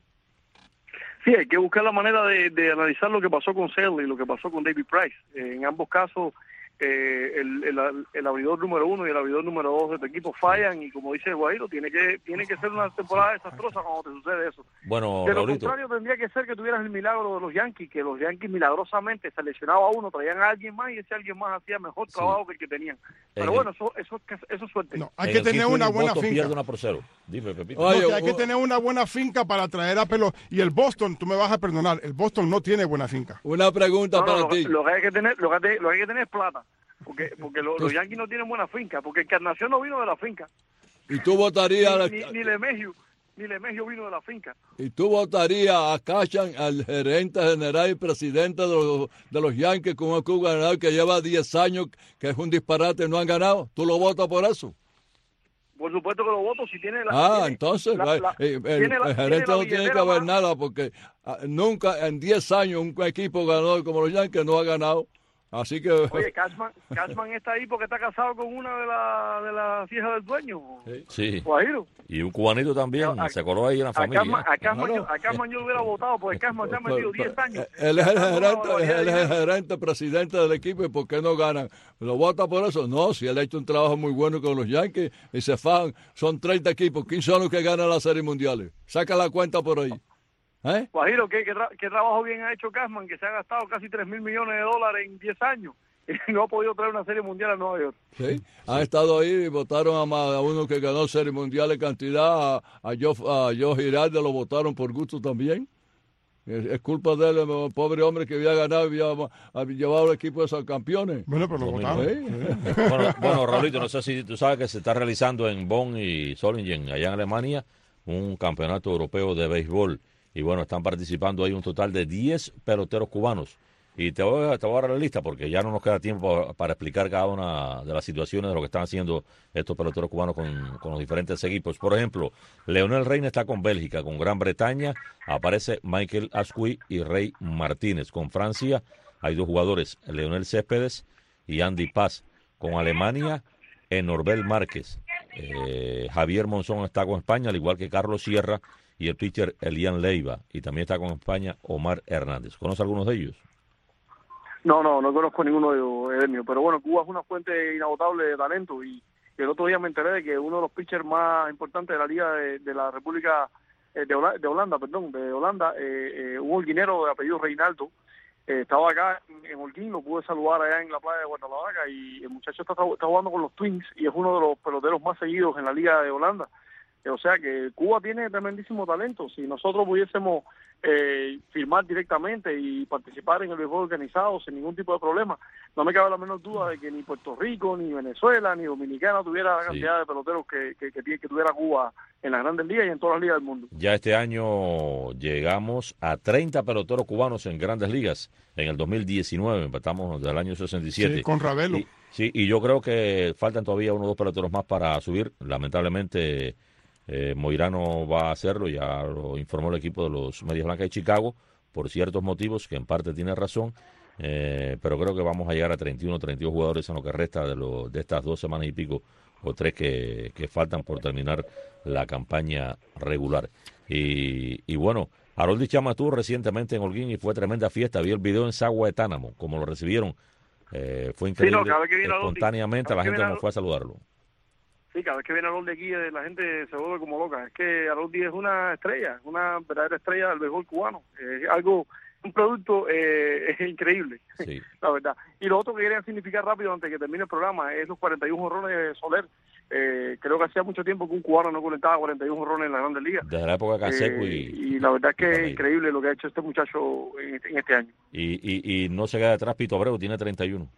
Sí, hay que buscar la manera de analizar lo que pasó con Sale y lo que pasó con David Price. En ambos casos, el abridor número 1 y el abridor número 2 de tu equipo fallan, y como dice Guajiro, tiene que ser una temporada desastrosa cuando te sucede eso. Bueno, de lo Raulito, contrario, tendría que ser que tuvieras el milagro de los Yankees, que los Yankees milagrosamente seleccionaban a uno, traían a alguien más y ese alguien más hacía mejor trabajo que el que tenían. Pero bueno, eso es suerte. No, hay que tener una buena finca. Pierde 1-0. Dime, Pepito. Oye, hay que tener una buena finca para traer a pelo. Y el Boston, tú me vas a perdonar, el Boston no tiene buena finca. Una pregunta para ti. Lo que hay que tener es plata. Porque los Yankees no tienen buena finca, porque Encarnación no vino de la finca. ¿Y tú votarías ni Lemegio vino de la finca. ¿Y tú votarías a Cashman, al gerente general y presidente de los Yankees, con un club ganador que lleva 10 años, que es un disparate, no han ganado? ¿Tú lo votas por eso? Por supuesto que lo voto si tiene la... Entonces el gerente no tiene que ver nada, porque nunca en 10 años un equipo ganador como los Yankees no ha ganado. Así que... Oye, Cashman está ahí porque está casado con una de las hijas del dueño. Sí. Guajiro. Y un cubanito también, se coló ahí en la familia. A Cashman yo lo hubiera votado, porque Cashman se ha metido 10 años. Él es el gerente, presidente del equipo, ¿y por qué no ganan? ¿Lo vota por eso? No, si él ha hecho un trabajo muy bueno con los Yankees y se fajan, son 30 equipos. ¿Quién son los que ganan las series mundiales? Saca la cuenta por ahí. Guajiro, ¿qué trabajo bien ha hecho Cashman, que se ha gastado casi $3,000 millones en 10 años y no ha podido traer una serie mundial a Nueva York? Sí, han estado ahí y votaron a uno que ganó serie mundial en cantidad, a Joe Girardi lo votaron por gusto también. Es culpa de él, el pobre hombre que había ganado y había llevado el equipo de esos campeones. Bueno, pero lo votaron. Bueno, Raulito, no sé si tú sabes que se está realizando en Bonn y Solingen, allá en Alemania, un campeonato europeo de béisbol. Y bueno, están participando ahí un total de 10 peloteros cubanos. Y te voy a dar la lista porque ya no nos queda tiempo para explicar cada una de las situaciones de lo que están haciendo estos peloteros cubanos con los diferentes equipos. Por ejemplo, Leonel Reina está con Bélgica, con Gran Bretaña aparece Michael Asquith y Rey Martínez. Con Francia hay 2 jugadores, Leonel Céspedes y Andy Paz. Con Alemania, Norbert Márquez. Javier Monzón está con España, al igual que Carlos Sierra y el pitcher Elian Leiva. Y también está con España Omar Hernández. ¿Conoce algunos de ellos? No conozco ninguno de ellos, Edemio, pero bueno, Cuba es una fuente inagotable de talento y el otro día me enteré de que uno de los pitchers más importantes de la liga de la República de Holanda, un holguinero de apellido Reinaldo, estaba acá en Holguín, lo pude saludar allá en la playa de Guadalajara y el muchacho está jugando con los Twins y es uno de los peloteros más seguidos en la liga de Holanda. O sea que Cuba tiene tremendísimo talento. Si nosotros pudiésemos firmar directamente y participar en el béisbol organizado sin ningún tipo de problema, no me cabe la menor duda de que ni Puerto Rico, ni Venezuela, ni Dominicana tuviera la cantidad de peloteros que tuviera Cuba en las grandes ligas y en todas las ligas del mundo. Ya este año llegamos a 30 peloteros cubanos en grandes ligas. En el 2019 empezamos del año 67. Sí, con Ravelo. Y yo creo que faltan todavía 1 o 2 peloteros más para subir. Lamentablemente Moirano va a hacerlo, ya lo informó el equipo de los Medias Blancas de Chicago, por ciertos motivos, que en parte tiene razón, pero creo que vamos a llegar a 31 o 32 jugadores en lo que resta de estas 2 semanas y pico, o 3 que faltan por terminar la campaña regular. Y bueno, Harold Chama estuvo recientemente en Holguín y fue tremenda fiesta, vi el video en Sagua de Tánamo, como lo recibieron, fue increíble, cada vez que viene espontáneamente la gente nos fue a saludarlo. Sí, cada vez que viene Harold de aquí, la gente se vuelve como loca. Es que Harold es una estrella, una verdadera estrella del béisbol cubano. Es un producto increíble, sí. La verdad. Y lo otro que quería significar rápido antes de que termine el programa es los 41 jonrones de Soler. Creo que hacía mucho tiempo que un cubano no conectaba 41 jonrones en la Grandes Ligas. Desde la época de Canseco y la verdad es que es increíble lo que ha hecho este muchacho en este año. Y no se queda detrás Pito Abreu, tiene 31.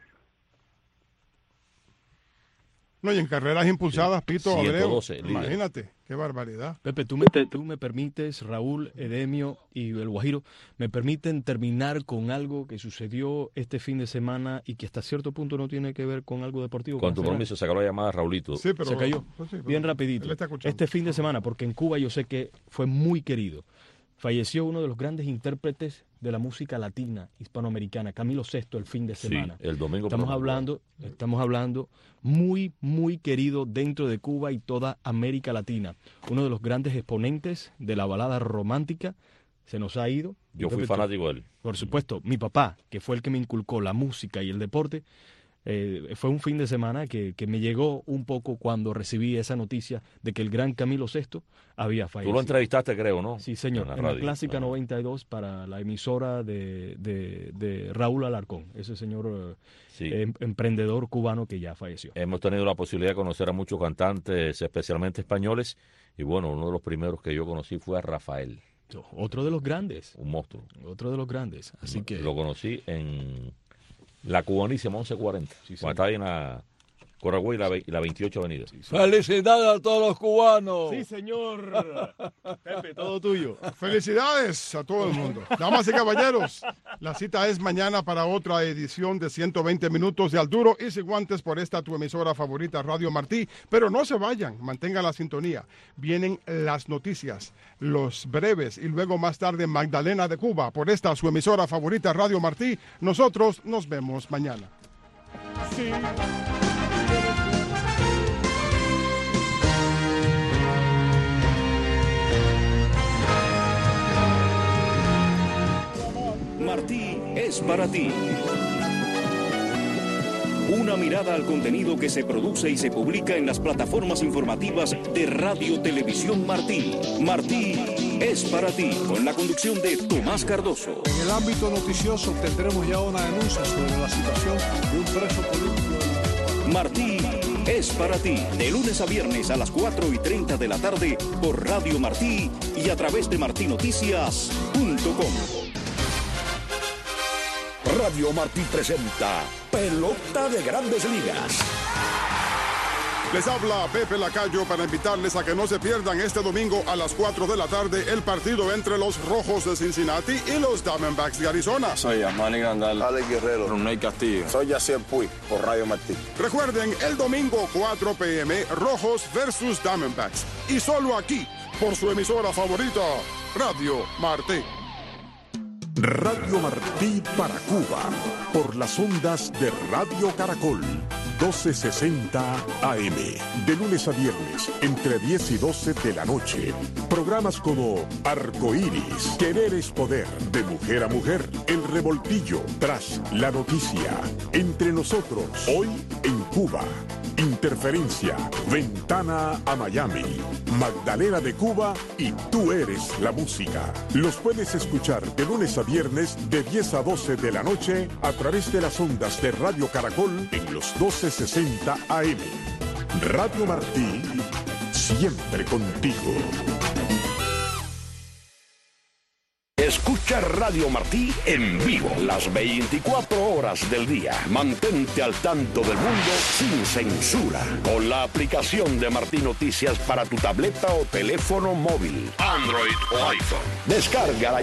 No, y en carreras impulsadas, Pito 112, Abreu, imagínate, qué barbaridad. Pepe, tú me permites, Raúl, Edemio y el Guajiro, me permiten terminar con algo que sucedió este fin de semana y que hasta cierto punto no tiene que ver con algo deportivo. Con tu permiso, se acabó la llamada, Raulito. Sí, pero, se cayó. Sí, bien rapidito. Este fin de semana, porque en Cuba yo sé que fue muy querido. Falleció uno de los grandes intérpretes de la música latina, hispanoamericana, Camilo VI, el fin de semana. Sí, el domingo. Estamos hablando muy, muy querido dentro de Cuba y toda América Latina. Uno de los grandes exponentes de la balada romántica se nos ha ido. Yo fui fanático de él. Por supuesto, mi papá, que fue el que me inculcó la música y el deporte, fue un fin de semana que me llegó un poco cuando recibí esa noticia de que el gran Camilo VI había fallecido. Tú lo entrevistaste, creo, ¿no? Sí, señor, en la Clásica 92 para la emisora de Raúl Alarcón, ese señor emprendedor cubano que ya falleció. Hemos tenido la posibilidad de conocer a muchos cantantes, especialmente españoles, y bueno, uno de los primeros que yo conocí fue a Rafael. Otro de los grandes. Un monstruo. Otro de los grandes, así que... Lo conocí en la cubanísima 1140, cuando estaba en la Coragüey y la 28 Avenida. ¡Felicidades a todos los cubanos! ¡Sí, señor! Pepe, todo tuyo. Felicidades a todo el mundo. Damas y caballeros, la cita es mañana para otra edición de 120 minutos de Al Duro y Sin Guantes por esta tu emisora favorita, Radio Martí. Pero no se vayan, mantengan la sintonía. Vienen las noticias, los breves y luego más tarde Magdalena de Cuba por esta su emisora favorita, Radio Martí. Nosotros nos vemos mañana. Sí. Martí es para ti. Una mirada al contenido que se produce y se publica en las plataformas informativas de Radio Televisión Martí. Martí es para ti, con la conducción de Tomás Cardoso. En el ámbito noticioso tendremos ya una denuncia sobre la situación de un preso político. Martí es para ti, de lunes a viernes a las 4:30 de la tarde por Radio Martí y a través de martinoticias.com. Radio Martí presenta Pelota de Grandes Ligas. Les habla Pepe Lacayo para invitarles a que no se pierdan este domingo a las 4 de la tarde el partido entre los Rojos de Cincinnati y los Diamondbacks de Arizona. Soy Asmani Grandal, Alex Guerrero, Roney Castillo. Soy Yacier Puig, por Radio Martí. Recuerden, el domingo 4 p.m. Rojos versus Diamondbacks. Y solo aquí, por su emisora favorita, Radio Martí. Radio Martí para Cuba, por las ondas de Radio Caracol, 1260 AM, de lunes a viernes, entre 10 y 12 de la noche. Programas como Arcoíris, Querer es Poder, de Mujer a Mujer, El Revoltillo, Tras la Noticia, Entre Nosotros, Hoy en Cuba, Interferencia, Ventana a Miami, Magdalena de Cuba y Tú Eres la Música. Los puedes escuchar de lunes a viernes de 10 a 12 de la noche a través de las ondas de Radio Caracol en los 1260 AM. Radio Martí, siempre contigo. Escucha Radio Martí en vivo las 24 horas del día. Mantente al tanto del mundo sin censura con la aplicación de Martí Noticias para tu tableta o teléfono móvil, Android o iPhone. Descárgala